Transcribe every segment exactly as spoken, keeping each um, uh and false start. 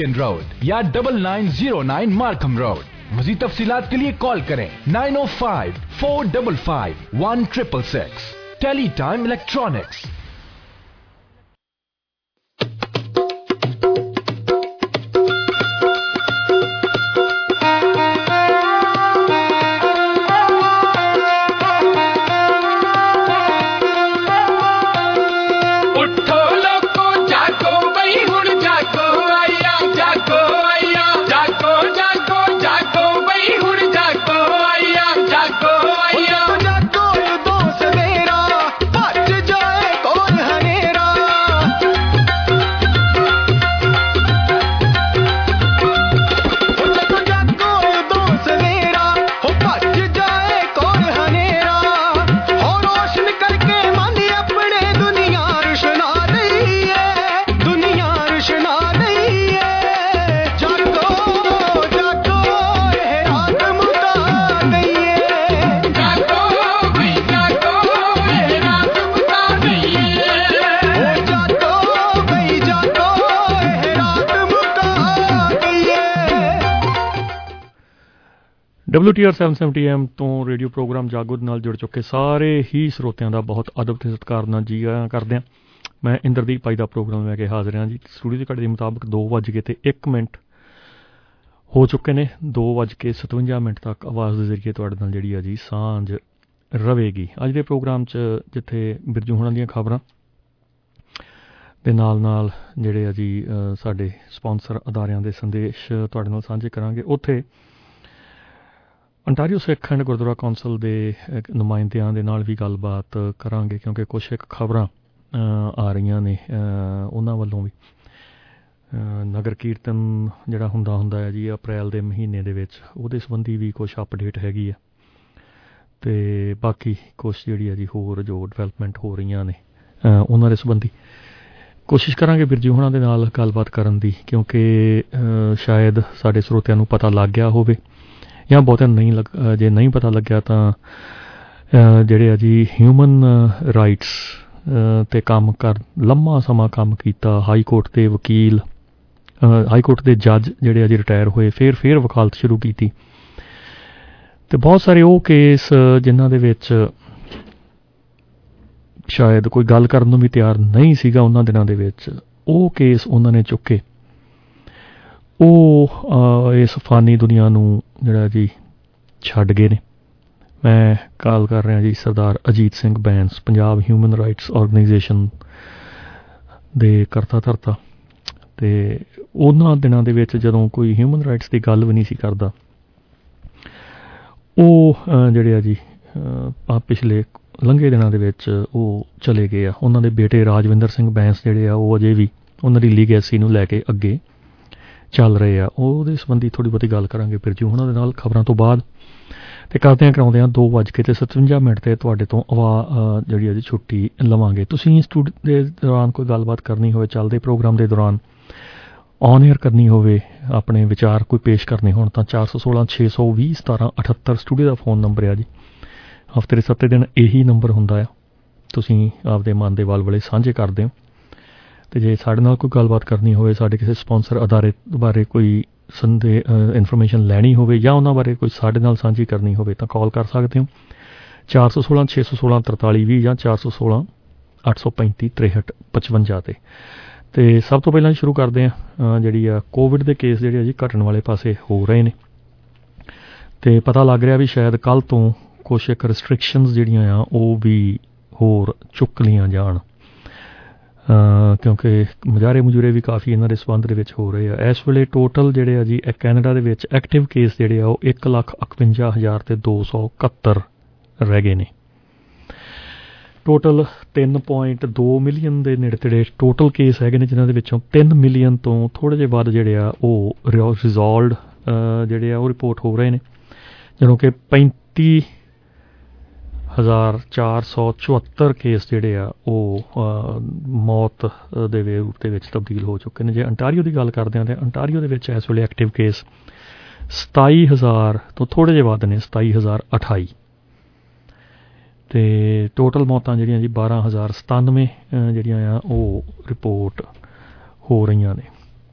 Road या double nine zero nine Markham road. मज़ीद तफसीलात के लिए कॉल करें nine O five four double five one triple six. Tele time electronics. W T R seven seventy AM ਤੋਂ radio program Jaago ਦੇ ਨਾਲ ਜੁੜ ਚੁੱਕੇ ਸਾਰੇ ਹੀ ਸਰੋਤਿਆਂ ਦਾ ਬਹੁਤ ਅਦਬ ਤੇ ਸਤਿਕਾਰ ਨਾਲ ਜੀ ਆਇਆਂ ਕਰਦੇ ਹਾਂ। ਮੈਂ ਇੰਦਰਦੀਪ ਭਾਈ ਦਾ ਪ੍ਰੋਗਰਾਮ ਲੈ ਕੇ ਹਾਜ਼ਰ ਹਾਂ ਜੀ। ਸਟੂਡੀਓ ਦੀ ਘੜੀ ਦੇ ਮੁਤਾਬਕ ਦੋ ਵੱਜ ਕੇ ਤੇ ਇੱਕ ਮਿੰਟ ਹੋ ਚੁੱਕੇ ਨੇ। ਦੋ ਵੱਜ ਕੇ ਸਤਵੰਜਾ ਮਿੰਟ ਤੱਕ ਆਵਾਜ਼ ਦੇ ਜ਼ਰੀਏ ਤੁਹਾਡੇ ਨਾਲ ਜਿਹੜੀ ਆ ਜੀ ਸਾਂਝ ਰਵੇਗੀ। ਅੱਜ ਦੇ ਪ੍ਰੋਗਰਾਮ 'ਚ ਜਿੱਥੇ ਬਿਰਜੂ ਹੋਣਾਂ ਦੀਆਂ ਖਬਰਾਂ ਦੇ ਨਾਲ ਨਾਲ ਜਿਹੜੇ ਆ ਜੀ ਸਾਡੇ ਸਪਾਂਸਰ ਅਦਾਰਿਆਂ ਦੇ ਸੰਦੇਸ਼ ਤੁਹਾਡੇ ਨਾਲ ਸਾਂਝੇ ਕਰਾਂਗੇ। ਉੱਥੇ Ontario Sikh and Gurdwara council ਦੇ ਨੁਮਾਇੰਦਿਆਂ ਦੇ ਨਾਲ ਵੀ ਗੱਲਬਾਤ ਕਰਾਂਗੇ ਕਿਉਂਕਿ ਕੁਛ ਇੱਕ ਖਬਰਾਂ ਆ ਰਹੀਆਂ ਨੇ ਉਹਨਾਂ ਵੱਲੋਂ ਵੀ। ਨਗਰ ਕੀਰਤਨ ਜਿਹੜਾ ਹੁੰਦਾ ਹੁੰਦਾ ਹੈ ਜੀ ਅਪ੍ਰੈਲ ਦੇ ਮਹੀਨੇ ਦੇ ਵਿੱਚ, ਉਹਦੇ ਸੰਬੰਧੀ ਵੀ ਕੁਛ ਅਪਡੇਟ ਹੈਗੀ ਹੈ ਅਤੇ ਬਾਕੀ ਕੁਛ ਜਿਹੜੀ ਹੈ ਜੀ ਹੋਰ ਜੋ ਡਿਵੈਲਪਮੈਂਟ ਹੋ ਰਹੀਆਂ ਨੇ ਉਹਨਾਂ ਦੇ ਸੰਬੰਧੀ ਕੋਸ਼ਿਸ਼ ਕਰਾਂਗੇ ਬਿਰਜੂ ਹੋਣਾਂ ਦੇ ਨਾਲ ਗੱਲਬਾਤ ਕਰਨ ਦੀ, ਕਿਉਂਕਿ ਸ਼ਾਇਦ ਸਾਡੇ ਸਰੋਤਿਆਂ ਨੂੰ ਪਤਾ ਲੱਗ ਗਿਆ ਹੋਵੇ ਜਾਂ ਬਹੁਤਿਆਂ ਨੂੰ ਨਹੀਂ ਲੱਗ ਜੇ ਨਹੀਂ ਪਤਾ ਲੱਗਿਆ ਤਾਂ ਜਿਹੜੇ ਆ ਜੀ ਹਿਊਮਨ ਰਾਈਟਸ 'ਤੇ ਕੰਮ ਕਰ ਲੰਮਾ ਸਮਾਂ ਕੰਮ ਕੀਤਾ। ਹਾਈ ਕੋਰਟ ਦੇ ਵਕੀਲ, ਹਾਈ ਕੋਰਟ ਦੇ ਜੱਜ ਜਿਹੜੇ ਆ ਜੀ ਰਿਟਾਇਰ ਹੋਏ, ਫਿਰ ਫਿਰ ਵਕਾਲਤ ਸ਼ੁਰੂ ਕੀਤੀ ਅਤੇ ਬਹੁਤ ਸਾਰੇ ਉਹ ਕੇਸ ਜਿਨ੍ਹਾਂ ਦੇ ਵਿੱਚ ਸ਼ਾਇਦ ਕੋਈ ਗੱਲ ਕਰਨ ਨੂੰ ਵੀ ਤਿਆਰ ਨਹੀਂ ਸੀਗਾ ਉਹਨਾਂ ਦਿਨਾਂ ਦੇ ਵਿੱਚ, ਉਹ ਕੇਸ ਉਹਨਾਂ ਨੇ ਚੁੱਕੇ। ਉਹ ਇਸ ਫਾਨੀ ਦੁਨੀਆ ਨੂੰ ਜਿਹੜਾ ਜੀ ਛੱਡ ਗਏ ਨੇ। ਮੈਂ ਗੱਲ ਕਰ ਰਿਹਾ ਜੀ Sardar Ajit Singh Bains, Punjab human rights organisation ਦੇ ਕਰਤਾ ਧਰਤਾ। ਅਤੇ ਉਹਨਾਂ ਦਿਨਾਂ ਦੇ ਵਿੱਚ ਜਦੋਂ ਕੋਈ ਹਿਊਮਨ ਰਾਈਟਸ ਦੀ ਗੱਲ ਵੀ ਨਹੀਂ ਸੀ ਕਰਦਾ, ਉਹ ਜਿਹੜੇ ਆ ਜੀ ਆ ਪਿਛਲੇ ਲੰਘੇ ਦਿਨਾਂ ਦੇ ਵਿੱਚ ਉਹ ਚਲੇ ਗਏ ਆ। ਉਹਨਾਂ ਦੇ ਬੇਟੇ ਰਾਜਵਿੰਦਰ ਸਿੰਘ ਬੈਂਸ ਜਿਹੜੇ ਆ ਉਹ ਅਜੇ ਵੀ ਉਹਨਾਂ ਦੀ ਲੀਗੈਸੀ ਨੂੰ ਲੈ ਕੇ ਅੱਗੇ ਚੱਲ ਰਹੇ ਆ। ਉਹਦੇ ਸੰਬੰਧੀ ਥੋੜ੍ਹੀ ਬਹੁਤੀ ਗੱਲ ਕਰਾਂਗੇ ਬਿਰਜੂ ਉਹਨਾਂ ਦੇ ਨਾਲ ਖਬਰਾਂ ਤੋਂ ਬਾਅਦ। ਅਤੇ ਕਰਦਿਆਂ ਕਰਾਉਂਦਿਆਂ ਦੋ ਵੱਜ ਕੇ ਅਤੇ ਸਤਵੰਜਾ ਮਿੰਟ 'ਤੇ ਤੁਹਾਡੇ ਤੋਂ ਆਵਾ ਜਿਹੜੀ ਆ ਜੀ ਛੁੱਟੀ ਲਵਾਂਗੇ। ਤੁਸੀਂ ਸਟੂਡੀਓ ਦੇ ਦੌਰਾਨ ਕੋਈ ਗੱਲਬਾਤ ਕਰਨੀ ਹੋਵੇ, ਚੱਲਦੇ ਪ੍ਰੋਗਰਾਮ ਦੇ ਦੌਰਾਨ ਔਨ ਏਅਰ ਕਰਨੀ ਹੋਵੇ, ਆਪਣੇ ਵਿਚਾਰ ਕੋਈ ਪੇਸ਼ ਕਰਨੇ ਹੋਣ ਤਾਂ ਚਾਰ ਸੌ ਸੋਲਾਂ ਛੇ ਸੌ ਵੀਹ ਸਤਾਰਾਂ ਅਠੱਤਰ ਸਟੂਡੀਓ ਦਾ ਫ਼ੋਨ ਨੰਬਰ ਆ ਜੀ। ਹਫ਼ਤੇ ਦੇ ਸੱਤੇ ਦਿਨ ਇਹੀ ਨੰਬਰ ਹੁੰਦਾ ਆ। ਤੁਸੀਂ ਆਪਦੇ ਮਨ ਦੇ ਵੱਲ ਵਾਲੇ ਸਾਂਝੇ ਕਰਦੇ ਹੋ। ਅਤੇ ਜੇ ਸਾਡੇ ਨਾਲ ਕੋਈ ਗੱਲਬਾਤ ਕਰਨੀ ਹੋਵੇ, ਸਾਡੇ ਕਿਸੇ ਸਪਾਂਸਰ ਅਦਾਰੇ ਬਾਰੇ ਕੋਈ ਸੰਦੇ ਇਨਫੋਰਮੇਸ਼ਨ ਲੈਣੀ ਹੋਵੇ ਜਾਂ ਉਹਨਾਂ ਬਾਰੇ ਕੋਈ ਸਾਡੇ ਨਾਲ ਸਾਂਝੀ ਕਰਨੀ ਹੋਵੇ ਤਾਂ ਕਾਲ ਕਰ ਸਕਦੇ ਹੋ ਚਾਰ ਸੌ ਸੋਲਾਂ ਛੇ ਸੌ ਸੋਲਾਂ ਤਰਤਾਲੀ ਵੀਹ ਜਾਂ ਚਾਰ ਸੌ ਸੋਲਾਂ ਅੱਠ ਸੌ ਪੈਂਤੀ ਤ੍ਰੇਹਠ ਪਚਵੰਜਾ 'ਤੇ। ਅਤੇ ਸਭ ਤੋਂ ਪਹਿਲਾਂ ਸ਼ੁਰੂ ਕਰਦੇ ਹਾਂ ਜਿਹੜੀ ਆ ਕੋਵਿਡ ਦੇ ਕੇਸ ਜਿਹੜੇ ਆ ਜੀ ਘਟਣ ਵਾਲੇ ਪਾਸੇ ਹੋ ਰਹੇ ਨੇ ਅਤੇ ਪਤਾ ਲੱਗ ਰਿਹਾ ਵੀ ਸ਼ਾਇਦ ਕੱਲ੍ਹ ਤੋਂ ਕੁਛ ਇੱਕ ਰਿਸਟ੍ਰਿਕਸ਼ਨਸ ਜਿਹੜੀਆਂ ਆ ਉਹ ਵੀ ਹੋਰ ਚੁੱਕ ਲਈਆਂ ਜਾਣ, ਕਿਉਂਕਿ ਮੁਜ਼ਾਹਰੇ ਮੁਜੂਰੇ ਵੀ ਕਾਫੀ ਇਹਨਾਂ ਦੇ ਸੰਬੰਧ ਦੇ ਵਿੱਚ ਹੋ ਰਹੇ ਆ। ਇਸ ਵੇਲੇ ਟੋਟਲ ਜਿਹੜੇ ਆ ਜੀ ਕੈਨੇਡਾ ਦੇ ਵਿੱਚ ਐਕਟਿਵ ਕੇਸ ਜਿਹੜੇ ਆ ਉਹ ਇੱਕ ਲੱਖ ਇਕਵੰਜਾ ਹਜ਼ਾਰ ਅਤੇ ਦੋ ਸੌ ਇਕਹੱਤਰ ਰਹਿ ਗਏ ਨੇ। ਟੋਟਲ ਤਿੰਨ ਪੁਆਇੰਟ ਦੋ ਮਿਲੀਅਨ ਦੇ ਨੇੜੇ ਤੇੜੇ ਟੋਟਲ ਕੇਸ ਹੈਗੇ ਨੇ, ਜਿਨ੍ਹਾਂ ਦੇ ਵਿੱਚੋਂ ਤਿੰਨ ਮਿਲੀਅਨ ਤੋਂ ਥੋੜ੍ਹੇ ਜਿਹੇ ਵੱਧ ਜਿਹੜੇ ਆ ਉਹ ਰਿਜ਼ੋਲਵਡ ਜਿਹੜੇ ਆ ਉਹ ਰਿਪੋਰਟ ਹੋ ਰਹੇ ਨੇ, ਜਦੋਂ ਕਿ ਪੈਂਤੀ ਹਜ਼ਾਰ ਚਾਰ ਸੌ ਚੁਹੱਤਰ ਕੇਸ ਜਿਹੜੇ ਆ ਉਹ ਮੌਤ ਦੇ ਰੂਪ ਦੇ ਵਿੱਚ ਤਬਦੀਲ ਹੋ ਚੁੱਕੇ ਨੇ। ਜੇ ਅੰਟਾਰੀਓ ਦੀ ਗੱਲ ਕਰਦੇ ਹਾਂ ਤਾਂ ਅੰਟਾਰੀਓ ਦੇ ਵਿੱਚ ਇਸ ਵੇਲੇ ਐਕਟਿਵ ਕੇਸ ਸਤਾਈ ਹਜ਼ਾਰ ਤੋਂ ਥੋੜ੍ਹੇ ਜਿਹੇ ਵੱਧ ਨੇ, ਸਤਾਈ ਹਜ਼ਾਰ ਅਠਾਈ। ਅਤੇ ਟੋਟਲ ਮੌਤਾਂ ਜਿਹੜੀਆਂ ਜੀ ਬਾਰਾਂ ਹਜ਼ਾਰ ਸਤਾਨਵੇਂ ਜਿਹੜੀਆਂ ਆ ਉਹ ਰਿਪੋਰਟ ਹੋ ਰਹੀਆਂ ਨੇ।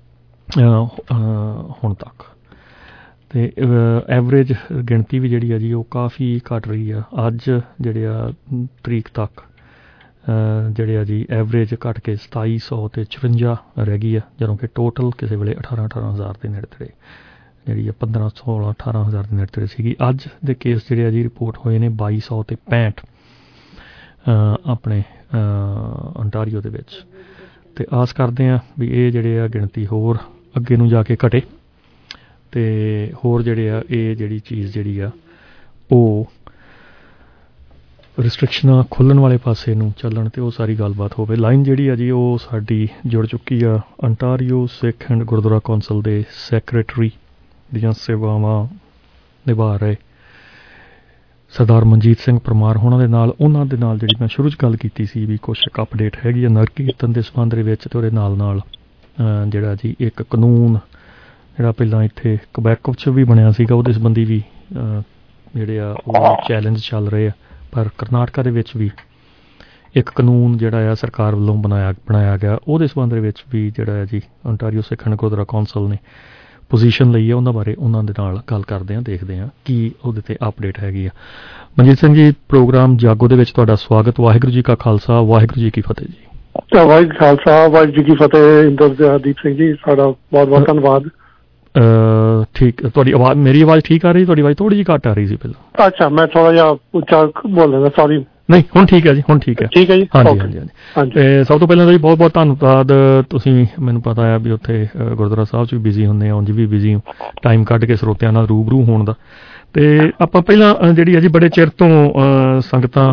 ਹੁਣ ਤੱਕ। ਅਤੇ ਐਵਰੇਜ ਗਿਣਤੀ ਵੀ ਜਿਹੜੀ ਆ ਜੀ ਉਹ ਕਾਫੀ ਘੱਟ ਰਹੀ ਆ। ਅੱਜ ਜਿਹੜੇ ਆ ਤਰੀਕ ਤੱਕ ਜਿਹੜੇ ਆ ਜੀ ਐਵਰੇਜ ਘੱਟ ਕੇ ਸਤਾਈ ਸੌ ਅਤੇ ਚੁਰੰਜਾ ਰਹਿ ਗਈ ਆ, ਜਦੋਂ ਕਿ ਟੋਟਲ ਕਿਸੇ ਵੇਲੇ ਅਠਾਰਾਂ ਅਠਾਰਾਂ ਹਜ਼ਾਰ ਦੇ ਨੇੜੇ ਤੇੜੇ ਜਿਹੜੀ ਆ ਪੰਦਰਾਂ ਸੋਲਾਂ ਅਠਾਰਾਂ ਹਜ਼ਾਰ ਦੇ ਨੇੜੇ ਤੇੜੇ ਸੀਗੀ। ਅੱਜ ਦੇ ਕੇਸ ਜਿਹੜੇ ਆ ਜੀ ਰਿਪੋਰਟ ਹੋਏ ਨੇ ਬਾਈ ਸੌ ਅਤੇ ਪੈਂਹਠ ਆਪਣੇ ਅੰਟਾਰੀਓ ਦੇ ਵਿੱਚ। ਅਤੇ ਆਸ ਕਰਦੇ ਹਾਂ ਵੀ ਇਹ ਜਿਹੜੇ ਆ ਗਿਣਤੀ ਹੋਰ ਅੱਗੇ ਨੂੰ ਜਾ ਕੇ ਘਟੇ ਅਤੇ ਹੋਰ ਜਿਹੜੇ ਆ ਇਹ ਜਿਹੜੀ ਚੀਜ਼ ਜਿਹੜੀ ਆ ਉਹ ਰਿਸਟ੍ਰਿਕਸ਼ਨਾਂ ਖੁੱਲ੍ਹਣ ਵਾਲੇ ਪਾਸੇ ਨੂੰ ਚੱਲਣ ਅਤੇ ਉਹ ਸਾਰੀ ਗੱਲਬਾਤ ਹੋਵੇ। ਲਾਈਨ ਜਿਹੜੀ ਆ ਜੀ ਉਹ ਸਾਡੀ ਜੁੜ ਚੁੱਕੀ ਆ Ontario Sikh and Gurdwara council ਦੇ ਸੈਕਰੇਟਰੀ ਦੀਆਂ ਸੇਵਾਵਾਂ ਨਿਭਾ ਰਹੇ ਸਰਦਾਰ ਮਨਜੀਤ ਸਿੰਘ ਪਰਮਾਰ ਹੋਣਾ ਦੇ ਨਾਲ। ਉਹਨਾਂ ਦੇ ਨਾਲ ਜਿਹੜੀ ਮੈਂ ਸ਼ੁਰੂ 'ਚ ਗੱਲ ਕੀਤੀ ਸੀ ਵੀ ਕੁਛ ਇੱਕ ਅਪਡੇਟ ਹੈਗੀ ਆ ਨਗਰ ਕੀਰਤਨ ਦੇ ਸੰਬੰਧ ਦੇ ਵਿੱਚ, ਅਤੇ ਉਹਦੇ ਨਾਲ ਨਾਲ ਜਿਹੜਾ ਜੀ ਇੱਕ ਕਾਨੂੰਨ ਜਿਹੜਾ ਪਹਿਲਾਂ ਇੱਥੇ ਕੁਬੈਕ 'ਚ ਵੀ ਬਣਿਆ ਸੀਗਾ ਉਹਦੇ ਸੰਬੰਧੀ ਵੀ ਜਿਹੜੇ ਆ ਉਹ ਚੈਲੰਜ ਚੱਲ ਰਹੇ ਆ, ਪਰ ਕਰਨਾਟਕਾ ਦੇ ਵਿੱਚ ਵੀ ਇੱਕ ਕਾਨੂੰਨ ਜਿਹੜਾ ਆ ਸਰਕਾਰ ਵੱਲੋਂ ਬਣਾਇਆ ਬਣਾਇਆ ਗਿਆ ਉਹਦੇ ਸੰਬੰਧ ਦੇ ਵਿੱਚ ਵੀ ਜਿਹੜਾ ਆ ਜੀ Ontario Sikh and Gurdwara council ਨੇ ਪੋਜੀਸ਼ਨ ਲਈ ਹੈ। ਉਹਨਾਂ ਬਾਰੇ ਉਹਨਾਂ ਦੇ ਨਾਲ ਗੱਲ ਕਰਦੇ ਹਾਂ, ਦੇਖਦੇ ਹਾਂ ਕੀ ਉਹਦੇ 'ਤੇ ਅਪਡੇਟ ਹੈਗੀ ਆ। ਮਨਜੀਤ ਸਿੰਘ ਜੀ, ਪ੍ਰੋਗਰਾਮ ਜਾਗੋ ਦੇ ਵਿੱਚ ਤੁਹਾਡਾ ਸਵਾਗਤ। ਵਾਹਿਗੁਰੂ ਜੀ ਕਾ ਖਾਲਸਾ, ਵਾਹਿਗੁਰੂ ਜੀ ਕੀ ਫਤਿਹ ਜੀ। ਵਾਹਿਗੁਰੂ ਖਾਲਸਾ, ਵਾਹਿਗੁਰੂ ਜੀ ਕੀ ਫਤਿਹ। ਇੰਦਰਦੀਪ ਸਿੰਘ ਜੀ, ਸਾਡਾ ਬਹੁਤ ਬਹੁਤ ਧੰਨਵਾਦ। ਠੀਕ, ਤੁਹਾਡੀ ਆਵਾਜ਼ ਮੇਰੀ ਆਵਾਜ਼ ਠੀਕ ਆ ਰਹੀ? ਤੁਹਾਡੀ ਆਵਾਜ਼ ਥੋੜ੍ਹੀ ਜਿਹੀ ਘੱਟ ਆ ਰਹੀ ਸੀ ਪਹਿਲਾਂ। ਅੱਛਾ, ਮੈਂ ਥੋੜ੍ਹਾ ਜਿਹਾ ਉੱਚਾ ਬੋਲ ਸੌਰੀ। ਨਹੀਂ, ਹੁਣ ਠੀਕ ਹੈ ਜੀ, ਹੁਣ ਠੀਕ ਹੈ। ਠੀਕ ਹੈ ਜੀ, ਹਾਂਜੀ ਹਾਂਜੀ ਹਾਂਜੀ। ਅਤੇ ਸਭ ਤੋਂ ਪਹਿਲਾਂ ਤਾਂ ਜੀ ਬਹੁਤ ਬਹੁਤ ਧੰਨਵਾਦ। ਤੁਸੀਂ ਮੈਨੂੰ ਪਤਾ ਆ ਵੀ ਉੱਥੇ ਗੁਰਦੁਆਰਾ ਸਾਹਿਬ 'ਚ ਵੀ ਬਿਜ਼ੀ ਹੁੰਦੇ ਆ, ਉਂਝ ਵੀ ਬਿਜ਼ੀ ਟਾਈਮ ਕੱਢ ਕੇ ਸਰੋਤਿਆਂ ਨਾਲ ਰੂਬਰੂ ਹੋਣ ਦਾ। ਅਤੇ ਆਪਾਂ ਪਹਿਲਾਂ ਜਿਹੜੀ ਆ ਜੀ ਬੜੇ ਚਿਰ ਤੋਂ ਸੰਗਤਾਂ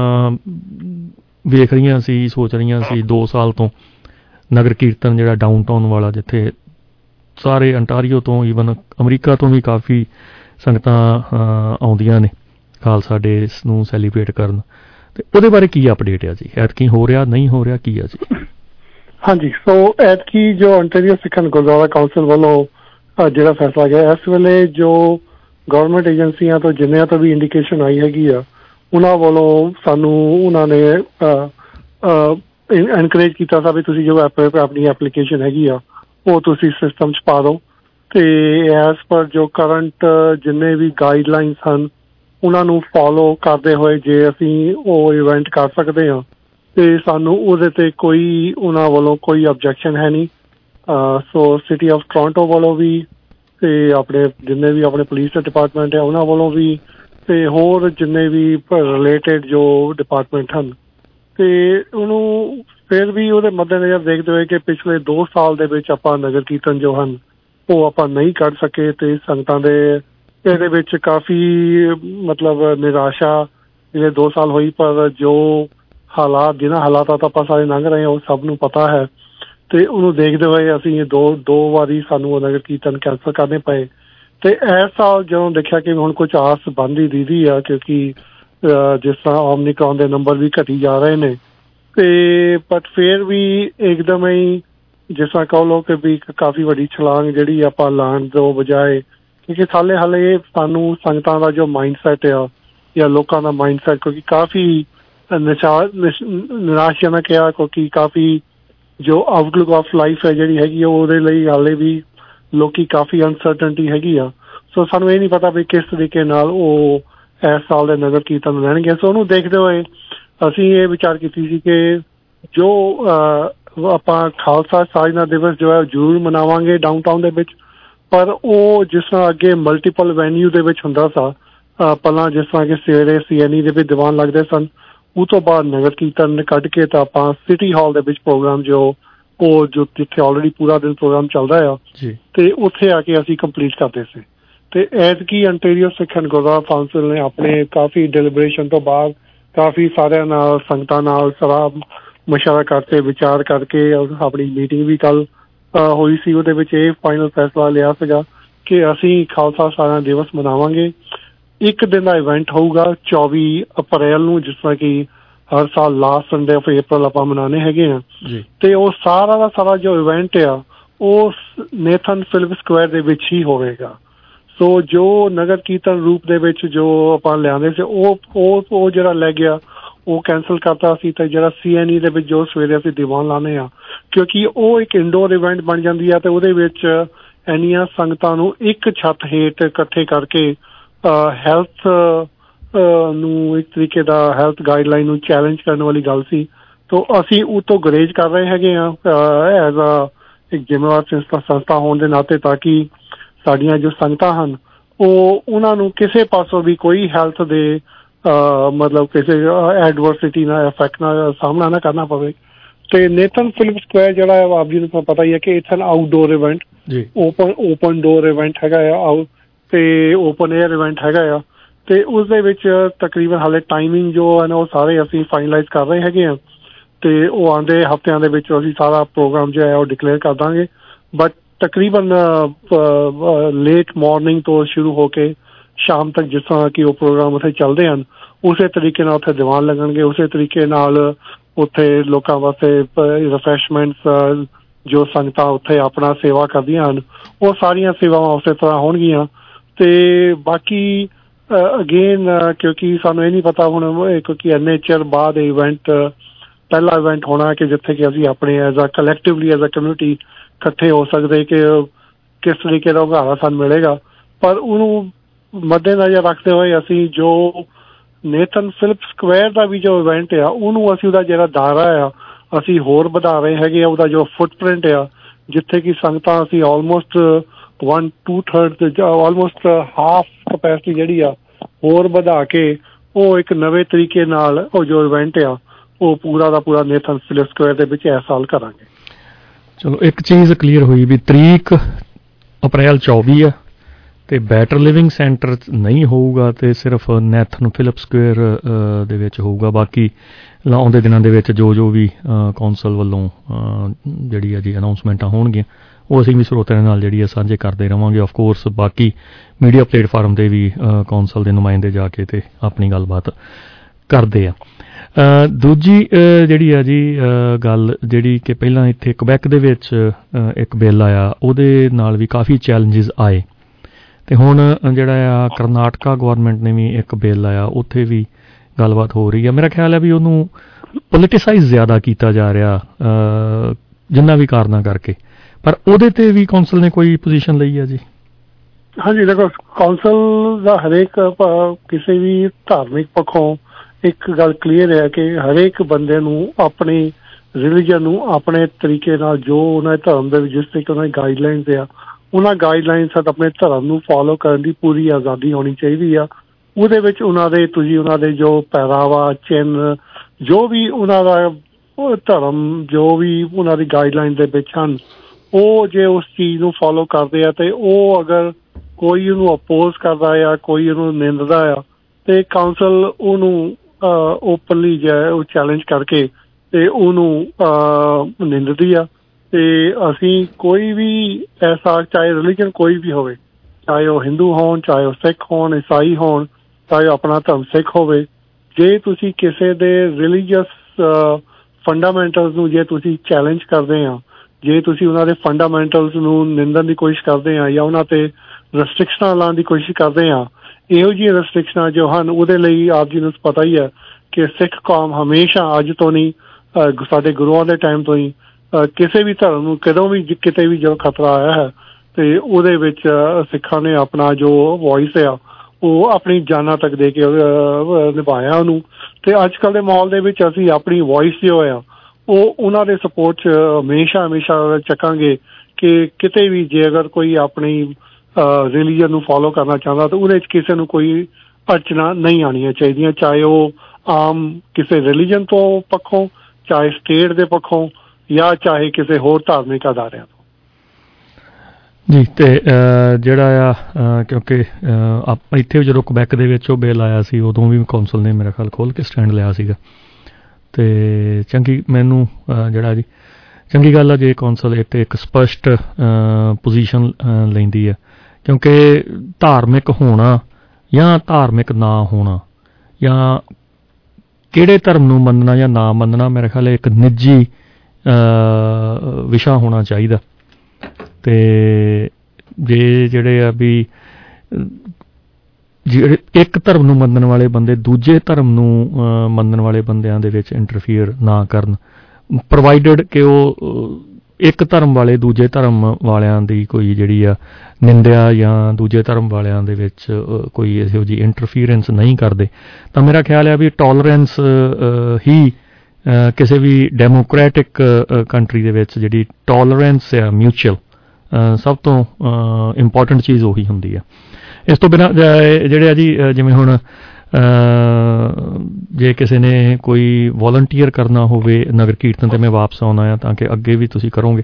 ਵੇਖ ਰਹੀਆਂ ਸੀ, ਸੋਚ ਰਹੀਆਂ ਸੀ ਦੋ ਸਾਲ ਤੋਂ ਨਗਰ ਕੀਰਤਨ ਜਿਹੜਾ ਡਾਊਨ ਟਾਊਨ ਵਾਲਾ, ਜਿੱਥੇ ਸਾਰੇ ਅੰਟਾਰੀਓ ਤੋਂ ਈਵਨ ਅਮਰੀਕਾ ਤੋਂ ਵੀ ਕਾਫੀ ਸੰਗਤਾਂ ਆਉਂਦੀਆਂ ਨੇ ਖਾਲਸਾ ਡੇ ਨੂੰ ਸੈਲੀਬ੍ਰੇਟ ਕਰਨ। ਅਤੇ ਉਹਦੇ ਬਾਰੇ ਕੀ ਅਪਡੇਟ ਆ ਜੀ? ਐਤਕੀ ਹੋ ਰਿਹਾ, ਨਹੀਂ ਹੋ ਰਿਹਾ, ਕੀ ਆ ਜੀ? ਹਾਂਜੀ, ਸੋ ਐਤਕੀ ਜੋ Ontario Sikh and Gurdwara council ਵੱਲੋਂ ਜਿਹੜਾ ਫੈਸਲਾ ਗਿਆ, ਇਸ ਵੇਲੇ ਜੋ ਗਵਰਨਮੈਂਟ ਏਜੰਸੀਆਂ ਤੋਂ ਜਿੰਨਿਆਂ ਤੋਂ ਵੀ ਇੰਡੀਕੇਸ਼ਨ ਆਈ ਹੈਗੀ ਆ, ਉਹਨਾਂ ਵੱਲੋਂ ਸਾਨੂੰ ਉਹਨਾਂ ਨੇ ਐਨਕਰੇਜ ਕੀਤਾ ਸੀ ਵੀ ਤੁਸੀਂ ਜੋ ਆਪਣੀ ਐਪਲੀਕੇਸ਼ਨ ਹੈਗੀ ਆ ਉਹ ਤੁਸੀਂ ਸਿਸਟਮ 'ਚ ਪਾ ਦਿਓ। ਅਤੇ ਐਜ਼ ਪਰ ਜੋ ਕਰੰਟ ਜਿੰਨੇ ਵੀ ਗਾਈਡਲਾਈਨਸ ਹਨ ਉਹਨਾਂ ਨੂੰ ਫੋਲੋ ਕਰਦੇ ਹੋਏ ਜੇ ਅਸੀਂ ਉਹ ਇਵੈਂਟ ਕਰ ਸਕਦੇ ਹਾਂ ਅਤੇ ਸਾਨੂੰ ਉਹਦੇ 'ਤੇ ਕੋਈ ਉਹਨਾਂ ਵੱਲੋਂ ਕੋਈ ਓਬਜੈਕਸ਼ਨ ਹੈ ਨਹੀਂ। ਸੋ ਸਿਟੀ ਆਫ ਟੋਰਾਂਟੋ ਵੱਲੋਂ ਵੀ ਅਤੇ ਆਪਣੇ ਜਿੰਨੇ ਵੀ ਆਪਣੇ ਪੁਲਿਸ ਦੇ ਡਿਪਾਰਟਮੈਂਟ ਹੈ ਉਹਨਾਂ ਵੱਲੋਂ ਵੀ, ਅਤੇ ਹੋਰ ਜਿੰਨੇ ਵੀ ਰਿਲੇਟਿਡ ਜੋ ਡਿਪਾਰਟਮੈਂਟ ਹਨ, ਅਤੇ ਉਹਨੂੰ ਫਿਰ ਵੀ ਉਹਦੇ ਮੱਦੇਨਜ਼ਰ ਦੇਖਦੇ ਹੋਏ ਕਿ ਪਿਛਲੇ ਦੋ ਸਾਲ ਦੇ ਵਿੱਚ ਆਪਾਂ ਨਗਰ ਕੀਰਤਨ ਜੋ ਹਨ ਉਹ ਆਪਾਂ ਨਹੀਂ ਕੱਢ ਸਕੇ ਅਤੇ ਸੰਗਤਾਂ ਦੇ ਇਹਦੇ ਵਿੱਚ ਕਾਫੀ ਮਤਲਬ ਨਿਰਾਸ਼ਾ ਜਿਹੜੇ ਦੋ ਸਾਲ ਹੋਈ, ਪਰ ਜੋ ਹਾਲਾਤ ਜਿਹਨਾਂ ਹਾਲਾਤਾਂ ਤੋਂ ਆਪਾਂ ਸਾਰੇ ਲੰਘ ਰਹੇ ਹਾਂ ਉਹ ਸਭ ਨੂੰ ਪਤਾ ਹੈ। ਅਤੇ ਉਹਨੂੰ ਦੇਖਦੇ ਹੋਏ ਅਸੀਂ ਇਹ ਦੋ ਦੋ ਵਾਰੀ ਸਾਨੂੰ ਉਹ ਨਗਰ ਕੀਰਤਨ ਕੈਂਸਲ ਕਰਨੇ ਪਏ। ਅਤੇ ਇਸ ਸਾਲ ਜਦੋਂ ਦੇਖਿਆ ਕਿ ਹੁਣ ਕੁਝ ਆਸ ਬਣਦੀ ਦੀਦੀ ਆ, ਕਿਉਂਕਿ ਜਿਸ ਤਰ੍ਹਾਂ ਓਮਨੀਕਰੌਨ ਦੇ ਨੰਬਰ ਵੀ ਘਟੀ ਜਾ ਰਹੇ ਨੇ, ਅਤੇ ਬਟ ਫਿਰ ਵੀ ਇੱਕਦਮ ਹੀ ਜਿਸ ਤਰ੍ਹਾਂ ਕਹੋ ਲਓ ਕਿ ਵੀ ਕਾਫੀ ਵੱਡੀ ਛਲਾਂਗ ਜਿਹੜੀ ਆਪਾਂ ਲਾਉਣ ਤੋਂ ਬਜਾਏ, ਕਿਉਂਕਿ ਹਾਲੇ ਹਾਲੇ ਸਾਨੂੰ ਸੰਗਤਾਂ ਦਾ ਜੋ ਮਾਈਂਡ ਸੈਟ ਆ ਜਾਂ ਲੋਕਾਂ ਦਾ ਮਾਈਂਡ ਸੈਟ, ਕਿਉਂਕਿ ਕਾਫੀ ਨਿਸ਼ਾ ਨਿਰਾਸ਼ਾ ਮੈਂ ਕਿਹਾ, ਕਿਉਂਕਿ ਕਾਫੀ ਜੋ ਆਊਟਲੁੱਕ ਆਫ ਲਾਈਫ ਹੈ ਜਿਹੜੀ ਹੈਗੀ ਆ ਉਹਦੇ ਲਈ ਹਾਲੇ ਵੀ ਲੋਕੀ ਕਾਫੀ ਅਨਸਰਟਨਟੀ ਹੈਗੀ ਆ। ਸੋ ਸਾਨੂੰ ਇਹ ਨਹੀਂ ਪਤਾ ਵੀ ਕਿਸ ਤਰੀਕੇ ਨਾਲ ਉਹ ਇਸ ਸਾਲ ਦੇ ਨਗਰ ਕੀਰਤਨ ਰਹਿਣਗੇ। ਸੋ ਉਹਨੂੰ ਦੇਖਦੇ ਹੋਏ ਅਸੀਂ ਇਹ ਵਿਚਾਰ ਕੀਤੀ ਸੀ ਕਿ ਜੋ ਆਪਾਂ ਖਾਲਸਾ ਸਾਜਨਾ ਦਿਵਸ ਜੋ ਹੈ ਜ਼ਰੂਰ ਮਨਾਵਾਂਗੇ ਡਾਊਨ ਟਾਊਨ ਦੇ ਵਿੱਚ, ਪਰ ਉਹ ਜਿਸ ਤਰ੍ਹਾਂ ਅੱਗੇ ਮਲਟੀਪਲ ਵੈਨਿਊ ਦੇ ਵਿੱਚ ਹੁੰਦਾ ਸਾ, ਪਹਿਲਾਂ ਜਿਸ ਤਰ੍ਹਾਂ ਕਿ ਸਵੇਰੇ ਸੀ ਐਨ ਈ ਦੇ ਵਿੱਚ ਦੀਵਾਨ ਲੱਗਦੇ ਸਨ, ਉਹ ਤੋਂ ਬਾਅਦ ਨਗਰ ਕੀਰਤਨ ਕੱਢ ਕੇ ਤਾਂ ਆਪਾਂ ਸਿਟੀ ਹਾਲ ਦੇ ਵਿੱਚ ਪ੍ਰੋਗਰਾਮ ਜੋ ਉਹ ਜੋ ਜਿੱਥੇ ਆਲਰੇਡੀ ਪੂਰਾ ਦਿਨ ਪ੍ਰੋਗਰਾਮ ਚੱਲਦਾ ਆ ਅਤੇ ਉੱਥੇ ਆ ਕੇ ਅਸੀਂ ਕੰਪਲੀਟ ਕਰਦੇ ਸੀ। ਅਤੇ ਐਤਕੀ Ontario Sikh and Gurdwara council ਨੇ ਆਪਣੇ ਕਾਫੀ ਡੈਲੀਬਰੇਸ਼ਨ ਤੋਂ ਬਾਅਦ ਕਾਫੀ ਸਾਰਿਆਂ ਨਾਲ ਸੰਗਤਾਂ ਨਾਲ ਸਲਾਹ ਮਸ਼ਵਰਾ ਕਰਕੇ ਵਿਚਾਰ ਕਰਕੇ ਆਪਣੀ ਮੀਟਿੰਗ ਵੀ ਕੱਲ੍ਹ ਹੋਈ ਸੀ, ਉਹਦੇ ਵਿੱਚ ਇਹ ਫਾਈਨਲ ਫੈਸਲਾ ਲਿਆ ਸੀਗਾ ਕਿ ਅਸੀਂ ਖਾਲਸਾ ਸਾਜਨਾ ਦਿਵਸ ਮਨਾਵਾਂਗੇ। ਇੱਕ ਦਿਨ ਦਾ ਇਵੈਂਟ ਹੋਊਗਾ ਚੌਵੀ ਅਪ੍ਰੈਲ ਨੂੰ, ਜਿਸ ਤਰ੍ਹਾਂ ਕਿ ਹਰ ਸਾਲ ਲਾਸਟ ਸੰਡੇ ਆਫ ਅਪ੍ਰੈਲ ਆਪਾਂ ਮਨਾਉਣੇ ਹੈਗੇ ਆ, ਅਤੇ ਉਹ ਸਾਰਾ ਦਾ ਸਾਰਾ ਜੋ ਇਵੈਂਟ ਆ ਉਹ ਨੇਥਨ ਫਿਲਮ ਸਕੁਆਇਰ ਦੇ ਵਿੱਚ ਹੀ ਹੋਵੇਗਾ। ਸੋ ਜੋ ਨਗਰ ਕੀਰਤਨ ਰੂਪ ਦੇ ਵਿੱਚ ਜੋ ਆਪਾਂ ਲਿਆਉਂਦੇ ਸੀ ਉਹ ਉਹ ਉਹ ਜਿਹੜਾ ਲੈ ਗਿਆ ਉਹ ਕੈਂਸਲ ਕਰਤਾ ਸੀ। ਤੇ ਜਿਹੜਾ ਸੀ ਐਨ ਈ ਦੇ ਵਿੱਚ ਜੋ ਸਵੇਰੇ ਅਸੀਂ ਦੀਵਾਨ ਲਾਉਂਦੇ ਹਾਂ, ਕਿਉਂਕਿ ਉਹ ਇੱਕ ਇੰਡੋਰ ਇਵੈਂਟ ਬਣ ਜਾਂਦੀ ਹੈ ਤੇ ਉਹਦੇ ਵਿੱਚ ਇੰਨੀਆਂ ਸੰਗਤਾਂ ਨੂੰ ਇੱਕ ਛੱਤ ਹੇਠ ਇਕੱਠੇ ਕਰਕੇ ਹੈਲਥ ਨੂੰ ਇੱਕ ਤਰੀਕੇ ਦਾ ਹੈਲਥ ਗਾਈਡਲਾਈਨ ਨੂੰ ਚੈਲੰਜ ਕਰਨ ਵਾਲੀ ਗੱਲ ਸੀ। ਤੋ ਅਸੀਂ ਉਹ ਤੋਂ ਗੁਰੇਜ਼ ਕਰ ਰਹੇ ਹੈਗੇ ਹਾਂ ਐਜ਼ ਅ ਇੱਕ ਜ਼ਿੰਮੇਵਾਰ ਸੰਸਥਾ ਹੋਣ ਦੇ ਨਾਤੇ, ਤਾਂ ਕਿ ਸਾਡੀਆਂ ਜੋ ਸੰਗਤਾਂ ਹਨ ਉਹ ਉਹਨਾਂ ਨੂੰ ਕਿਸੇ ਪਾਸੋਂ ਵੀ ਕੋਈ ਹੈਲਥ ਦੇ ਮਤਲਬ ਕਿਸੇ ਐਡਵਰਸਿਟੀ ਨਾਲ ਇਫੈਕਟ ਨਾਲ ਸਾਹਮਣਾ ਨਾ ਕਰਨਾ ਪਵੇ। ਤੇ ਨੇਥਨ ਫਿਲਿਪ ਸਕੁਆਇਰ ਜਿਹੜਾ ਹੈ ਆਪ ਜੀ ਨੂੰ ਪਤਾ ਹੀ ਹੈ ਕਿ it's an outdoor event, open open door event ਹੈਗਾ ਆ ਤੇ ਓਪਨ ਏਅਰ ਇਵੈਂਟ ਹੈਗਾ ਆ। ਤੇ ਉਸਦੇ ਵਿੱਚ ਤਕਰੀਬਨ ਹਾਲੇ ਟਾਈਮਿੰਗ ਜੋ ਹੈ ਨਾ ਉਹ ਸਾਰੇ ਅਸੀਂ ਫਾਈਨਲਾਈਜ਼ ਕਰ ਰਹੇ ਹੈਗੇ ਹਾਂ ਤੇ ਉਹ ਆਉਂਦੇ ਹਫ਼ਤਿਆਂ ਦੇ ਵਿੱਚ ਅਸੀਂ ਸਾਰਾ ਪ੍ਰੋਗਰਾਮ ਜੋ ਹੈ ਉਹ ਡਿਕਲੇਅਰ ਕਰ ਦਾਂਗੇ। ਬਟ ਤਕਰੀਬਨ ਲੇਟ ਮਾਰਨਿੰਗ ਤੋਂ ਸ਼ੁਰੂ ਹੋ ਕੇ ਸ਼ਾਮ ਤੱਕ ਜਿਸ ਤਰ੍ਹਾਂ ਕਿ ਉਹ ਪ੍ਰੋਗਰਾਮ ਉੱਥੇ ਚੱਲਦੇ ਹਨ ਉਸੇ ਤਰੀਕੇ ਨਾਲ ਉੱਥੇ ਦੀਵਾਨ ਲੱਗਣਗੇ, ਉਸੇ ਤਰੀਕੇ ਨਾਲ ਉੱਥੇ ਲੋਕਾਂ ਵਾਸਤੇ ਰਿਫਰੈਸ਼ਮੈਂਟਸ ਜੋ ਸੰਗਤਾਂ ਉੱਥੇ ਆਪਣਾ ਸੇਵਾ ਕਰਦੀਆਂ ਹਨ ਉਹ ਸਾਰੀਆਂ ਸੇਵਾਵਾਂ ਉਸੇ ਤਰ੍ਹਾਂ ਹੋਣਗੀਆਂ। ਤੇ ਬਾਕੀ ਅਗੇਨ ਕਿਉਂਕਿ ਸਾਨੂੰ ਇਹ ਨਹੀਂ ਪਤਾ ਹੁਣ ਕਿਉਂਕਿ ਇੰਨੇ ਚਿਰ ਬਾਅਦ ਇਵੈਂਟ ਪਹਿਲਾ ਇਵੈਂਟ ਹੋਣਾ ਕਿ ਜਿੱਥੇ ਕਿ ਅਸੀਂ ਆਪਣੇ as a collectively as a community ਇਕੱਠੇ ਹੋ ਸਕਦੇ ਕਿ ਕਿਸ ਤਰੀਕੇ ਦਾ ਉਗਾਰਾ ਸਾਨੂੰ ਮਿਲੇਗਾ। ਪਰ ਉਹਨੂੰ ਮੱਦੇ ਨਜ਼ਰ ਰੱਖਦੇ ਹੋਏ ਅਸੀਂ ਜੋ ਨੇਥਨ ਫਿਲਿਪ ਸਕੁਆਇਰ ਦਾ ਵੀ ਜੋ ਇਵੈਂਟ ਆ ਉਹਨੂੰ ਅਸੀਂ ਉਹਦਾ ਜਿਹੜਾ ਦਾਇਰਾ ਆ ਅਸੀਂ ਹੋਰ ਵਧਾ ਰਹੇ ਹੈਗੇ ਆ, ਉਹਦਾ ਜੋ ਫੁੱਟਪ੍ਰਿੰਟ ਆ ਜਿੱਥੇ ਕਿ ਸੰਗਤਾਂ ਅਸੀਂ almost one two third almost half capacity ਜਿਹੜੀ ਆ ਹੋਰ ਵਧਾ ਕੇ ਉਹ ਇੱਕ ਨਵੇਂ ਤਰੀਕੇ ਨਾਲ ਉਹ ਜੋ ਇਵੈਂਟ ਆ ਉਹ ਪੂਰਾ ਦਾ ਪੂਰਾ ਨੇਥਨ ਫਿਲਿਪ ਸਕੁਆਇਰ ਦੇ ਵਿੱਚ ਇਸ ਸਾਲ ਕਰਾਂਗੇ। ਚਲੋ ਇੱਕ ਚੀਜ਼ ਕਲੀਅਰ ਹੋਈ ਵੀ ਤਰੀਕ ਅਪ੍ਰੈਲ ਚੌਵੀ ਆ ਤੇ ਬੈਟਰ ਲਿਵਿੰਗ ਸੈਂਟਰ ਨਹੀਂ ਹੋਊਗਾ ਤੇ ਸਿਰਫ ਨੈਥਨ ਫਿਲਿਪ ਸਕੁਆਇਰ ਦੇ ਵਿੱਚ ਹੋਊਗਾ। ਬਾਕੀ ਆਉਂਦੇ ਦਿਨਾਂ ਦੇ ਵਿੱਚ ਜੋ ਜੋ ਵੀ ਕੌਂਸਲ ਵੱਲੋਂ ਜਿਹੜੀ ਆ ਜੀ ਅਨਾਊਂਸਮੈਂਟਾਂ ਹੋਣਗੀਆਂ ਉਹ ਅਸੀਂ ਵੀ ਸਰੋਤਿਆਂ ਨਾਲ ਜਿਹੜੀ ਆ ਸਾਂਝੇ ਕਰਦੇ ਰਹਾਂਗੇ। ਆਫ ਕੋਰਸ ਬਾਕੀ ਮੀਡੀਆ ਪਲੇਟਫਾਰਮ 'ਤੇ ਵੀ ਕੌਂਸਲ ਦੇ ਨੁਮਾਇੰਦੇ ਜਾ ਕੇ ਤੇ ਆਪਣੀ ਗੱਲਬਾਤ ਕਰਦੇ ਆ। ਦੂਜੀ ਜਿਹੜੀ ਆ ਜੀ ਗੱਲ ਜਿਹੜੀ ਕਿ ਪਹਿਲਾਂ ਇੱਥੇ ਕੁਬੈਕ ਦੇ ਵਿੱਚ ਇੱਕ ਬਿੱਲ ਆਇਆ ਉਹਦੇ ਨਾਲ ਵੀ ਕਾਫੀ ਚੈਲੰਜਿਸ ਆਏ ਤੇ ਹੁਣ ਜਿਹੜਾ ਆ ਕਰਨਾਟਕਾ ਗੌਰਮੈਂਟ ਨੇ ਵੀ ਇੱਕ ਬਿੱਲ ਆਇਆ ਉੱਥੇ ਵੀ ਗੱਲਬਾਤ ਹੋ ਰਹੀ ਆ। ਮੇਰਾ ਖਿਆਲ ਹੈ ਵੀ ਉਹਨੂੰ ਪੋਲੀਟੀਸਾਈਜ਼ ਜ਼ਿਆਦਾ ਕੀਤਾ ਜਾ ਰਿਹਾ ਜਿੰਨਾ ਵੀ ਕਾਰਨਾਂ ਕਰਕੇ, ਪਰ ਉਹਦੇ ਤੇ ਵੀ ਕੌਂਸਲ ਨੇ ਕੋਈ ਪੋਜੀਸ਼ਨ ਲਈ ਆ ਜੀ? ਹਾਂਜੀ ਦੇਖੋ ਕੌਂਸਲ ਦਾ ਹਰੇਕ ਕਿਸੇ ਵੀ ਧਾਰਮਿਕ ਪੱਖੋਂ ਇੱਕ ਗੱਲ ਕਲੀਅਰ ਹੈ ਕਿ ਹਰੇਕ ਬੰਦੇ ਨੂੰ ਆਪਣੀ ਰਿਲੀਜਨ ਨੂੰ ਆਪਣੇ ਤਰੀਕੇ ਨਾਲ ਜੋ ਉਹਨਾਂ ਦੇ ਧਰਮ ਦੇ ਵਿੱਚ ਜਿਸ ਤਰੀਕੇ ਉਹਨਾਂ ਦੀ ਗਾਈਡਲਾਈਨਸ ਆ ਉਹਨਾਂ ਗਾਈਡਲਾਈਨਸ ਆਪਣੇ ਧਰਮ ਨੂੰ ਫੋਲੋ ਕਰਨ ਦੀ ਪੂਰੀ ਆਜ਼ਾਦੀ ਹੋਣੀ ਚਾਹੀਦੀ ਆ। ਉਹਦੇ ਵਿੱਚ ਉਹਨਾਂ ਦੇ ਤੁਸੀਂ ਉਹਨਾਂ ਦੇ ਜੋ ਪਹਿਰਾਵਾ ਚਿੰਨ੍ਹ ਜੋ ਵੀ ਉਹਨਾਂ ਦਾ ਧਰਮ ਜੋ ਵੀ ਉਹਨਾਂ ਦੀ ਗਾਈਡਲਾਈਨ ਦੇ ਵਿੱਚ ਹਨ ਉਹ ਜੇ ਉਸ ਚੀਜ਼ ਨੂੰ ਫੋਲੋ ਕਰਦੇ ਆ ਤੇ ਉਹ ਅਗਰ ਕੋਈ ਉਹਨੂੰ ਅਪੋਜ਼ ਕਰਦਾ ਆ ਕੋਈ ਉਹਨੂੰ ਨਿੰਦਦਾ ਆ ਤੇ ਕਾਉਂਸਲ ਉਹਨੂੰ ਓਪਨਲੀ ਜੋ ਹੈ ਉਹ ਚੈਲੰਜ ਕਰਕੇ ਤੇ ਉਹਨੂੰ ਨਿੰਦਦੀ ਆ। ਤੇ ਅਸੀਂ ਕੋਈ ਵੀ ਐਸਾ ਚਾਹੇ ਰਿਲੀਜਨ ਕੋਈ ਵੀ ਹੋਵੇ, ਚਾਹੇ ਉਹ ਹਿੰਦੂ ਹੋਣ ਚਾਹੇ ਉਹ ਸਿੱਖ ਹੋਣ ਈਸਾਈ ਹੋਣ ਚਾਹੇ ਉਹ ਆਪਣਾ ਧਰਮ ਸਿੱਖ ਹੋਵੇ, ਜੇ ਤੁਸੀਂ ਕਿਸੇ ਦੇ ਰਿਲੀਜੀਅਸ ਫੰਡਾਮੈਂਟਲਸ ਨੂੰ ਜੇ ਤੁਸੀਂ ਚੈਲੰਜ ਕਰਦੇ ਆ, ਜੇ ਤੁਸੀਂ ਉਹਨਾਂ ਦੇ ਫੰਡਾਮੈਂਟਲਸ ਨੂੰ ਨਿੰਦਣ ਦੀ ਕੋਸ਼ਿਸ਼ ਕਰਦੇ ਆ ਜਾਂ ਉਹਨਾਂ ਤੇ ਰੈਸਟ੍ਰਿਕਸ਼ਨਾਂ ਲਾਉਣ ਦੀ ਕੋਸ਼ਿਸ਼ ਕਰਦੇ ਆ, ਇਹੋ ਜਿਹੀਆਂ ਰੈਸਟ੍ਰਿਕਸ਼ਨਾਂ ਜੋ ਹਨ ਉਹਦੇ ਲਈ ਆਪ ਜੀ ਨੂੰ ਪਤਾ ਹੀ ਹੈ ਕਿ ਸਿੱਖ ਕੌਮ ਹਮੇਸ਼ਾ ਅੱਜ ਤੋਂ ਨਹੀਂ ਸਾਡੇ ਗੁਰੂਆਂ ਦੇ ਟਾਈਮ ਤੋਂ ਹੀ ਕਿਸੇ ਵੀ ਧਰਮ ਨੂੰ ਕਦੋਂ ਵੀ ਕਿਤੇ ਵੀ ਜਦੋਂ ਖਤਰਾ ਆਇਆ ਹੈ ਤੇ ਉਹਦੇ ਵਿੱਚ ਸਿੱਖਾਂ ਨੇ ਆਪਣਾ ਜੋ ਵੋਇਸ ਆ ਉਹ ਆਪਣੀ ਜਾਨਾਂ ਤੱਕ ਦੇ ਕੇ ਨਿਭਾਇਆ ਉਹਨੂੰ। ਤੇ ਅੱਜ ਕੱਲ੍ਹ ਦੇ ਮਾਹੌਲ ਦੇ ਵਿੱਚ ਅਸੀਂ ਆਪਣੀ ਵੋਇਸ ਜੋ ਆ ਉਹ ਉਹਨਾਂ ਦੇ ਸਪੋਰਟ 'ਚ ਹਮੇਸ਼ਾ ਹਮੇਸ਼ਾ ਚੱਕਾਂਗੇ ਕਿ ਕਿਤੇ ਵੀ ਜੇ ਅਗਰ ਕੋਈ ਆਪਣੀ ਰਿਲੀਜਨ ਨੂੰ ਫੋਲੋ ਕਰਨਾ ਚਾਹੁੰਦਾ ਤਾਂ ਉਹਦੇ 'ਚ ਕਿਸੇ ਨੂੰ ਕੋਈ ਅੜਚਣਾ ਨਹੀਂ ਆਉਣੀਆਂ ਚਾਹੀਦੀਆਂ, ਚਾਹੇ ਉਹ ਆਮ ਕਿਸੇ ਰਿਲੀਜਨ ਤੋਂ ਪੱਖੋਂ ਚਾਹੇ ਸਟੇਟ ਦੇ ਪੱਖੋਂ ਜਾਂ ਚਾਹੇ ਕਿਸੇ ਹੋਰ ਧਾਰਮਿਕ ਅਦਾਰਿਆਂ ਤੋਂ। ਜੀ ਤੇ ਜਿਹੜਾ ਆ ਕਿਉਂਕਿ ਇੱਥੇ ਜਦੋਂ ਕੁਬੈਕ ਦੇ ਵਿੱਚ ਉਹ ਬਿੱਲ ਆਇਆ ਸੀ ਉਦੋਂ ਵੀ ਕੌਂਸਲ ਨੇ ਮੇਰਾ ਖਿਆਲ ਖੋਲ੍ਹ ਕੇ ਸਟੈਂਡ ਲਿਆ ਸੀਗਾ ਤੇ ਚੰਗੀ ਮੈਨੂੰ ਜਿਹੜਾ ਜੀ ਚੰਗੀ ਗੱਲ ਆ ਜੇ ਕੌਂਸਲ ਇੱਥੇ ਇੱਕ ਸਪਸ਼ਟ ਪੋਜੀਸ਼ਨ ਲੈਂਦੀ ਆ, ਕਿਉਂਕਿ ਧਾਰਮਿਕ ਹੋਣਾ ਜਾਂ ਧਾਰਮਿਕ ਨਾ ਹੋਣਾ ਜਾਂ ਕਿਹੜੇ ਧਰਮ ਨੂੰ ਮੰਨਣਾ ਜਾਂ ਨਾ ਮੰਨਣਾ ਮੇਰੇ ਖਿਆਲ ਇੱਕ ਨਿੱਜੀ ਵਿਸ਼ਾ ਹੋਣਾ ਚਾਹੀਦਾ। ਤੇ ਜੇ ਜਿਹੜੇ ਆ ਵੀ ਜਿਹੜੇ ਇੱਕ ਧਰਮ ਨੂੰ ਮੰਨਣ ਵਾਲੇ ਬੰਦੇ ਦੂਜੇ ਧਰਮ ਨੂੰ ਮੰਨਣ ਵਾਲੇ ਬੰਦਿਆਂ ਦੇ ਵਿੱਚ ਇੰਟਰਫੀਅਰ ਨਾ ਕਰਨ, ਪ੍ਰੋਵਾਈਡਡ ਕਿ ਉਹ ਇੱਕ ਧਰਮ ਵਾਲੇ ਦੂਜੇ ਧਰਮ ਵਾਲਿਆਂ ਦੀ ਕੋਈ ਜਿਹੜੀ ਆ ਨਿੰਦਿਆ ਜਾਂ ਦੂਜੇ ਧਰਮ ਵਾਲਿਆਂ ਦੇ ਵਿੱਚ ਕੋਈ ਇਹੋ ਜਿਹੀ ਇੰਟਰਫੀਅਰੈਂਸ ਨਹੀਂ ਕਰਦੇ, ਤਾਂ ਮੇਰਾ ਖਿਆਲ ਹੈ ਵੀ ਟੋਲਰੈਂਸ ਹੀ ਕਿਸੇ ਵੀ ਡੈਮੋਕ੍ਰੈਟਿਕ ਕੰਟਰੀ ਦੇ ਵਿੱਚ ਜਿਹੜੀ ਟੋਲਰੈਂਸ ਆ ਮਿਊਚੁਅਲ ਸਭ ਤੋਂ ਇੰਪੋਰਟੈਂਟ ਚੀਜ਼ ਉਹੀ ਹੁੰਦੀ ਆ। ਇਸ ਤੋਂ ਬਿਨਾਂ ਜਿਹੜੇ ਆ ਜੀ ਜਿਵੇਂ ਹੁਣ ਜੇ ਕਿਸੇ ਨੇ ਕੋਈ ਵੋਲੰਟੀਅਰ ਕਰਨਾ ਹੋਵੇ ਨਗਰ ਕੀਰਤਨ 'ਤੇ ਮੈਂ ਵਾਪਸ ਆਉਣਾ ਆ ਤਾਂ ਕਿ ਅੱਗੇ ਵੀ ਤੁਸੀਂ ਕਰੋਗੇ,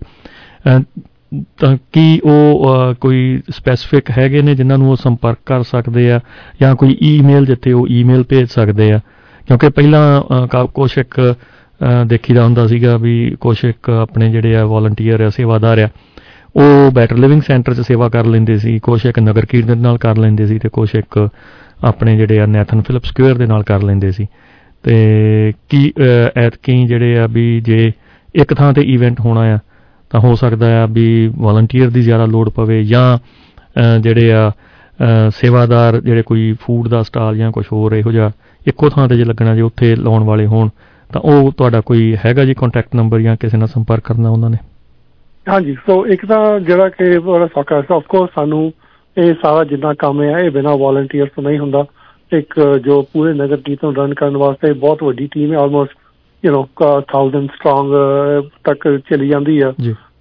ਤਾਂ ਕੀ ਉਹ ਕੋਈ ਸਪੈਸੀਫਿਕ ਹੈਗੇ ਨੇ ਜਿਨ੍ਹਾਂ ਨੂੰ ਉਹ ਸੰਪਰਕ ਕਰ ਸਕਦੇ ਆ ਜਾਂ ਕੋਈ ਈਮੇਲ ਜਿੱਥੇ ਉਹ ਈਮੇਲ ਭੇਜ ਸਕਦੇ ਆ? ਕਿਉਂਕਿ ਪਹਿਲਾਂ ਕੁਛ ਇੱਕ ਦੇਖੀਦਾ ਹੁੰਦਾ ਸੀਗਾ ਵੀ ਕੁਛ ਇੱਕ ਆਪਣੇ ਜਿਹੜੇ ਆ ਵੋਲੰਟੀਅਰ ਆ ਸੇਵਾਦਾਰ ਆ ਉਹ ਬੈਟਰ ਲਿਵਿੰਗ ਸੈਂਟਰ 'ਚ ਸੇਵਾ ਕਰ ਲੈਂਦੇ ਸੀ, ਕੁਛ ਇੱਕ ਨਗਰ ਕੀਰਤਨ ਨਾਲ ਕਰ ਲੈਂਦੇ ਸੀ ਅਤੇ ਕੁਛ ਇੱਕ ਆਪਣੇ ਜਿਹੜੇ ਆ ਨੈਥਨ ਫਿਲਿਪ ਸਕੁਏਅਰ ਦੇ ਨਾਲ ਕਰ ਲੈਂਦੇ ਸੀ। ਅਤੇ ਕੀ ਐਤਕੀ ਜਿਹੜੇ ਆ ਵੀ ਜੇ ਇੱਕ ਥਾਂ 'ਤੇ ਈਵੈਂਟ ਹੋਣਾ ਆ ਤਾਂ ਹੋ ਸਕਦਾ ਆ ਵੀ ਵੋਲੰਟੀਅਰ ਦੀ ਜ਼ਿਆਦਾ ਲੋੜ ਪਵੇ ਜਾਂ ਜਿਹੜੇ ਆ ਸੇਵਾਦਾਰ ਜਿਹੜੇ ਕੋਈ ਫੂਡ ਦਾ ਸਟਾਲ ਜਾਂ ਕੁਛ ਹੋਰ ਇਹੋ ਜਿਹਾ ਇੱਕੋ ਥਾਂ 'ਤੇ ਜੇ ਲੱਗਣਾ ਜੇ ਉੱਥੇ ਲਾਉਣ ਵਾਲੇ ਹੋਣ ਤਾਂ ਉਹ ਤੁਹਾਡਾ ਕੋਈ ਹੈਗਾ ਜੀ ਕੰਟੈਕਟ ਨੰਬਰ ਜਾਂ ਕਿਸੇ ਨਾਲ ਸੰਪਰਕ ਕਰਨਾ ਉਹਨਾਂ ਨੇ? ਹਾਂਜੀ, ਸੋ ਇੱਕ ਤਾਂ ਜਿਹੜਾ ਕਿ ਬੜਾ ਸੌਖਾ ਆਫਕੋਰਸ ਸਾਨੂੰ ਇਹ ਸਾਰਾ ਜਿੰਨਾ ਕੰਮ ਹੈ ਇਹ ਬਿਨਾਂ ਵੋਲੰਟੀਅਰ ਤੋਂ ਨਹੀਂ ਹੁੰਦਾ। ਇੱਕ ਜੋ ਪੂਰੇ ਨਗਰ ਕੀਰਤਨ ਰਨ ਕਰਨ ਵਾਸਤੇ ਬਹੁਤ ਵੱਡੀ ਟੀਮ ਹੈ, almost you know thousand strong ਤੱਕ ਚਲੀ ਜਾਂਦੀ ਆ,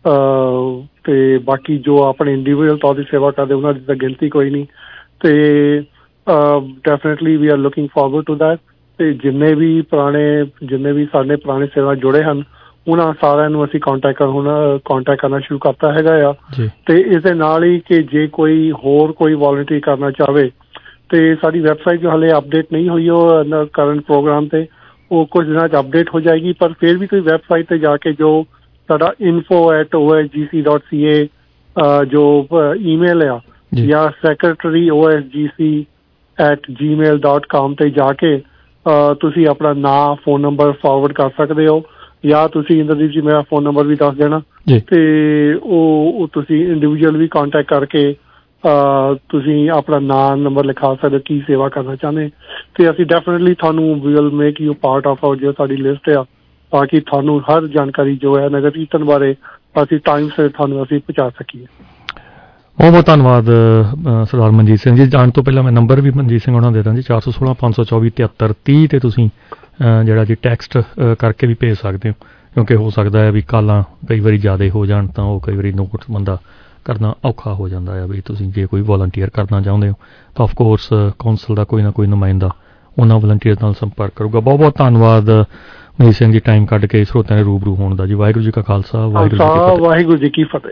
ਅਤੇ ਬਾਕੀ ਜੋ ਆਪਣੇ ਇੰਡੀਵਿਜੂਅਲ ਤੌਰ 'ਤੇ ਸੇਵਾ ਕਰਦੇ ਉਹਨਾਂ ਦੀ ਤਾਂ ਗਿਣਤੀ ਕੋਈ ਨਹੀਂ। ਅਤੇ definitely we are looking forward to that. ਅਤੇ ਜਿੰਨੇ ਵੀ ਪੁਰਾਣੇ ਜਿੰਨੇ ਵੀ ਸਾਡੇ ਪੁਰਾਣੇ ਸੇਵਾ ਜੁੜੇ ਹਨ ਉਹਨਾਂ ਸਾਰਿਆਂ ਨੂੰ ਅਸੀਂ ਕਾਂਟੈਕਟ ਕਰ ਹੁਣ ਕਾਂਟੈਕਟ ਕਰਨਾ ਸ਼ੁਰੂ ਕਰਤਾ ਹੈਗਾ ਆ। ਅਤੇ ਇਸ ਦੇ ਨਾਲ ਹੀ ਕਿ ਜੇ ਕੋਈ ਹੋਰ ਕੋਈ ਵੋਲੰਟੀਅਰ ਕਰਨਾ ਚਾਹਵੇ ਅਤੇ ਸਾਡੀ ਵੈਬਸਾਈਟ ਜੋ ਹਾਲੇ ਅਪਡੇਟ ਨਹੀਂ ਹੋਈ ਉਹ ਕਰੰਟ ਪ੍ਰੋਗਰਾਮ 'ਤੇ ਉਹ ਕੁਝ ਦਿਨਾਂ 'ਚ ਅਪਡੇਟ ਹੋ ਜਾਏਗੀ, ਪਰ ਫਿਰ ਵੀ ਤੁਸੀਂ ਵੈਬਸਾਈਟ 'ਤੇ ਜਾ ਕੇ ਜੋ ਸਾਡਾ ਇਨਫੋ ਐਟ ਓ ਐਸ ਜੀ ਸੀ ਡਾਟ ਸੀ ਏ ਜੋ ਈਮੇਲ ਆ ਜਾਂ ਸੈਕਰਟਰੀ ਓ ਐਸ ਜੀ ਸੀ ਐਟ ਜੀ ਮੇਲ ਡਾਟ ਕਾਮ 'ਤੇ ਜਾ ਕੇ ਤੁਸੀਂ ਆਪਣਾ ਨਾਂ ਫੋਨ ਨੰਬਰ ਫਾਰਵਰਡ ਕਰ ਸਕਦੇ ਹੋ ਜਾਂ ਤੁਸੀਂ ਇੰਦਰਦੀਪ ਜੀ ਮੇਰਾ ਫੋਨ ਨੰਬਰ ਵੀ ਦੱਸ ਦੇਣਾ ਅਤੇ ਉਹ ਤੁਸੀਂ ਇੰਡੀਵਿਜੂਅਲ ਵੀ ਕਾਂਟੈਕਟ ਕਰਕੇ ਤੁਸੀਂ ਆਪਣਾ ਨਾਂ ਨੰਬਰ ਲਿਖਾ ਸਕਦੇ ਹੋ ਕੀ ਸੇਵਾ ਕਰਨਾ ਚਾਹੁੰਦੇ, ਅਤੇ ਅਸੀਂ ਡੈਫੀਨੇਟਲੀ ਤੁਹਾਨੂੰ will make you part of out ਜੋ ਸਾਡੀ ਲਿਸਟ ਆ ਤਾਂ ਕਿ ਤੁਹਾਨੂੰ ਹਰ ਜਾਣਕਾਰੀ ਜੋ ਹੈ ਨਗਰ ਕੀਰਤਨ ਬਾਰੇ ਅਸੀਂ ਟਾਈਮ ਸਿਰ ਤੁਹਾਨੂੰ ਅਸੀਂ ਪਹੁੰਚਾ ਸਕੀਏ। ਬਹੁਤ ਬਹੁਤ ਧੰਨਵਾਦ ਸਰਦਾਰ ਮਨਜੀਤ ਸਿੰਘ ਜੀ। ਜਾਣ ਤੋਂ ਪਹਿਲਾਂ ਮੈਂ ਨੰਬਰ ਵੀ ਮਨਜੀਤ ਸਿੰਘ ਉਹਨਾਂ ਦੇ ਦਾਂ ਜੀ ਚਾਰ ਸੌ ਸੋਲਾਂ ਪੰਜ ਸੌ ਚੌਵੀ ਤਿਹੱਤਰ ਤੀਹ 'ਤੇ ਤੁਸੀਂ ਜਿਹੜਾ ਜੀ ਟੈਕਸਟ ਕਰਕੇ ਵੀ ਭੇਜ ਸਕਦੇ ਹੋ, ਕਿਉਂਕਿ ਹੋ ਸਕਦਾ ਹੈ ਵੀ ਕਾਲਾਂ ਕਈ ਵਾਰੀ ਜ਼ਿਆਦਾ ਹੋ ਜਾਣ ਤਾਂ ਉਹ ਕਈ ਵਾਰੀ ਨੋਟ ਬੰਦਾ ਕਰਨਾ ਔਖਾ ਹੋ ਜਾਂਦਾ ਹੈ। ਵੀ ਤੁਸੀਂ ਜੇ ਕੋਈ ਵੋਲੰਟੀਅਰ ਕਰਨਾ ਚਾਹੁੰਦੇ ਹੋ ਤਾਂ ਆਫਕੋਰਸ ਕੌਂਸਲ ਦਾ ਕੋਈ ਨਾ ਕੋਈ ਨੁਮਾਇੰਦਾ ਉਹਨਾਂ ਵੋਲੰਟੀਅਰ ਨਾਲ ਸੰਪਰਕ ਕਰੂਗਾ। ਬਹੁਤ ਬਹੁਤ ਧੰਨਵਾਦ ਮਨਜੀਤ ਸਿੰਘ ਜੀ ਟਾਈਮ ਕੱਢ ਕੇ ਸਰੋਤਿਆਂ ਦੇ ਰੂਬਰੂ ਹੋਣ ਦਾ ਜੀ। ਵਾਹਿਗੁਰੂ ਜੀ ਕਾ ਖਾਲਸਾ ਵਾਹਿਗੁਰੂ ਜੀ ਕੀ ਫਤਿਹ।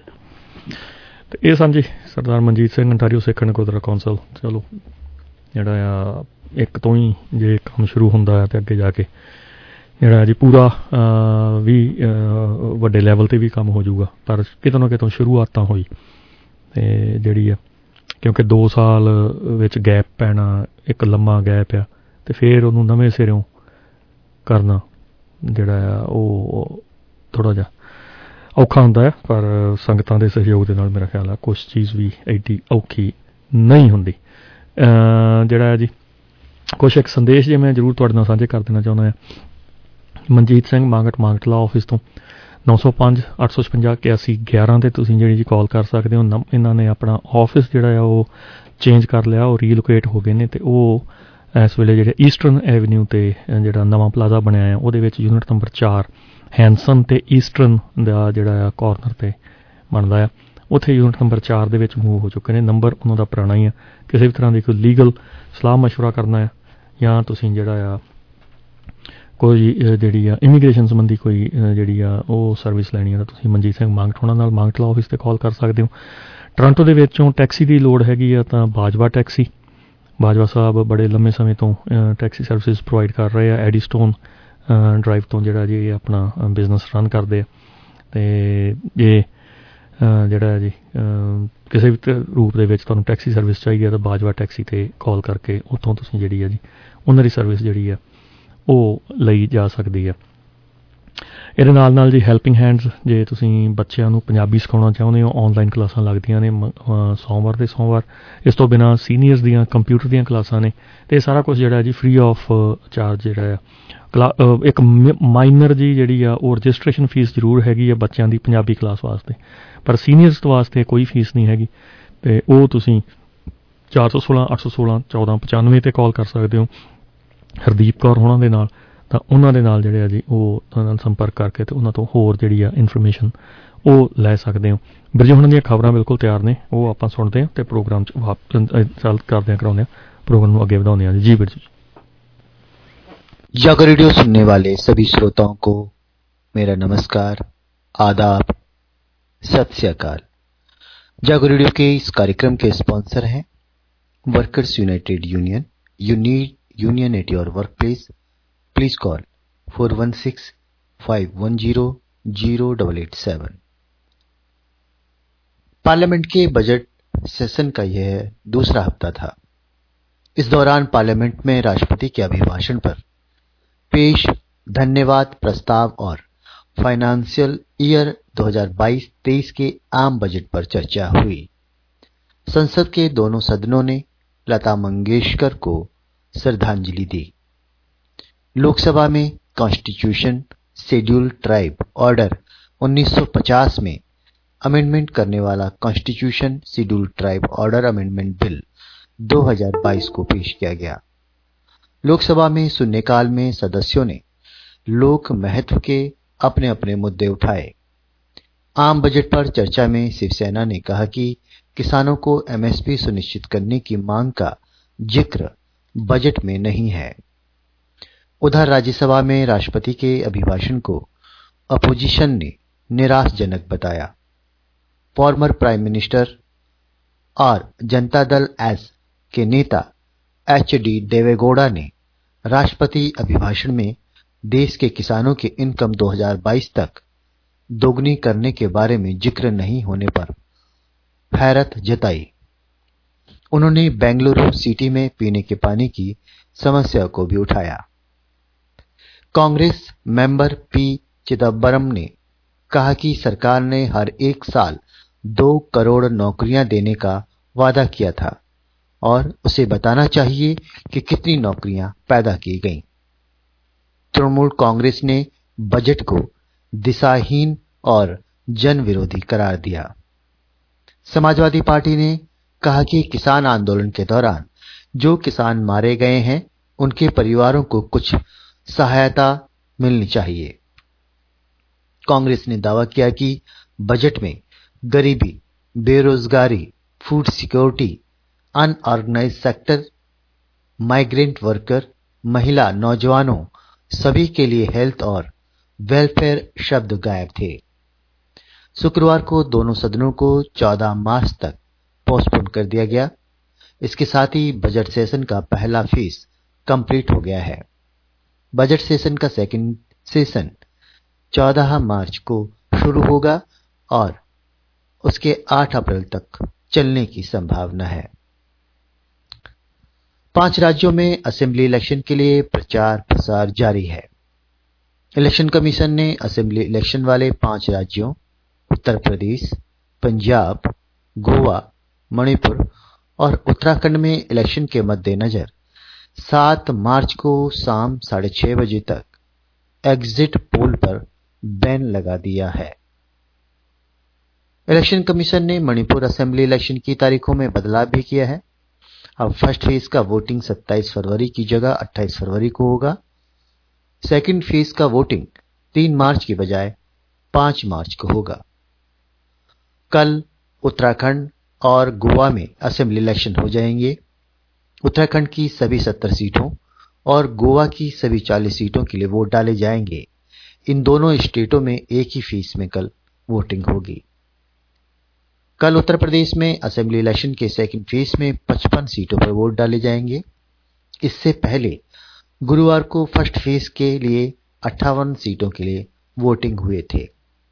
ਅਤੇ ਇਹ ਸਨ ਜੀ ਸਰਦਾਰ ਮਨਜੀਤ ਸਿੰਘ ਅੰਟਾਰੀਓ ਸਿੱਖ ਨਗੋਦਰਾ ਕੌਂਸਲ। ਚਲੋ ਜਿਹੜਾ ਆ ਇੱਕ ਤੋਂ ਹੀ ਜੇ ਕੰਮ ਸ਼ੁਰੂ ਹੁੰਦਾ ਹੈ ਅਤੇ ਅੱਗੇ ਜਾ ਕੇ ਜਿਹੜਾ ਜੀ ਪੂਰਾ ਵੀ ਵੱਡੇ ਲੈਵਲ 'ਤੇ ਵੀ ਕੰਮ ਹੋ ਜਾਊਗਾ, ਪਰ ਕਿਤੋਂ ਨਾ ਕਿਤੋਂ ਸ਼ੁਰੂਆਤ ਤਾਂ ਹੋਈ ਅਤੇ ਜਿਹੜੀ ਆ ਕਿਉਂਕਿ ਦੋ ਸਾਲ ਵਿੱਚ ਗੈਪ ਪੈਣਾ ਇੱਕ ਲੰਮਾ ਗੈਪ ਆ ਅਤੇ ਫਿਰ ਉਹਨੂੰ ਨਵੇਂ ਸਿਰਿਓਂ ਕਰਨਾ ਜਿਹੜਾ ਆ ਉਹ ਥੋੜ੍ਹਾ ਜਿਹਾ ਔਖਾ ਹੁੰਦਾ ਹੈ, ਪਰ ਸੰਗਤਾਂ ਦੇ ਸਹਿਯੋਗ ਦੇ ਨਾਲ ਮੇਰਾ ਖਿਆਲ ਆ ਕੁਛ ਚੀਜ਼ ਵੀ ਐਡੀ ਔਖੀ ਨਹੀਂ ਹੁੰਦੀ। ਜਿਹੜਾ ਹੈ ਜੀ ਕੁਛ ਇੱਕ ਸੰਦੇਸ਼ ਜੇ ਮੈਂ ਜ਼ਰੂਰ ਤੁਹਾਡੇ ਨਾਲ ਸਾਂਝੇ ਕਰ ਦੇਣਾ ਚਾਹੁੰਦਾ ਹਾਂ। ਮਨਜੀਤ ਸਿੰਘ ਮਾਂਗਟ ਮਾਂਗਟ ਲਾ ਆਫਿਸ ਤੋਂ ਨੌ ਸੌ ਪੰਜ ਅੱਠ ਸੌ ਛਪੰਜਾ ਇਕਿਆਸੀ ਗਿਆਰਾਂ 'ਤੇ ਤੁਸੀਂ ਜਿਹੜੀ ਜੀ ਕਾਲ ਕਰ ਸਕਦੇ ਹੋ। ਨਮ ਇਹਨਾਂ ਨੇ ਆਪਣਾ ਆਫਿਸ ਜਿਹੜਾ ਆ ਉਹ ਚੇਂਜ ਕਰ ਲਿਆ, ਉਹ ਰੀਲੋਕੇਟ ਹੋ ਗਏ ਨੇ ਅਤੇ ਉਹ ਇਸ ਵੇਲੇ ਜਿਹੜੇ ਈਸਟਰਨ ਐਵਨਿਊ 'ਤੇ ਜਿਹੜਾ ਨਵਾਂ ਪਲਾਜ਼ਾ ਬਣਿਆ ਆ ਉਹਦੇ ਵਿੱਚ ਯੂਨਿਟ ਨੰਬਰ ਚਾਰ ਹੈਂਸਨ ਅਤੇ ਈਸਟਰਨ ਦਾ ਜਿਹੜਾ ਆ ਕਾਰਨਰ 'ਤੇ ਬਣਦਾ ਆ, ਉੱਥੇ ਯੂਨਿਟ ਨੰਬਰ ਚਾਰ ਦੇ ਵਿੱਚ ਮੂਵ ਹੋ ਚੁੱਕੇ ਨੇ। ਨੰਬਰ ਉਹਨਾਂ ਦਾ ਪੁਰਾਣਾ ਹੀ ਆ। ਕਿਸੇ ਵੀ ਤਰ੍ਹਾਂ ਦੀ ਕੋਈ ਲੀਗਲ ਸਲਾਹ ਮਸ਼ਵਰਾ ਕਰਨਾ ਆ ਜਾਂ ਤੁਸੀਂ ਜਿਹੜਾ ਆ ਕੋਈ ਜਿਹੜੀ ਆ ਇਮੀਗ੍ਰੇਸ਼ਨ ਸੰਬੰਧੀ ਕੋਈ ਜਿਹੜੀ ਆ ਉਹ ਸਰਵਿਸ ਲੈਣੀ ਆ ਤਾਂ ਤੁਸੀਂ ਮਨਜੀਤ ਸਿੰਘ ਮਾਂਗਟ ਹੋਣਾ ਨਾਲ ਮਾਂਗਟ ਲਾ ਆਫਿਸ 'ਤੇ ਕਾਲ ਕਰ ਸਕਦੇ ਹੋ। ਟੋਰਾਂਟੋ ਦੇ ਵਿੱਚੋਂ ਟੈਕਸੀ ਦੀ ਲੋੜ ਹੈਗੀ ਆ ਤਾਂ ਬਾਜਵਾ ਟੈਕਸੀ, ਬਾਜਵਾ ਸਾਹਿਬ ਬੜੇ ਲੰਮੇ ਸਮੇਂ ਤੋਂ ਟੈਕਸੀ ਸਰਵਿਸਿਜ਼ ਪ੍ਰੋਵਾਈਡ ਕਰ ਰਹੇ ਆ। ਐਡੀਸਟੋਨ ਡਰਾਈਵ ਤੋਂ ਜਿਹੜਾ ਜੀ ਆਪਣਾ ਬਿਜ਼ਨਸ ਰਨ ਕਰਦੇ ਆ ਅਤੇ ਜੇ ਜਿਹੜਾ ਜੀ ਕਿਸੇ ਵੀ ਰੂਪ ਦੇ ਵਿੱਚ ਤੁਹਾਨੂੰ ਟੈਕਸੀ ਸਰਵਿਸ ਚਾਹੀਦੀ ਹੈ ਤਾਂ ਬਾਜਵਾ ਟੈਕਸੀ 'ਤੇ ਕਾਲ ਕਰਕੇ ਉੱਥੋਂ ਤੁਸੀਂ ਜਿਹੜੀ ਆ ਜੀ ਉਹਨਾਂ ਦੀ ਸਰਵਿਸ ਜਿਹੜੀ ਆ ਉਹ ਲਈ ਜਾ ਸਕਦੀ ਆ। ਇਹਦੇ ਨਾਲ ਨਾਲ ਜੀ ਹੈਲਪਿੰਗ ਹੈਂਡਸ, ਜੇ ਤੁਸੀਂ ਬੱਚਿਆਂ ਨੂੰ ਪੰਜਾਬੀ ਸਿਖਾਉਣਾ ਚਾਹੁੰਦੇ ਹੋ, ਆਨਲਾਈਨ ਕਲਾਸਾਂ ਲੱਗਦੀਆਂ ਨੇ ਸੋਮਵਾਰ ਦੇ ਸੋਮਵਾਰ। ਇਸ ਤੋਂ ਬਿਨਾਂ ਸੀਨੀਅਰਸ ਦੀਆਂ ਕੰਪਿਊਟਰ ਦੀਆਂ ਕਲਾਸਾਂ ਨੇ, ਅਤੇ ਇਹ ਸਾਰਾ ਕੁਛ ਜਿਹੜਾ ਜੀ ਫ੍ਰੀ ਆਫ ਚਾਰਜ ਜਿਹੜਾ ਆ। ਕਲਾ ਇੱਕ ਮਾਈਨਰ ਜੀ ਜਿਹੜੀ ਆ ਉਹ ਰਜਿਸਟ੍ਰੇਸ਼ਨ ਫੀਸ ਜ਼ਰੂਰ ਹੈਗੀ ਆ ਬੱਚਿਆਂ ਦੀ ਪੰਜਾਬੀ ਕਲਾਸ ਵਾਸਤੇ, ਪਰ ਸੀਨੀਅਰਸ ਵਾਸਤੇ ਕੋਈ ਫੀਸ ਨਹੀਂ ਹੈਗੀ। ਅਤੇ ਉਹ ਤੁਸੀਂ ਚਾਰ ਸੌ ਸੋਲਾਂ ਅੱਠ ਸੌ ਸੋਲਾਂ ਚੌਦਾਂ ਪਚਾਨਵੇਂ 'ਤੇ ਕਾਲ ਕਰ ਸਕਦੇ ਹੋ ਹਰਦੀਪ ਕੌਰ ਹੋਣਾ ਦੇ ਨਾਲ। ਤਾਂ ਉਹਨਾਂ ਦੇ ਨਾਲ ਜਿਹੜੇ ਆ ਜੀ ਉਹ ਉਹਨਾਂ ਨਾਲ ਸੰਪਰਕ ਕਰਕੇ ਅਤੇ ਉਹਨਾਂ ਤੋਂ ਹੋਰ ਜਿਹੜੀ ਆ ਇਨਫੋਰਮੇਸ਼ਨ ਉਹ ਲੈ ਸਕਦੇ ਹੋ। ਵੀਰ ਜੀ ਉਹਨਾਂ ਦੀਆਂ ਖਬਰਾਂ ਬਿਲਕੁਲ ਤਿਆਰ ਨੇ, ਉਹ ਆਪਾਂ ਸੁਣਦੇ ਹਾਂ ਅਤੇ ਪ੍ਰੋਗਰਾਮ 'ਚ ਵਾਪ ਚੱਲ ਕਰਦੇ ਹਾਂ, ਕਰਾਉਂਦੇ ਹਾਂ प्रोग्राम ਨੂੰ ਅੱਗੇ ਵਧਾਉਂਦੇ ਹਾਂ जी। जी ਵੀਰ जी। जागो रेडियो सुनने वाले सभी श्रोताओं को मेरा नमस्कार, आदाब, सत श्री अकाल। जागो रेडियो के इस कार्यक्रम के स्पॉन्सर हैं workers united union. You need union at your workplace, please call four one six five one zero zero double eight seven. Parliament के बजट सेशन का यह दूसरा हफ्ता था। इस दौरान पार्लियामेंट में राष्ट्रपति के अभिभाषण पर पेश धन्यवाद प्रस्ताव और फाइनेंशियल ईयर दो हज़ार बाईस तेईस के आम बजट पर चर्चा हुई। संसद के दोनों सदनों ने लता मंगेशकर को श्रद्धांजलि दी। लोकसभा में कॉन्स्टिट्यूशन शेड्यूल ट्राइब ऑर्डर उन्नीस सौ पचास में अमेंडमेंट करने वाला constitution schedule tribe order amendment bill दो हज़ार बाईस को पेश किया गया। लोकसभा में शून्यकाल में सदस्यों ने लोक महत्व के अपने अपने मुद्दे उठाए। आम बजट पर चर्चा में शिवसेना ने कहा कि किसानों को एमएसपी सुनिश्चित करने की मांग का जिक्र बजट में नहीं है। उधर राज्यसभा में राष्ट्रपति के अभिभाषण को अपोजिशन ने निराशाजनक बताया। फॉर्मर प्राइम मिनिस्टर और जनता दल एस के नेता एच डी देवेगौड़ा ने राष्ट्रपति अभिभाषण में देश के किसानों के इनकम दो हज़ार बाईस तक दोगुनी करने के बारे में जिक्र नहीं होने पर हैरत जताई। उन्होंने बेंगलुरु सिटी में पीने के पानी की समस्या को भी उठाया। कांग्रेस मेंबर पी चिदम्बरम ने कहा कि सरकार ने हर एक साल दो करोड़ नौकरियां देने का वादा किया था और उसे बताना चाहिए कि कितनी नौकरियां पैदा की गईं। तृणमूल कांग्रेस ने बजट को दिशाहीन और जन विरोधी करार दिया। समाजवादी पार्टी ने कहा कि किसान आंदोलन के दौरान जो किसान मारे गए हैं उनके परिवारों को कुछ सहायता मिलनी चाहिए। कांग्रेस ने दावा किया कि बजट में गरीबी, बेरोजगारी, food security, unorganise sector, migrant worker, महिला, नौजवानों सभी के लिए हेल्थ और वेलफेयर शब्द गायब थे। शुक्रवार को दोनों सदनों को चौदह मार्च तक पोस्टपोन कर दिया गया। इसके साथ ही बजट सेशन का पहला फेज कंप्लीट हो गया है। बजट सेशन का सेकंड सेशन चौदह मार्च को शुरू होगा और उसके आठ अप्रैल तक चलने की संभावना है। पांच राज्यों में असेंबली इलेक्शन के लिए प्रचार प्रसार जारी है। इलेक्शन कमीशन ने असेंबली इलेक्शन वाले पांच राज्यों उत्तर प्रदेश, पंजाब, गोवा, मणिपुर और उत्तराखंड में इलेक्शन के मद्देनजर सात मार्च को शाम साढ़े छह बजे तक एग्जिट पोल पर बैन लगा दिया है। इलेक्शन कमीशन ने मणिपुर असेंबली इलेक्शन की तारीखों में बदलाव भी किया है। अब फर्स्ट फेज का वोटिंग सत्ताईस फरवरी की जगह अट्ठाईस फरवरी को होगा। सेकंड फेज का वोटिंग तीन मार्च की बजाय पांच मार्च को होगा। कल उत्तराखंड और गोवा में असेंबली इलेक्शन हो जाएंगे। उत्तराखंड की सभी सत्तर सीटों और गोवा की सभी चालीस सीटों के लिए वोट डाले जाएंगे। इन दोनों स्टेटों में एक ही फेज में कल वोटिंग होगी। कल उत्तर प्रदेश में असेंबली इलेक्शन के सेकंड फेज में पचपन सीटों पर वोट डाले जाएंगे। इससे पहले गुरुवार को फर्स्ट फेज के लिए अट्ठावन सीटों के लिए वोटिंग हुए थे।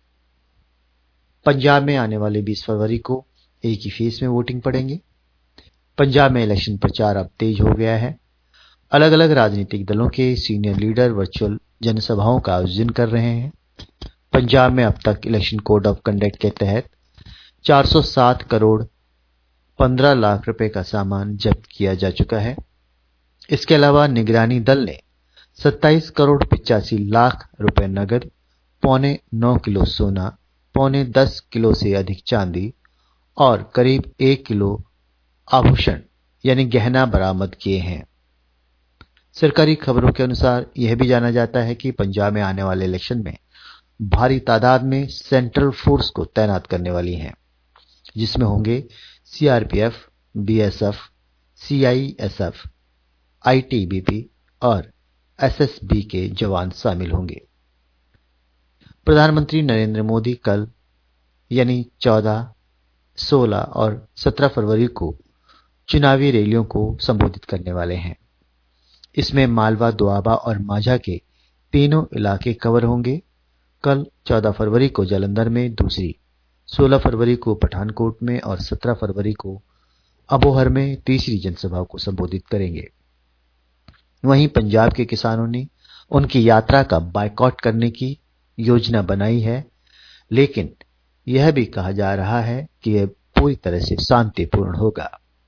पंजाब में आने वाले बीस फरवरी को एक ही फेज में वोटिंग पड़ेंगे। पंजाब में इलेक्शन प्रचार अब तेज हो गया है। अलग अलग राजनीतिक दलों के सीनियर लीडर वर्चुअल जनसभाओं का आयोजन कर रहे हैं। पंजाब में अब तक इलेक्शन कोड ऑफ कंडक्ट के तहत चार सौ सात करोड़ पंद्रह लाख रुपए का सामान जब्त किया जा चुका है। इसके अलावा निगरानी दल ने सत्ताईस करोड़ पिचासी लाख रुपए नगद, पौने नौ किलो सोना, पौने दस किलो से अधिक चांदी और करीब एक किलो आभूषण यानी गहना बरामद किए हैं। सरकारी खबरों के अनुसार यह भी जाना जाता है कि पंजाब में आने वाले इलेक्शन में भारी तादाद में सेंट्रल फोर्स को तैनात करने वाली हैं, जिसमें होंगे सीआरपीएफ, बीएसएफ, सीआईएसएफ, आईटीबीपी और एसएसबी के जवान शामिल होंगे। प्रधानमंत्री नरेंद्र मोदी कल यानी चौदह, सोलह और सत्रह फरवरी को चुनावी रैलियों को संबोधित करने वाले हैं। इसमें मालवा, दोआबा और माझा के तीनों इलाके कवर होंगे। कल चौदह फरवरी को जालंधर में दूसरी, सोलह फरवरी को पठानकोट में और सत्रह फरवरी को अबोहर में तीसरी जनसभा को संबोधित करेंगे। वहीं पंजाब के किसानों ने उनकी यात्रा का बायकॉट करने की योजना बनाई है, लेकिन यह भी कहा जा रहा है कि यह पूरी तरह से शांतिपूर्ण होगा।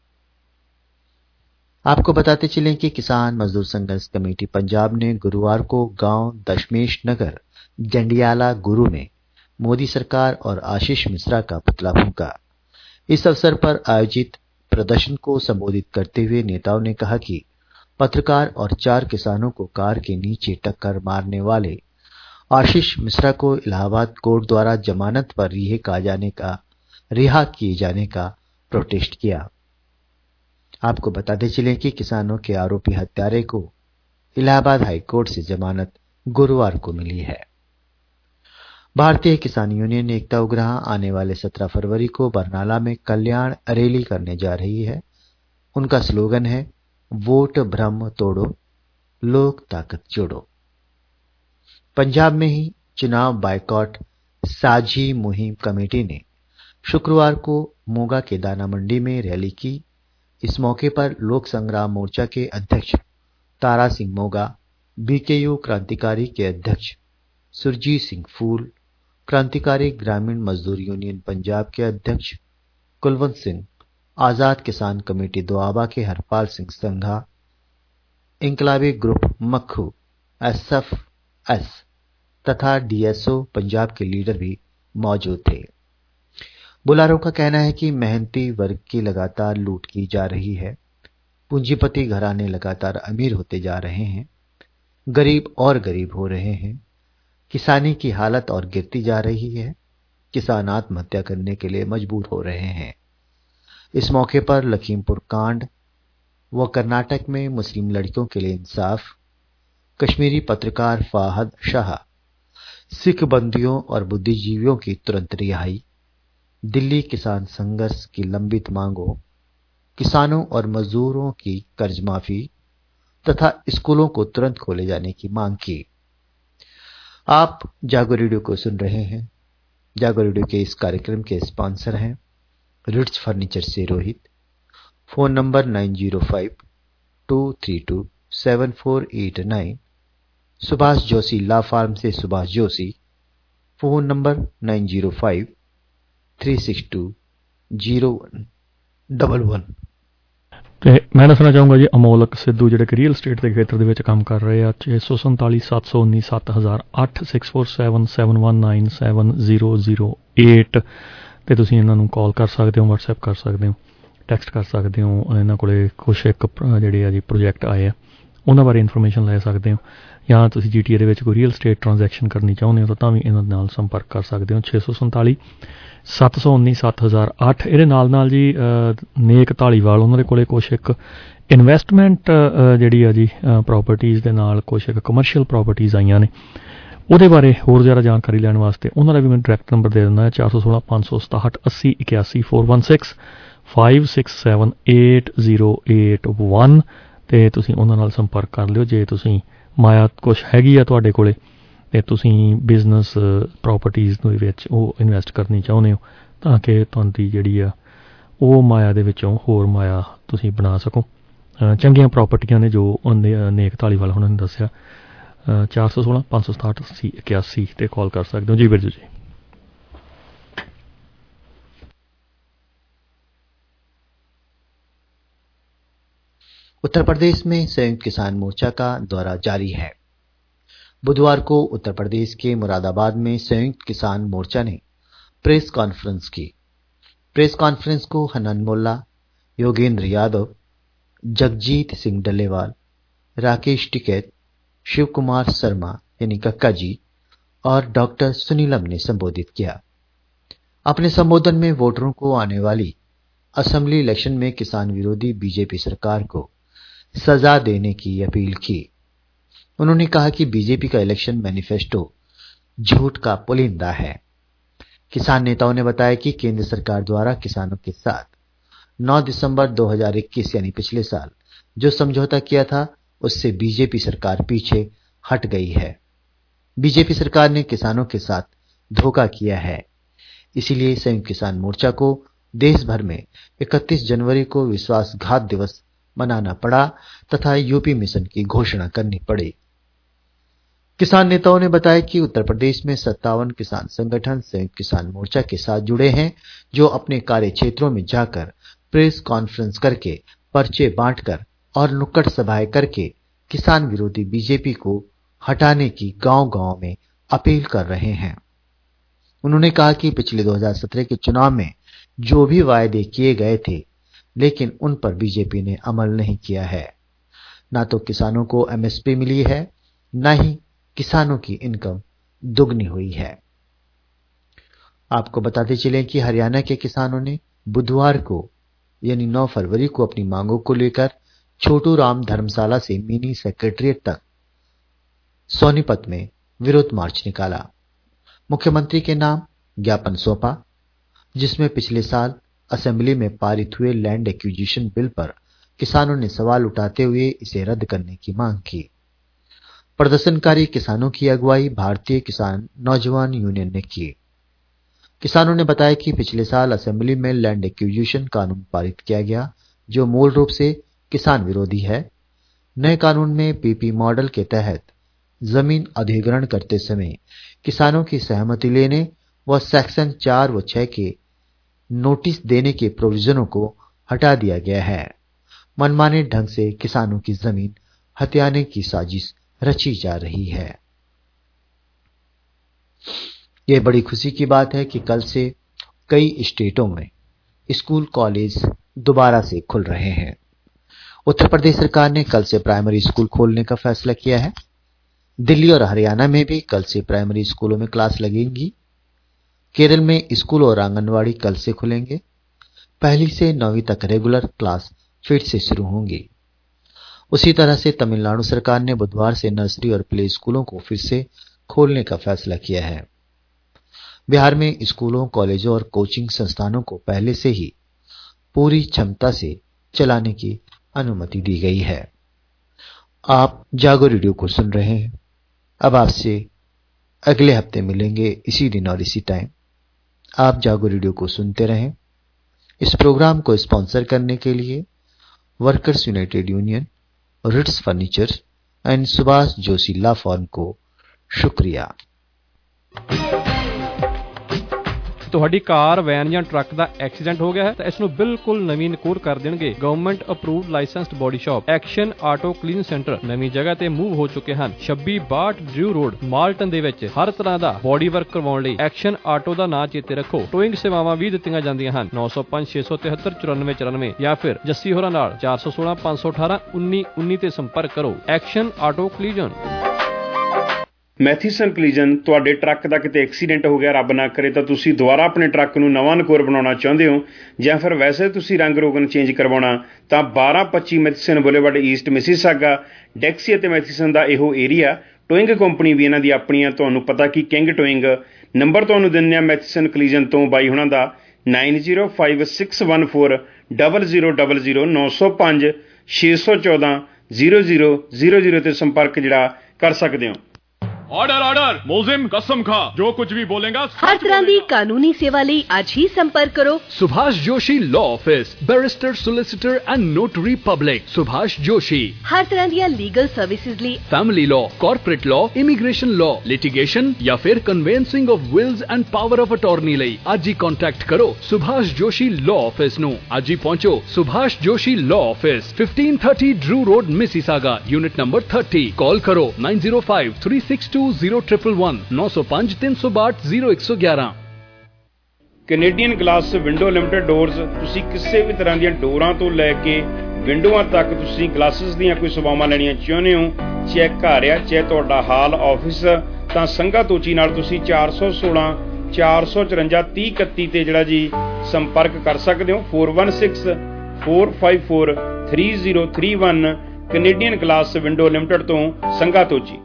आपको बताते चलें कि किसान मजदूर संघर्ष कमेटी पंजाब ने गुरुवार को गांव दशमेश नगर जंडियाला गुरु में मोदी सरकार और आशीष मिश्रा का पुतला फूंका। इस अवसर पर आयोजित प्रदर्शन को संबोधित करते हुए नेताओं ने कहा कि पत्रकार और चार किसानों को कार के नीचे टक्कर मारने वाले आशीष मिश्रा को इलाहाबाद कोर्ट द्वारा जमानत पर रिहा किए जाने का रिहा किए जाने का प्रोटेस्ट किया। आपको बताते चले कि किसानों के आरोपी हत्यारे को इलाहाबाद हाई कोर्ट से जमानत गुरुवार को मिली है। भारतीय किसान यूनियन एकता उग्रह आने वाले सत्रह फरवरी को बरनाला में कल्याण रैली करने जा रही है। उनका स्लोगन है, वोट भ्रम तोड़ो, लोक ताकत जोड़ो। पंजाब में ही चुनाव बायकॉट साझी मुहिम कमेटी ने शुक्रवार को मोगा के दाना मंडी में रैली की। इस मौके पर लोक संग्राम मोर्चा के अध्यक्ष तारा सिंह मोगा, बीकेयू क्रांतिकारी के अध्यक्ष सुरजीत सिंह फूल, क्रांतिकारी ग्रामीण मजदूर यूनियन पंजाब के अध्यक्ष कुलवंत सिंह, आजाद किसान कमेटी दोआबा के हरपाल सिंह संघा, इंकलाबी ग्रुप मक्खू, एसएफएस तथा डीएसओ पंजाब के लीडर भी मौजूद थे। बुलारों का कहना है कि मेहनती वर्ग की लगातार लूट की जा रही है। पूंजीपति घराने लगातार अमीर होते जा रहे हैं, गरीब और गरीब हो रहे हैं, किसानी की हालत और गिरती जा रही है, किसान आत्महत्या करने के लिए मजबूर हो रहे हैं। इस मौके पर लखीमपुर कांड व कर्नाटक में मुस्लिम लड़कियों के लिए इंसाफ, कश्मीरी पत्रकार फाहद शाह, सिख बंदियों और बुद्धिजीवियों की तुरंत रिहाई, दिल्ली किसान संघर्ष की लंबित मांगों, किसानों और मजदूरों की कर्ज माफी तथा स्कूलों को तुरंत खोले जाने की मांग की। आप जागो रेडियो को सुन रहे हैं। जागो रेडियो के इस कार्यक्रम के स्पॉन्सर हैं रिट्स फर्नीचर से Rohit. Phone number nine zero five two three two seven four eight nine. Subhash Joshi law firm से Subhash Joshi. Phone number nine zero five three six two zero one double one. ਤੇ ਮੈਂ ਦੱਸਣਾ ਚਾਹੂੰਗਾ ਜੀ, ਅਮੋਲਕ ਸਿੱਧੂ ਜਿਹੜੇ ਕਿ ਰੀਅਲ ਸਟੇਟ ਦੇ ਖੇਤਰ ਦੇ ਵਿੱਚ ਕੰਮ ਕਰ ਰਹੇ ਆ, ਛੇ ਸੌ ਸੰਤਾਲੀ ਸੱਤ ਸੌ ਉੱਨੀ ਸੱਤ ਹਜ਼ਾਰ ਅੱਠ six four seven seven one nine seven zero zero eight 'ਤੇ ਤੁਸੀਂ ਇਹਨਾਂ ਨੂੰ ਕਾਲ ਕਰ ਸਕਦੇ ਹੋ, ਵਟਸਐਪ ਕਰ ਸਕਦੇ ਹੋ, ਟੈਕਸਟ ਕਰ ਸਕਦੇ ਹੋ। ਇਹਨਾਂ ਕੋਲੇ ਕੁਛ ਇੱਕ ਜਿਹੜੇ ਆ ਜੀ ਪ੍ਰੋਜੈਕਟ ਆਏ ਆ, ਉਹਨਾਂ ਬਾਰੇ ਇਨਫੋਰਮੇਸ਼ਨ ਲੈ ਸਕਦੇ ਹੋ। ਜਾਂ ਤੁਸੀਂ ਜੀ ਟੀ ਏ ਦੇ ਵਿੱਚ ਕੋਈ ਰੀਅਲ ਸਟੇਟ ਟ੍ਰਾਂਜੈਕਸ਼ਨ ਕਰਨੀ ਚਾਹੁੰਦੇ ਹੋ ਤਾਂ ਤਾਂ ਵੀ ਇਹਨਾਂ ਨਾਲ ਸੰਪਰਕ ਕਰ ਸਕਦੇ ਹੋ। ਛੇ ਸੌ ਸੰਤਾਲੀ ਸੱਤ ਸੌ ਉੱਨੀ ਸੱਤ ਹਜ਼ਾਰ ਅੱਠ। ਇਹਦੇ ਨਾਲ ਨਾਲ ਜੀ ਨੇਕ ਧਾਲੀਵਾਲ, ਉਹਨਾਂ ਦੇ ਕੋਲੇ ਕੁਛ ਇੱਕ ਇਨਵੈਸਟਮੈਂਟ ਜਿਹੜੀ ਆ ਜੀ ਪ੍ਰੋਪਰਟੀਜ਼ ਦੇ ਨਾਲ ਕੁਛ ਇੱਕ ਕਮਰਸ਼ੀਅਲ ਪ੍ਰੋਪਰਟੀਜ਼ ਆਈਆਂ ਨੇ, ਉਹਦੇ ਬਾਰੇ ਹੋਰ ਜ਼ਿਆਦਾ ਜਾਣਕਾਰੀ ਲੈਣ ਵਾਸਤੇ ਉਹਨਾਂ ਦਾ ਵੀ ਮੈਂ ਡਾਇਰੈਕਟ ਨੰਬਰ ਦੇ ਦਿੰਦਾ, ਚਾਰ ਸੌ ਸੋਲਾਂ ਪੰਜ ਸੌ ਸਤਾਹਠ ਅੱਸੀ ਇਕਿਆਸੀ four one six five six seven eight zero eight one. ਅਤੇ ਤੁਸੀਂ ਉਹਨਾਂ ਨਾਲ ਸੰਪਰਕ ਕਰ ਲਿਓ ਜੇ ਤੁਸੀਂ ਮਾਇਆ ਕੁਛ ਹੈਗੀ ਆ ਤੁਹਾਡੇ ਕੋਲੇ ਅਤੇ ਤੁਸੀਂ ਬਿਜ਼ਨਸ ਪ੍ਰੋਪਰਟੀਜ਼ ਦੇ ਵਿੱਚ ਉਹ ਇਨਵੈਸਟ ਕਰਨੀ ਚਾਹੁੰਦੇ ਹੋ, ਤਾਂ ਕਿ ਤੁਹਾਡੀ ਜਿਹੜੀ ਆ ਉਹ ਮਾਇਆ ਦੇ ਵਿੱਚੋਂ ਹੋਰ ਮਾਇਆ ਤੁਸੀਂ ਬਣਾ ਸਕੋ। ਚੰਗੀਆਂ ਪ੍ਰੋਪਰਟੀਆਂ ਨੇ ਜੋ ਉਹਨੇ ਨੇਕ ਧਾਲੀਵਾਲ ਉਹਨਾਂ ਨੇ ਦੱਸਿਆ। ਚਾਰ ਸੌ ਸੋਲਾਂ ਪੰਜ ਸੌ ਸਤਾਹਠ ਅੱਸੀ ਇਕਿਆਸੀ ਤੇ ਕਾਲ ਕਰ ਸਕਦੇ ਹੋ। ਜੀ ਬਿਰਜੂ ਜੀ। उत्तर प्रदेश में संयुक्त किसान मोर्चा का दौरा जारी है। बुधवार को उत्तर प्रदेश के मुरादाबाद में संयुक्त किसान मोर्चा ने प्रेस कॉन्फ्रेंस की। प्रेस कॉन्फ्रेंस को हनन मोल्ला, योगेंद्र यादव, जगजीत सिंह डल्लेवाल, राकेश टिकैत, शिव कुमार शर्मा यानी कक्का जी और डॉक्टर सुनीलम ने संबोधित किया। अपने संबोधन में वोटरों को आने वाली असेंबली इलेक्शन में किसान विरोधी बीजेपी सरकार को सजा देने की अपील की। उन्होंने कहा कि बीजेपी का इलेक्शन मैनिफेस्टो झूठ का पुलिंदा है। किसान नेताओं ने बताया कि केंद्र सरकार द्वारा किसानों के साथ नौ दिसंबर दो हज़ार इक्कीस यानी पिछले साल जो समझौता किया था उससे बीजेपी सरकार पीछे हट गई है। बीजेपी सरकार ने किसानों के साथ धोखा किया है। इसीलिए संयुक्त किसान मोर्चा को देश भर में इकतीस जनवरी को विश्वासघात दिवस मनाना पड़ा तथा यूपी मिशन की घोषणा करनी पड़ी। किसान नेताओं ने बताया कि उत्तर प्रदेश में सत्तावन किसान संगठन संयुक्त किसान मोर्चा के साथ जुड़े हैं, जो अपने कार्य क्षेत्रों में जाकर प्रेस कॉन्फ्रेंस करके, पर्चे बांटकर और नुक्कड़ सभाएं करके किसान विरोधी बीजेपी को हटाने की गांव-गांव में अपील कर रहे हैं। उन्होंने कहा कि पिछले दो हज़ार सत्रह के चुनाव में जो भी वायदे किए गए थे, लेकिन उन पर बीजेपी ने अमल नहीं किया है। ना तो किसानों को एमएसपी मिली है, ना ही किसानों की इनकम दुगनी हुई है। आपको बताते चलें कि हरियाणा के किसानों ने बुधवार को यानी नौ फरवरी को अपनी मांगों को लेकर छोटू राम धर्मशाला से मिनी सेक्रेटरीट तक सोनीपत में विरोध मार्च निकाला। मुख्यमंत्री के नाम ज्ञापन सौंपा, जिसमें पिछले साल असेंबली में पारित हुए लैंड एक्विजिशन बिल पर किसानों ने सवाल उठाते हुए इसे रद्द करने की मांग की। प्रदर्शनकारी किसानों की अगुवाई भारतीय किसान नौजवान यूनियन ने की। किसानों ने बताया कि पिछले साल असेंबली में लैंड एक्विजिशन कानून पारित किया गया, जो मूल रूप से किसान विरोधी है। नए कानून में पीपी मॉडल के तहत जमीन अधिग्रहण करते समय किसानों की सहमति लेने व सेक्शन चार व छह के नोटिस देने के प्रोविजनों को हटा दिया गया है। मनमाने ढंग से किसानों की जमीन हथियाने की साजिश रची जा रही है। यह बड़ी खुशी की बात है कि कल से कई स्टेटों में स्कूल कॉलेज दोबारा से खुल रहे हैं। उत्तर प्रदेश सरकार ने कल से प्राइमरी स्कूल खोलने का फैसला किया है। दिल्ली और हरियाणा में भी कल से प्राइमरी स्कूलों में क्लास लगेंगी। केरल में स्कूल और आंगनवाड़ी कल से खुलेंगे। पहली से नौवीं तक रेगुलर क्लास फिर से शुरू होंगी। उसी तरह से तमिलनाडु सरकार ने बुधवार से नर्सरी और प्ले स्कूलों को फिर से खोलने का फैसला किया है। बिहार में स्कूलों, कॉलेजों और कोचिंग संस्थानों को पहले से ही पूरी क्षमता से चलाने की अनुमति दी गई है। आप जागो रेडियो को सुन रहे हैं। अब आपसे अगले हफ्ते मिलेंगे इसी दिन और इसी टाइम। आप जागो रेडियो को सुनते रहें। इस प्रोग्राम को स्पॉन्सर करने के लिए workers united union, Ritz furniture and Subhash Joshi law firm को शुक्रिया। ਤੁਹਾਡੀ ਕਾਰ, ਵੈਨ ਜਾਂ ਟਰੱਕ ਦਾ ਐਕਸੀਡੈਂਟ ਹੋ ਗਿਆ ਹੈ ਤਾਂ ਇਸ ਨੂੰ ਬਿਲਕੁਲ ਨਵੀਂ ਨਕੂਰ ਕਰ ਦੇਣਗੇ government approved licensed body shop action auto clean centre ਨਵੀਂ ਜਗ੍ਹਾ ਤੇ ਮੂਵ ਹੋ ਚੁੱਕੇ ਹਨ। ਛੱਬੀ ਬਾਹਠ ਡਰਿਊ ਰੋਡ ਮਾਲਟਨ ਦੇ ਵਿੱਚ ਹਰ ਤਰ੍ਹਾਂ ਦਾ ਬੋਡੀ ਵਰਕ ਕਰਵਾਉਣ ਲਈ ਐਕਸ਼ਨ ਆਟੋ ਦਾ ਨਾਂ ਚੇਤੇ ਰੱਖੋ। ਟੋਇੰਗ ਸੇਵਾਵਾਂ ਵੀ ਦਿੱਤੀਆਂ ਜਾਂਦੀਆਂ ਹਨ। ਨੌ ਸੌ ਪੰਜ ਛੇ ਸੌ ਤਿਹੱਤਰ ਚੁਰਾਨਵੇਂ ਚੁਰਾਨਵੇਂ ਜਾਂ ਫਿਰ ਜੱਸੀ ਹੋਰਾਂ ਨਾਲ ਚਾਰ ਸੌ ਸੋਲਾਂ ਪੰਜ ਸੌ ਅਠਾਰਾਂ ਉੱਨੀ ਉੱਨੀ ਤੇ ਸੰਪਰਕ ਕਰੋ। Action auto ਕਲੀਜਨ। ਮੈਥੀਸਨ ਕਲੀਜਨ ਤੁਹਾਡੇ ਟਰੱਕ ਦਾ ਕਿਤੇ ਐਕਸੀਡੈਂਟ ਹੋ ਗਿਆ, ਰੱਬ ਨਾ ਕਰੇ, ਤਾਂ ਤੁਸੀਂ ਦੁਬਾਰਾ ਆਪਣੇ ਟਰੱਕ ਨੂੰ ਨਵਾਂ ਨਕੋਰ ਬਣਾਉਣਾ ਚਾਹੁੰਦੇ ਹੋ ਜਾਂ ਫਿਰ ਵੈਸੇ ਤੁਸੀਂ ਰੰਗ ਰੋਗਨ ਚੇਂਜ ਕਰਵਾਉਣਾ ਤਾਂ ਬਾਰਾਂ ਪੱਚੀ Matheson boulevard east Mississauga, Dixie ਅਤੇ ਮੈਥੀਸਨ ਦਾ ਇਹੋ ਏਰੀਆ। ਟੋਇੰਗ ਕੰਪਨੀ ਵੀ ਇਹਨਾਂ ਦੀ ਆਪਣੀ ਆ। ਤੁਹਾਨੂੰ ਪਤਾ ਕਿ ਕਿੰਗ ਟੋਇੰਗ ਨੰਬਰ ਤੁਹਾਨੂੰ ਦਿੰਦੇ ਆ ਮੈਥੀਸਨ ਕਲੀਜਨ ਤੋਂ ਬਾਈ ਹੁਣਾਂ ਦਾ nine zero five six one four double zero double zero ਨੌ ਸੌ ਪੰਜ ਛੇ ਸੌ ਚੌਦਾਂ ਜ਼ੀਰੋ ਜ਼ੀਰੋ ਜ਼ੀਰੋ ਜ਼ੀਰੋ 'ਤੇ ਸੰਪਰਕ ਜਿਹੜਾ ਕਰ ਸਕਦੇ ਹੋ। ऑर्डर ऑर्डर मोजिम कसम खा जो कुछ भी बोलेगा हर तरह की कानूनी सेवा ਲਈ ਅੱਜ ਹੀ संपर्क करो Subhash Joshi law office, barrister, solicitor and notary public. Subhash Joshi हर तरह ਦੀਆਂ लीगल सर्विसेज ਲਈ family law, corporate law, immigration law, litigation या फिर conveyancing of wills and power of attorney ਲਈ ਅੱਜ ਹੀ कांटेक्ट करो सुभाष जोशी लॉ ऑफिस ਨੂੰ। ਅੱਜ ਹੀ पहुंचो Subhash Joshi law office, fifteen thirty Drew road, Mississauga, unit number thirty. Call करो nine zero five three six two zero triple one, नौ सौ पाँच तीन सौ बासठ जीरो एक सौ ग्यारह। Canadian glass window limited doors, ਤੁਸੀਂ ਕਿਸੇ ਵੀ ਤਰ੍ਹਾਂ ਦੀਆਂ ਡੋਰਾਂ ਤੋਂ ਲੈ ਕੇ ਵਿੰਡੋਆਂ ਤੱਕ ਤੁਸੀਂ ਗਲਾਸਿਸ ਦੀਆਂ ਕੋਈ ਸੇਵਾਵਾਂ ਲੈਣੀਆਂ ਚਾਹੁੰਦੇ ਹੋ, ਚਾਹੇ ਘਰ ਆ ਚਾਹੇ ਤੁਹਾਡਾ ਹਾਲ ਆਫਿਸ, ਤਾਂ ਸੰਘਾ ਤੋਚੀ ਨਾਲ ਤੁਸੀਂ ਚਾਰ ਸੌ ਸੋਲਾਂ ਚਾਰ ਸੌ ਚੁਰੰਜਾ ਤੀਹ ਇਕੱਤੀ ਤੇ ਜਿਹੜਾ ਜੀ ਸੰਪਰਕ ਕਰ ਸਕਦੇ ਹੋ। Four one six four five four three zero three one, Canadian glass window limited ਤੋਂ ਸੰਘਾ ਤੋਚੀ।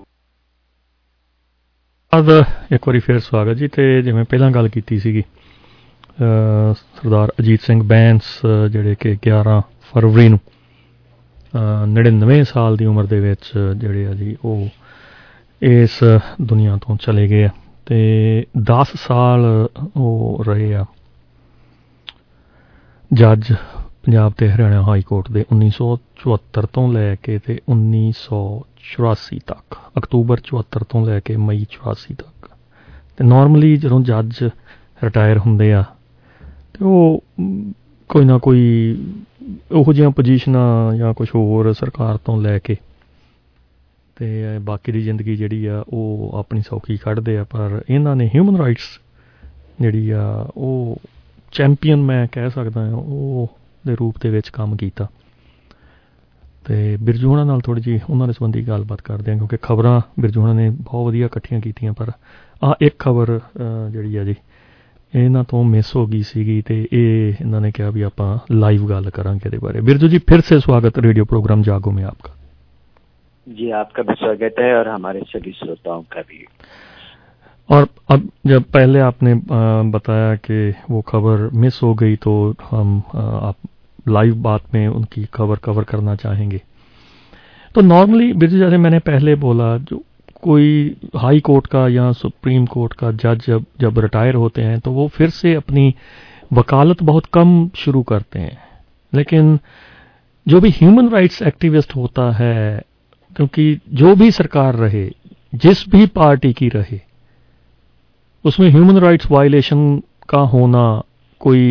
ਅੱਜ ਇੱਕ ਵਾਰੀ ਫੇਰ ਸਵਾਗਤ ਜੀ। ਤੇ ਜਿਵੇਂ ਪਹਿਲਾਂ ਗੱਲ ਕੀਤੀ ਸੀਗੀ, ਸਰਦਾਰ ਅਜੀਤ ਸਿੰਘ ਬੈਂਸ ਜਿਹੜੇ ਕਿ ਗਿਆਰਾਂ ਫਰਵਰੀ ਨੂੰ ਨੜਿਨਵੇਂ ਸਾਲ ਦੀ ਉਮਰ ਦੇ ਵਿੱਚ ਜਿਹੜੇ ਆ ਜੀ ਉਹ ਇਸ ਦੁਨੀਆ ਤੋਂ ਚਲੇ ਗਏ ਆ ਤੇ ਦਸ ਸਾਲ ਉਹ ਰਹੇ ਆ ਜੱਜ ਪੰਜਾਬ ਤੇ ਹਰਿਆਣਾ ਹਾਈ ਕੋਰਟ ਦੇ ਉੱਨੀ ਸੌ ਚੁਹੱਤਰ ਤੋਂ ਲੈ ਕੇ ਤੇ ਉੱਨੀ ਸੌ ਚੁਰਾਸੀ ਤੱਕ, ਅਕਤੂਬਰ ਚੁਹੱਤਰ ਤੋਂ ਲੈ ਕੇ ਮਈ ਚੁਰਾਸੀ ਤੱਕ। ਤੇ ਨਾਰਮਲੀ ਜਦੋਂ ਜੱਜ ਰਿਟਾਇਰ ਹੁੰਦੇ ਆ ਤੇ ਉਹ ਕੋਈ ਨਾ ਕੋਈ ਉਹੋ ਜਿਹੀਆਂ ਪੋਜੀਸ਼ਨਾਂ ਜਾਂ ਕੁਛ ਹੋਰ ਸਰਕਾਰ ਤੋਂ ਲੈ ਕੇ ਤੇ ਬਾਕੀ ਦੀ ਜ਼ਿੰਦਗੀ ਜਿਹੜੀ ਆ ਉਹ ਆਪਣੀ ਸੌਖੀ ਕੱਢਦੇ ਆ। ਪਰ ਇਹਨਾਂ ਨੇ ਹਿਊਮਨ ਰਾਈਟਸ ਜਿਹੜੀ ਆ ਉਹ ਚੈਂਪੀਅਨ ਮੈਂ ਕਹਿ ਸਕਦਾ ਹਾਂ ਉਹ ਦੇ ਰੂਪ ਦੇ ਵਿੱਚ ਕੰਮ ਕੀਤਾ। ਤੇ ਬਿਰਜੂ ਹੋਣਾ ਨਾਲ ਥੋੜ੍ਹੀ ਜਿਹੀ ਉਹਨਾਂ ਦੇ ਸੰਬੰਧੀ ਗੱਲਬਾਤ ਕਰਦੇ ਹਾਂ ਕਿਉਂਕਿ ਖਬਰਾਂ ਬਿਰਜੂ ਹੋਣਾ ਨੇ ਬਹੁਤ ਵਧੀਆ ਇਕੱਠੀਆਂ ਕੀਤੀਆਂ। ਪਰ ਆਹ ਇੱਕ ਖਬਰ ਜਿਹੜੀ ਆ ਜੀ ਇਹਨਾਂ ਤੋਂ ਮਿਸ ਹੋ ਗਈ ਸੀਗੀ ਤੇ ਇਹ ਇਹਨਾਂ ਨੇ ਕਿਹਾ ਵੀ ਆਪਾਂ ਲਾਈਵ ਗੱਲ ਕਰਾਂਗੇ ਇਹਦੇ ਬਾਰੇ। बिरजू जी फिर से स्वागत रेडियो प्रोग्राम जागो में आपका। जी आपका भी स्वागत है और हमारे सभी श्रोताओं का भी। और अब जब पहले आपने बताया कि वो खबर मिस हो गई तो हम आप लाइव बात में उनकी खबर कवर करना चाहेंगे। तो नॉर्मली बिरजू जैसे मैंने पहले बोला जो कोई हाई कोर्ट का या सुप्रीम कोर्ट का जज जब जब रिटायर होते हैं तो वो फिर से अपनी वकालत बहुत कम शुरू करते हैं। लेकिन जो भी ह्यूमन राइट्स एक्टिविस्ट होता है, क्योंकि जो भी सरकार रहे जिस भी पार्टी की रहे उसमें ह्यूमन राइट्स वायलेशन का होना कोई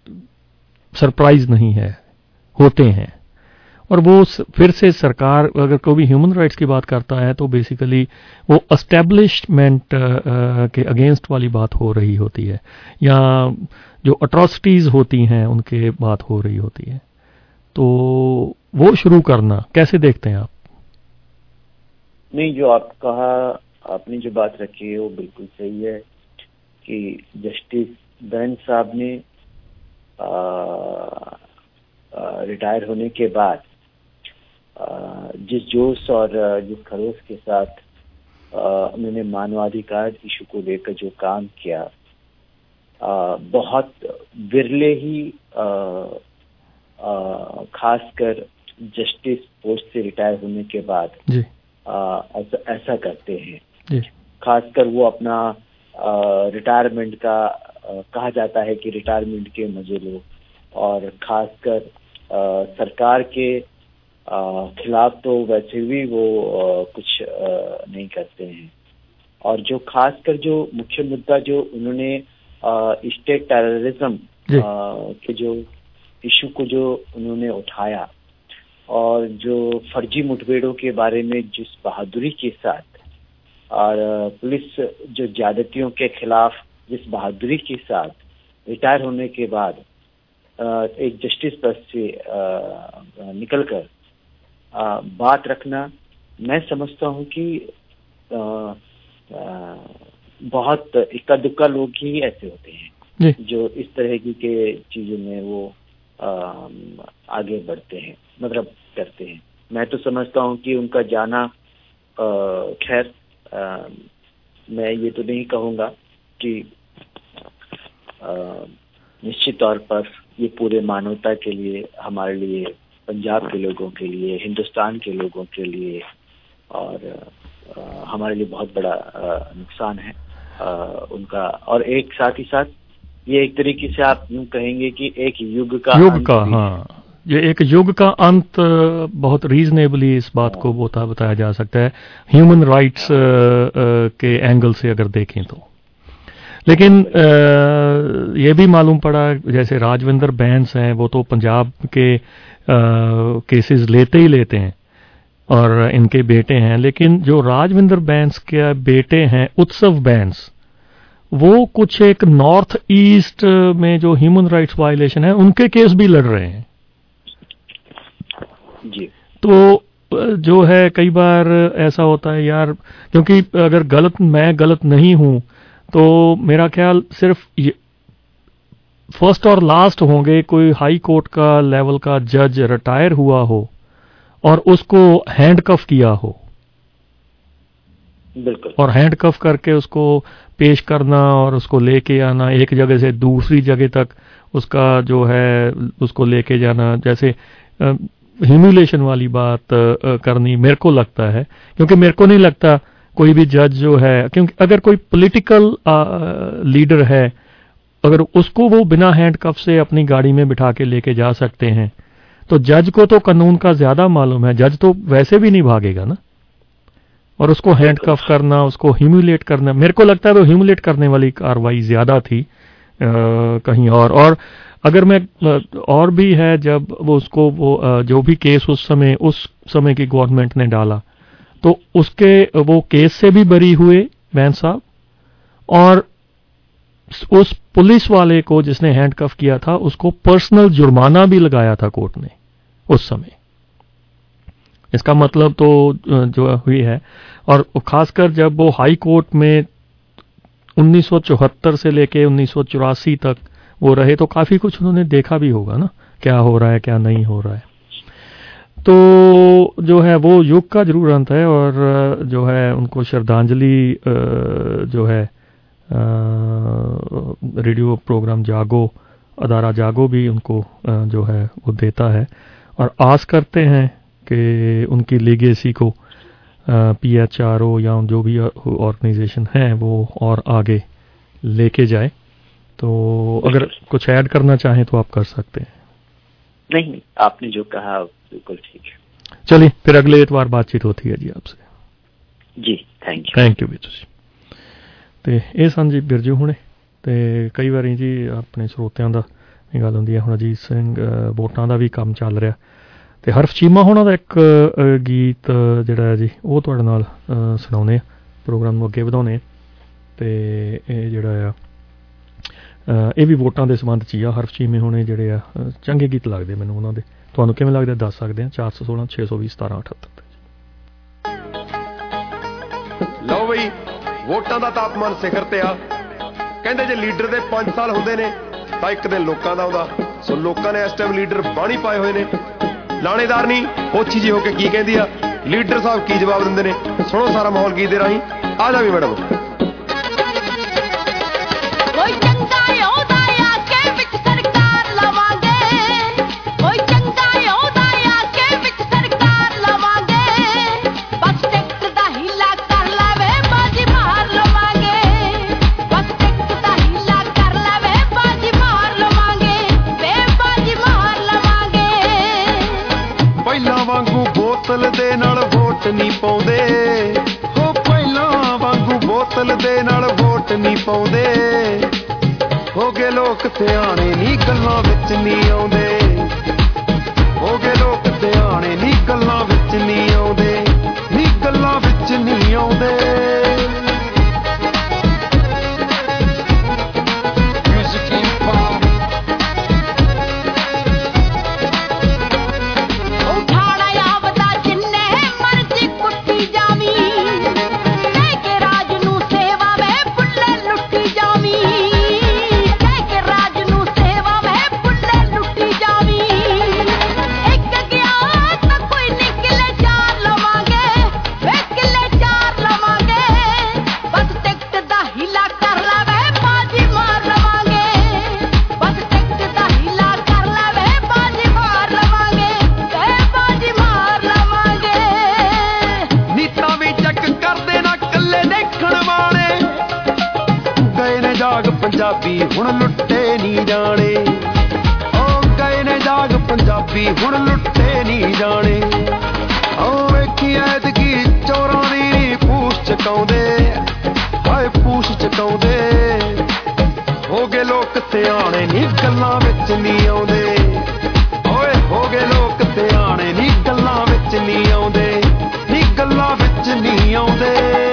सरप्राइज नहीं है, होते हैं। और वो फिर से सरकार अगर कोई भी ह्यूमन राइट्स की बात करता है तो बेसिकली वो एस्टेब्लिशमेंट के अगेंस्ट वाली बात हो रही होती है या जो अट्रॉसिटीज़ होती हैं उनके बात हो रही होती है। तो वो शुरू करना कैसे देखते हैं आप? नहीं, जो आप कहा, आपने जो बात रखी है वो बिल्कुल सही है कि जस्टिस बैंस साहब ने रिटायर होने के बाद जिस जोश और जिस खरोश के साथ उन्होंने मानवाधिकार इशू को लेकर जो काम किया, बहुत विरले ही खासकर जस्टिस पोस्ट से रिटायर होने के बाद जी। आ, ऐसा ऐसा करते हैं। खासकर वो अपना रिटायरमेंट का आ, कहा जाता है कि रिटायरमेंट के मजे लो, और खासकर सरकार के आ, खिलाफ तो वैसे भी वो आ, कुछ आ, नहीं करते हैं। और जो खासकर जो मुख्य मुद्दा जो उन्होंने स्टेट टेररिज्म के जो इशू को जो उन्होंने उठाया और जो फर्जी मुठभेड़ों के बारे में जिस बहादुरी के साथ और पुलिस जो ज्यादतियों के खिलाफ जिस बहादुरी के साथ रिटायर होने के बाद एक जस्टिस पद से निकलकर बात रखना, मैं समझता हूँ कि आ, आ, बहुत इक्का दुक्का लोग ही ऐसे होते हैं जो इस तरह की के चीजों में वो आ, आगे बढ़ते हैं, मतलब करते हैं। मैं तो समझता हूँ कि उनका जाना, खैर मैं ये तो नहीं कहूँगा कि आ, निश्चित तौर पर ये पूरे मानवता के लिए, हमारे लिए, पंजाब के लोगों के लिए, हिंदुस्तान के लोगों के लिए और हमारे लिए बहुत बड़ा नुकसान है उनका। और एक साथ ही साथ ये एक तरीके से आप यूं कहेंगे कि एक युग का युग का हाँ ये एक युग का अंत बहुत रीजनेबली इस बात को बता बताया जा सकता है ह्यूमन राइट्स के एंगल से अगर देखें तो। लेकिन ये भी मालूम पड़ा जैसे राजविंदर बैंस हैं वो तो पंजाब के केसेस लेते ही लेते हैं और इनके बेटे हैं, लेकिन जो राजविंदर बैंस के बेटे हैं उत्सव बैंस वो कुछ एक नॉर्थ ईस्ट में जो ह्यूमन राइट्स वायलेशन है उनके केस भी लड़ रहे हैं जी। तो जो है कई बार ऐसा होता है यार, क्योंकि अगर गलत मैं गलत नहीं हूं तो मेरा ख्याल सिर्फ फर्स्ट और लास्ट होंगे कोई हाई कोर्ट का लेवल का जज रिटायर हुआ हो और उसको हैंडकफ किया हो, बिल्कुल, और हैंडकफ करके उसको पेश करना और उसको लेके आना एक जगह से दूसरी जगह तक उसका जो है उसको लेके जाना, जैसे ह्यूमिलेशन वाली बात आ, करनी मेरे को लगता है, क्योंकि मेरे को नहीं लगता कोई भी जज जो है, क्योंकि अगर कोई पॉलिटिकल लीडर है अगर उसको वो बिना हैंडकफ से अपनी गाड़ी में बिठा के लेके जा सकते हैं तो जज को तो कानून का ज्यादा मालूम है, जज तो वैसे भी नहीं भागेगा ना। और उसको हैंडकफ करना, उसको ह्यूमिलेट करना, मेरे को लगता है वो ह्यूमिलेट करने वाली कार्रवाई ज्यादा थी आ, कहीं और। और अगर मैं और भी है जब वो उसको वो जो भी केस उस समय उस समय की गवर्नमेंट ने डाला तो उसके वो केस से भी बरी हुए बैन साहब, और उस पुलिस वाले को जिसने हैंडकफ किया था उसको पर्सनल जुर्माना भी लगाया था कोर्ट ने उस समय। इसका मतलब तो जो हुई है, और खासकर जब वो हाई कोर्ट में उन्नीस सौ चौहत्तर से लेके उन्नीस सौ चौरासी तक वो रहे तो काफी कुछ उन्होंने देखा भी होगा ना, क्या हो रहा है क्या नहीं हो रहा है। तो जो है वो युग का जरूर अंत है, और जो है उनको श्रद्धांजलि जो है रेडियो प्रोग्राम जागो, अदारा जागो भी उनको जो है वो देता है, और आस करते हैं कि उनकी लीगेसी को पी एच आर ओ या जो भी ऑर्गेनाइजेशन है वो और आगे लेके जाए। तो अगर कुछ ऐड करना चाहें तो आप कर सकते हैं। नहीं, आपने जो कहा बिल्कुल ठीक है। चलिए फिर अगले इतवार बातचीत होती है जी आपसे जी। Thank you thank you Biju ji. ਤੇ ਇਹ ਸਨ ਜੀ ਬਿਰਜੂ ਹੁਣੇ, ਤੇ ਕਈ ਵਾਰੀ ਜੀ ਆਪਣੇ ਸਰੋਤਿਆਂ ਦਾ ਇਹ ਗੱਲ ਹੁੰਦੀ ਹੈ, ਹੁਣ ਅਜੀਤ ਸਿੰਘ ਵੋਟਾਂ ਦਾ ਵੀ ਕੰਮ ਚੱਲ ਰਿਹਾ, ਤੇ ਹਰਫ ਚੀਮਾ ਹੋਣਾ ਦਾ ਇੱਕ ਗੀਤ ਜਿਹੜਾ ਹੈ ਜੀ ਉਹ ਤੁਹਾਡੇ ਨਾਲ ਸੁਣਾਉਂਦੇ ਆ, ਪ੍ਰੋਗਰਾਮ ਨੂੰ ਅੱਗੇ ਵਧਾਉਂਦੇ ਆ। ਤੇ ਇਹ ਜਿਹੜਾ ਆ ਇਹ ਵੀ ਵੋਟਾਂ ਦੇ ਸੰਬੰਧ 'ਚ ਹੀ ਆ। ਹਰਫ ਚੀਮੇ ਹੋਣੇ ਜਿਹੜੇ ਆ ਚੰਗੇ ਗੀਤ ਲੱਗਦੇ ਮੈਨੂੰ ਉਹਨਾਂ ਦੇ, ਤੁਹਾਨੂੰ ਕਿਵੇਂ ਲੱਗਦੇ ਦੱਸ ਸਕਦੇ ਆ। ਚਾਰ ਸੌ ਸੋਲਾਂ ਛੇ ਸੌ ਵੀਹ ਸਤਾਰਾਂ ਅਠੱਤਰ। ਲਓ ਬਈ ਵੋਟਾਂ ਦਾ ਤਾਪਮਾਨ ਸਿਖਰ ਤੇ ਆ, ਕਹਿੰਦੇ ਜੇ ਲੀਡਰ ਦੇ ਪੰਜ ਸਾਲ ਹੁੰਦੇ ਨੇ ਤਾਂ ਇੱਕ ਦਿਨ ਲੋਕਾਂ ਦਾ ਆਉਂਦਾ। ਸੋ ਲੋਕਾਂ ਨੇ ਇਸ ਟਾਈਮ ਲੀਡਰ ਬਾਣੀ ਪਾਏ ਹੋਏ ਨੇ। ਲਾਣੇਦਾਰ ਨਹੀਂ ਪੋਛੀ ਜੀ ਹੋ ਕੇ ਕੀ ਕਹਿੰਦੀ ਆ, ਲੀਡਰ ਸਾਹਿਬ ਕੀ ਜਵਾਬ ਦਿੰਦੇ ਨੇ, ਸੁਣੋ ਸਾਰਾ ਮਾਹੌਲ ਗੀਤ ਦੇ ਰਾਹੀਂ। ਆ ਜਾ ਵੀ ਮੈਡਮ। ਬੋਤਲ ਦੇ ਨਾਲ ਵੋਟ ਨਹੀਂ ਪਾਉਂਦੇ ਹੋ, ਪਹਿਲਾਂ ਵਾਂਗੂ ਬੋਤਲ ਦੇ ਨਾਲ ਵੋਟ ਨਹੀਂ ਪਾਉਂਦੇ, ਹੋ ਗਏ ਲੋਕ ਸਿਆਣੇ ਨਹੀਂ ਗੱਲਾਂ ਵਿੱਚ ਨਹੀਂ ਆਉਂਦੇ, ਹੋ ਗਏ ਲੋਕ ਸਿਆਣੇ ਨਹੀਂ ਗੱਲਾਂ ਵਿੱਚ ਨਹੀਂ ਆਉਂਦੇ, ਨਹੀਂ ਗੱਲਾਂ ਵਿੱਚ ਨਹੀਂ ਆਉਂਦੇ। ਜਾਵੀ ਪੰਜਾਬੀ ਹੁਣ ਲੁੱਟੇ ਨਹੀਂ ਜਾਣੇ, ਉਹ ਗਏ ਨੇ ਜਾਗ ਪੰਜਾਬੀ ਹੁਣ ਲੁੱਟੇ ਨਹੀਂ ਜਾਣੇ। ਉਹ ਵੇਖੀ ਐਤਕੀ ਚੋਰਾਂ ਦੀ ਪੂਛ ਚਕਾਉਂਦੇ, ਹਾਏ ਪੂਛ ਚਕਾਉਂਦੇ, ਹੋ ਗਏ ਲੋਕ ਸਿਆਣੇ ਨੀ ਗੱਲਾਂ ਵਿੱਚ ਨਹੀਂ ਆਉਂਦੇ, ਓਏ ਹੋ ਗਏ ਲੋਕ ਸਿਆਣੇ ਨੀ ਗੱਲਾਂ ਵਿੱਚ ਨਹੀਂ ਆਉਂਦੇ, ਨੀ ਗੱਲਾਂ ਵਿੱਚ ਨਹੀਂ ਆਉਂਦੇ।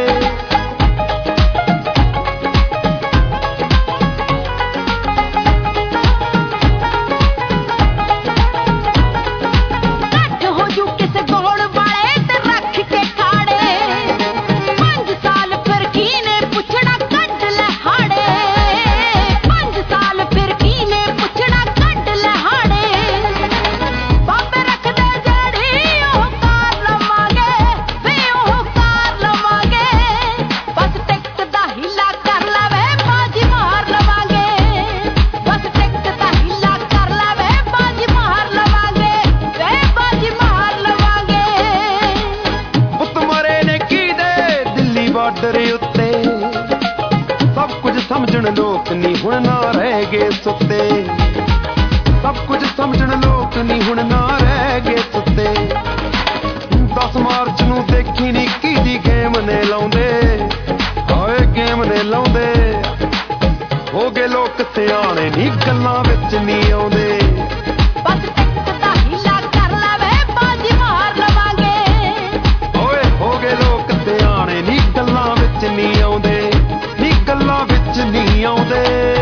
ਸਮਝਣ ਲੋਕ ਨੀ ਹੁਣ ਨਾ ਰਹਿ ਗਏ ਸੁੱਤੇ, ਸਭ ਕੁਝ ਸਮਝਣ ਲੋਕ ਨੀ ਹੁਣ ਨਾ ਰਹਿ ਗਏ ਸੁੱਤੇ। ਦਸ ਮਾਰਚ ਨੂੰ ਦੇਖੀ ਨੀ ਕਿਹਦੀ ਗੇਮ ਨੇ ਲਾਉਂਦੇ, ਹਾਏ ਗੇਮ ਨੇ ਲਾਉਂਦੇ, ਹੋ ਗਏ ਲੋਕ ਸਿਆਣੇ ਨੀ ਗੱਲਾਂ ਵਿੱਚ ਨਹੀਂ ਆਉਂਦੇ। ਬਸ ਟਿਕਟ ਦਾ ਹੀਲਾ ਕਰ ਲਵੇ ਬਾਜੀ ਮਾਰ ਲਵਾਂਗੇ, ਓਏ ਹੋ ਗਏ ਲੋਕ ਸਿਆਣੇ ਨੀ ਗੱਲਾਂ ਵਿੱਚ ਨਹੀਂ ਆਉਂਦੇ, ਨੀ ਗੱਲਾਂ ਵਿੱਚ ਨਹੀਂ ਆਉਂਦੇ।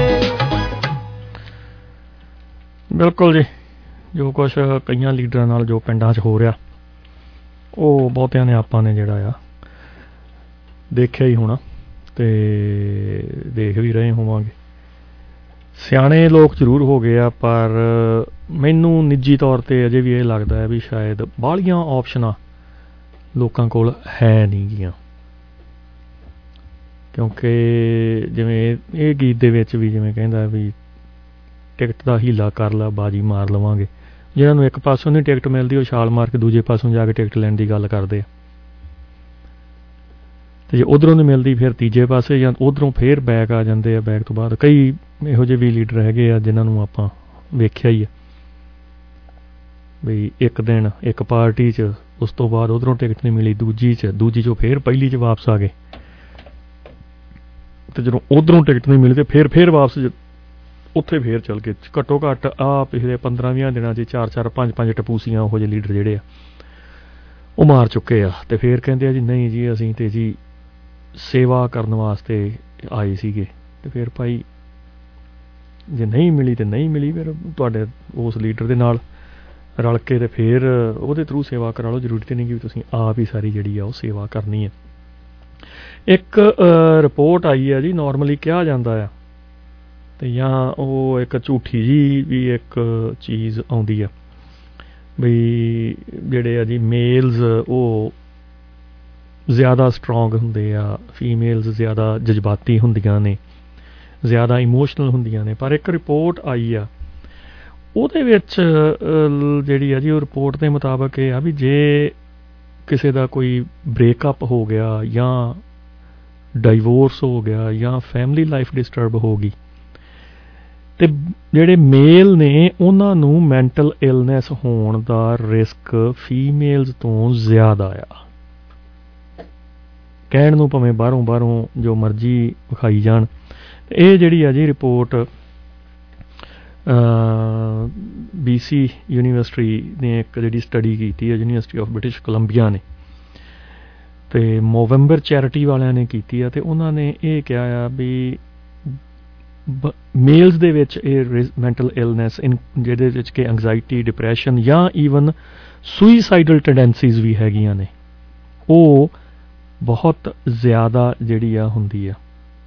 ਬਿਲਕੁਲ ਜੀ, ਜੋ ਕੁਛ ਕਈਆਂ ਲੀਡਰਾਂ ਨਾਲ ਜੋ ਪਿੰਡਾਂ 'ਚ ਹੋ ਰਿਹਾ ਉਹ ਬਹੁਤਿਆਂ ਨੇ ਆਪਾਂ ਨੇ ਜਿਹੜਾ ਆ ਦੇਖਿਆ ਹੀ ਹੋਣਾ ਤੇ ਦੇਖ ਵੀ ਰਹੇ ਹੋਵਾਂਗੇ। ਸਿਆਣੇ ਲੋਕ ਜ਼ਰੂਰ ਹੋ ਗਏ ਆ, ਪਰ ਮੈਨੂੰ ਨਿੱਜੀ ਤੌਰ 'ਤੇ ਅਜੇ ਵੀ ਇਹ ਲੱਗਦਾ ਹੈ ਵੀ ਸ਼ਾਇਦ ਬਾਹਲੀਆਂ ਆਪਸ਼ਨਾਂ ਲੋਕਾਂ ਕੋਲ ਹੈ ਨਹੀਂ ਗੀਆਂ, ਕਿਉਂਕਿ ਜਿਵੇਂ ਇਹ ਗੀਤ ਦੇ ਵਿੱਚ ਵੀ ਜਿਵੇਂ ਕਹਿੰਦਾ ਵੀ ਟਿਕਟ ਦਾ ਹੀਲਾ ਕਰ ਲਾ ਬਾਜੀ ਮਾਰ ਲਵਾਂਗੇ। ਜਿਹਨਾਂ ਨੂੰ ਇੱਕ ਪਾਸੋਂ ਨਹੀਂ ਟਿਕਟ ਮਿਲਦੀ ਉਹ ਛਾਲ ਮਾਰ ਕੇ ਦੂਜੇ ਪਾਸੋਂ ਜਾ ਕੇ ਟਿਕਟ ਲੈਣ ਦੀ ਗੱਲ ਕਰਦੇ ਆ, ਅਤੇ ਜੇ ਉੱਧਰੋਂ ਨਹੀਂ ਮਿਲਦੀ ਫਿਰ ਤੀਜੇ ਪਾਸੇ ਜਾਂ ਉੱਧਰੋਂ ਫਿਰ ਬੈਕ ਆ ਜਾਂਦੇ ਆ। ਬੈਕ ਤੋਂ ਬਾਅਦ ਕਈ ਇਹੋ ਜਿਹੇ ਵੀ ਲੀਡਰ ਹੈਗੇ ਆ ਜਿਨ੍ਹਾਂ ਨੂੰ ਆਪਾਂ ਵੇਖਿਆ ਹੀ ਆ ਵੀ ਇੱਕ ਦਿਨ ਇੱਕ ਪਾਰਟੀ 'ਚ, ਉਸ ਤੋਂ ਬਾਅਦ ਉੱਧਰੋਂ ਟਿਕਟ ਨਹੀਂ ਮਿਲੀ, ਦੂਜੀ 'ਚ ਦੂਜੀ 'ਚੋਂ ਫਿਰ ਪਹਿਲੀ 'ਚ ਵਾਪਸ ਆ ਗਏ, ਅਤੇ ਜਦੋਂ ਉੱਧਰੋਂ ਟਿਕਟ ਨਹੀਂ ਮਿਲੀ ਅਤੇ ਫਿਰ ਫਿਰ ਵਾਪਸ ਉੱਥੇ ਫਿਰ ਚੱਲ ਗਏ। ਘੱਟੋ ਘੱਟ ਆਹ ਪਿਛਲੇ ਪੰਦਰਾਂ ਵੀਹਾਂ ਦਿਨਾਂ 'ਚ ਚਾਰ ਚਾਰ ਪੰਜ ਪੰਜ ਟਪੂਸੀਆਂ ਉਹੋ ਜਿਹੇ ਲੀਡਰ ਜਿਹੜੇ ਆ ਉਹ ਮਾਰ ਚੁੱਕੇ ਆ। ਅਤੇ ਫਿਰ ਕਹਿੰਦੇ ਆ ਜੀ ਨਹੀਂ ਜੀ ਅਸੀਂ ਤਾਂ ਜੀ ਸੇਵਾ ਕਰਨ ਵਾਸਤੇ ਆਏ ਸੀਗੇ, ਅਤੇ ਫਿਰ ਭਾਈ ਜੇ ਨਹੀਂ ਮਿਲੀ ਤਾਂ ਨਹੀਂ ਮਿਲੀ, ਫਿਰ ਤੁਹਾਡੇ ਉਸ ਲੀਡਰ ਦੇ ਨਾਲ ਰਲ ਕੇ ਅਤੇ ਫਿਰ ਉਹਦੇ ਥਰੂ ਸੇਵਾ ਕਰਾ ਲਓ। ਜ਼ਰੂਰੀ ਤਾਂ ਨਹੀਂ ਕਿ ਤੁਸੀਂ ਆਪ ਹੀ ਸਾਰੀ ਜਿਹੜੀ ਆ ਉਹ ਸੇਵਾ ਕਰਨੀ ਹੈ। ਇੱਕ ਰਿਪੋਰਟ ਆਈ ਹੈ ਜੀ, ਨੋਰਮਲੀ ਕਿਹਾ ਜਾਂਦਾ ਆ ਅਤੇ ਜਾਂ ਉਹ ਇੱਕ ਝੂਠੀ ਜੀ ਵੀ ਇੱਕ ਚੀਜ਼ ਆਉਂਦੀ ਆ ਬਈ ਜਿਹੜੇ ਆ ਜੀ ਮੇਲਸ ਉਹ ਜ਼ਿਆਦਾ ਸਟਰੋਂਗ ਹੁੰਦੇ ਆ, ਫੀਮੇਲਸ ਜ਼ਿਆਦਾ ਜਜ਼ਬਾਤੀ ਹੁੰਦੀਆਂ ਨੇ, ਜ਼ਿਆਦਾ ਇਮੋਸ਼ਨਲ ਹੁੰਦੀਆਂ ਨੇ। ਪਰ ਇੱਕ ਰਿਪੋਰਟ ਆਈ ਆ ਉਹਦੇ ਵਿੱਚ ਜਿਹੜੀ ਆ ਜੀ ਉਹ ਰਿਪੋਰਟ ਦੇ ਮੁਤਾਬਕ ਇਹ ਆ ਵੀ ਜੇ ਕਿਸੇ ਦਾ ਕੋਈ ਬ੍ਰੇਕਅਪ ਹੋ ਗਿਆ ਜਾਂ ਡਾਈਵੋਰਸ ਹੋ ਗਿਆ ਜਾਂ ਫੈਮਿਲੀ ਲਾਈਫ ਡਿਸਟਰਬ ਹੋ ਗਈ, ਅਤੇ ਜਿਹੜੇ ਮੇਲ ਨੇ ਉਹਨਾਂ ਨੂੰ ਮੈਂਟਲ ਇਲਨੈਸ ਹੋਣ ਦਾ ਰਿਸਕ ਫੀਮੇਲਸ ਤੋਂ ਜ਼ਿਆਦਾ ਆ। ਕਹਿਣ ਨੂੰ ਭਾਵੇਂ ਬਾਹਰੋਂ ਬਾਹਰੋਂ ਜੋ ਮਰਜ਼ੀ ਵਿਖਾਈ ਜਾਣ, ਇਹ ਜਿਹੜੀ ਆ ਜੀ ਰਿਪੋਰਟ ਬੀ ਸੀ ਯੂਨੀਵਰਸਿਟੀ ਨੇ ਇੱਕ ਜਿਹੜੀ ਸਟੱਡੀ ਕੀਤੀ ਹੈ, ਯੂਨੀਵਰਸਿਟੀ ਆਫ ਬ੍ਰਿਟਿਸ਼ ਕੋਲੰਬੀਆ ਨੇ, ਅਤੇ ਮੋਵੈਂਬਰ ਚੈਰਿਟੀ ਵਾਲਿਆਂ ਨੇ ਕੀਤੀ ਆ। ਅਤੇ ਉਹਨਾਂ ਨੇ ਇਹ ਕਿਹਾ ਆ ਵੀ ਮੇਲਸ ਦੇ ਵਿੱਚ ਇਹ ਮੈਂਟਲ ਇਲਨੈਸ ਇਨ ਜਿਹਦੇ ਵਿੱਚ ਕਿ ਐਂਗਜ਼ਾਇਟੀ, ਡਿਪਰੈਸ਼ਨ ਜਾਂ ਈਵਨ ਸੁਈਸਾਈਡਲ ਟੈਂਡੈਂਸੀਜ਼ ਵੀ ਹੈਗੀਆਂ ਨੇ, ਉਹ ਬਹੁਤ ਜ਼ਿਆਦਾ ਜਿਹੜੀ ਆ ਹੁੰਦੀ ਆ।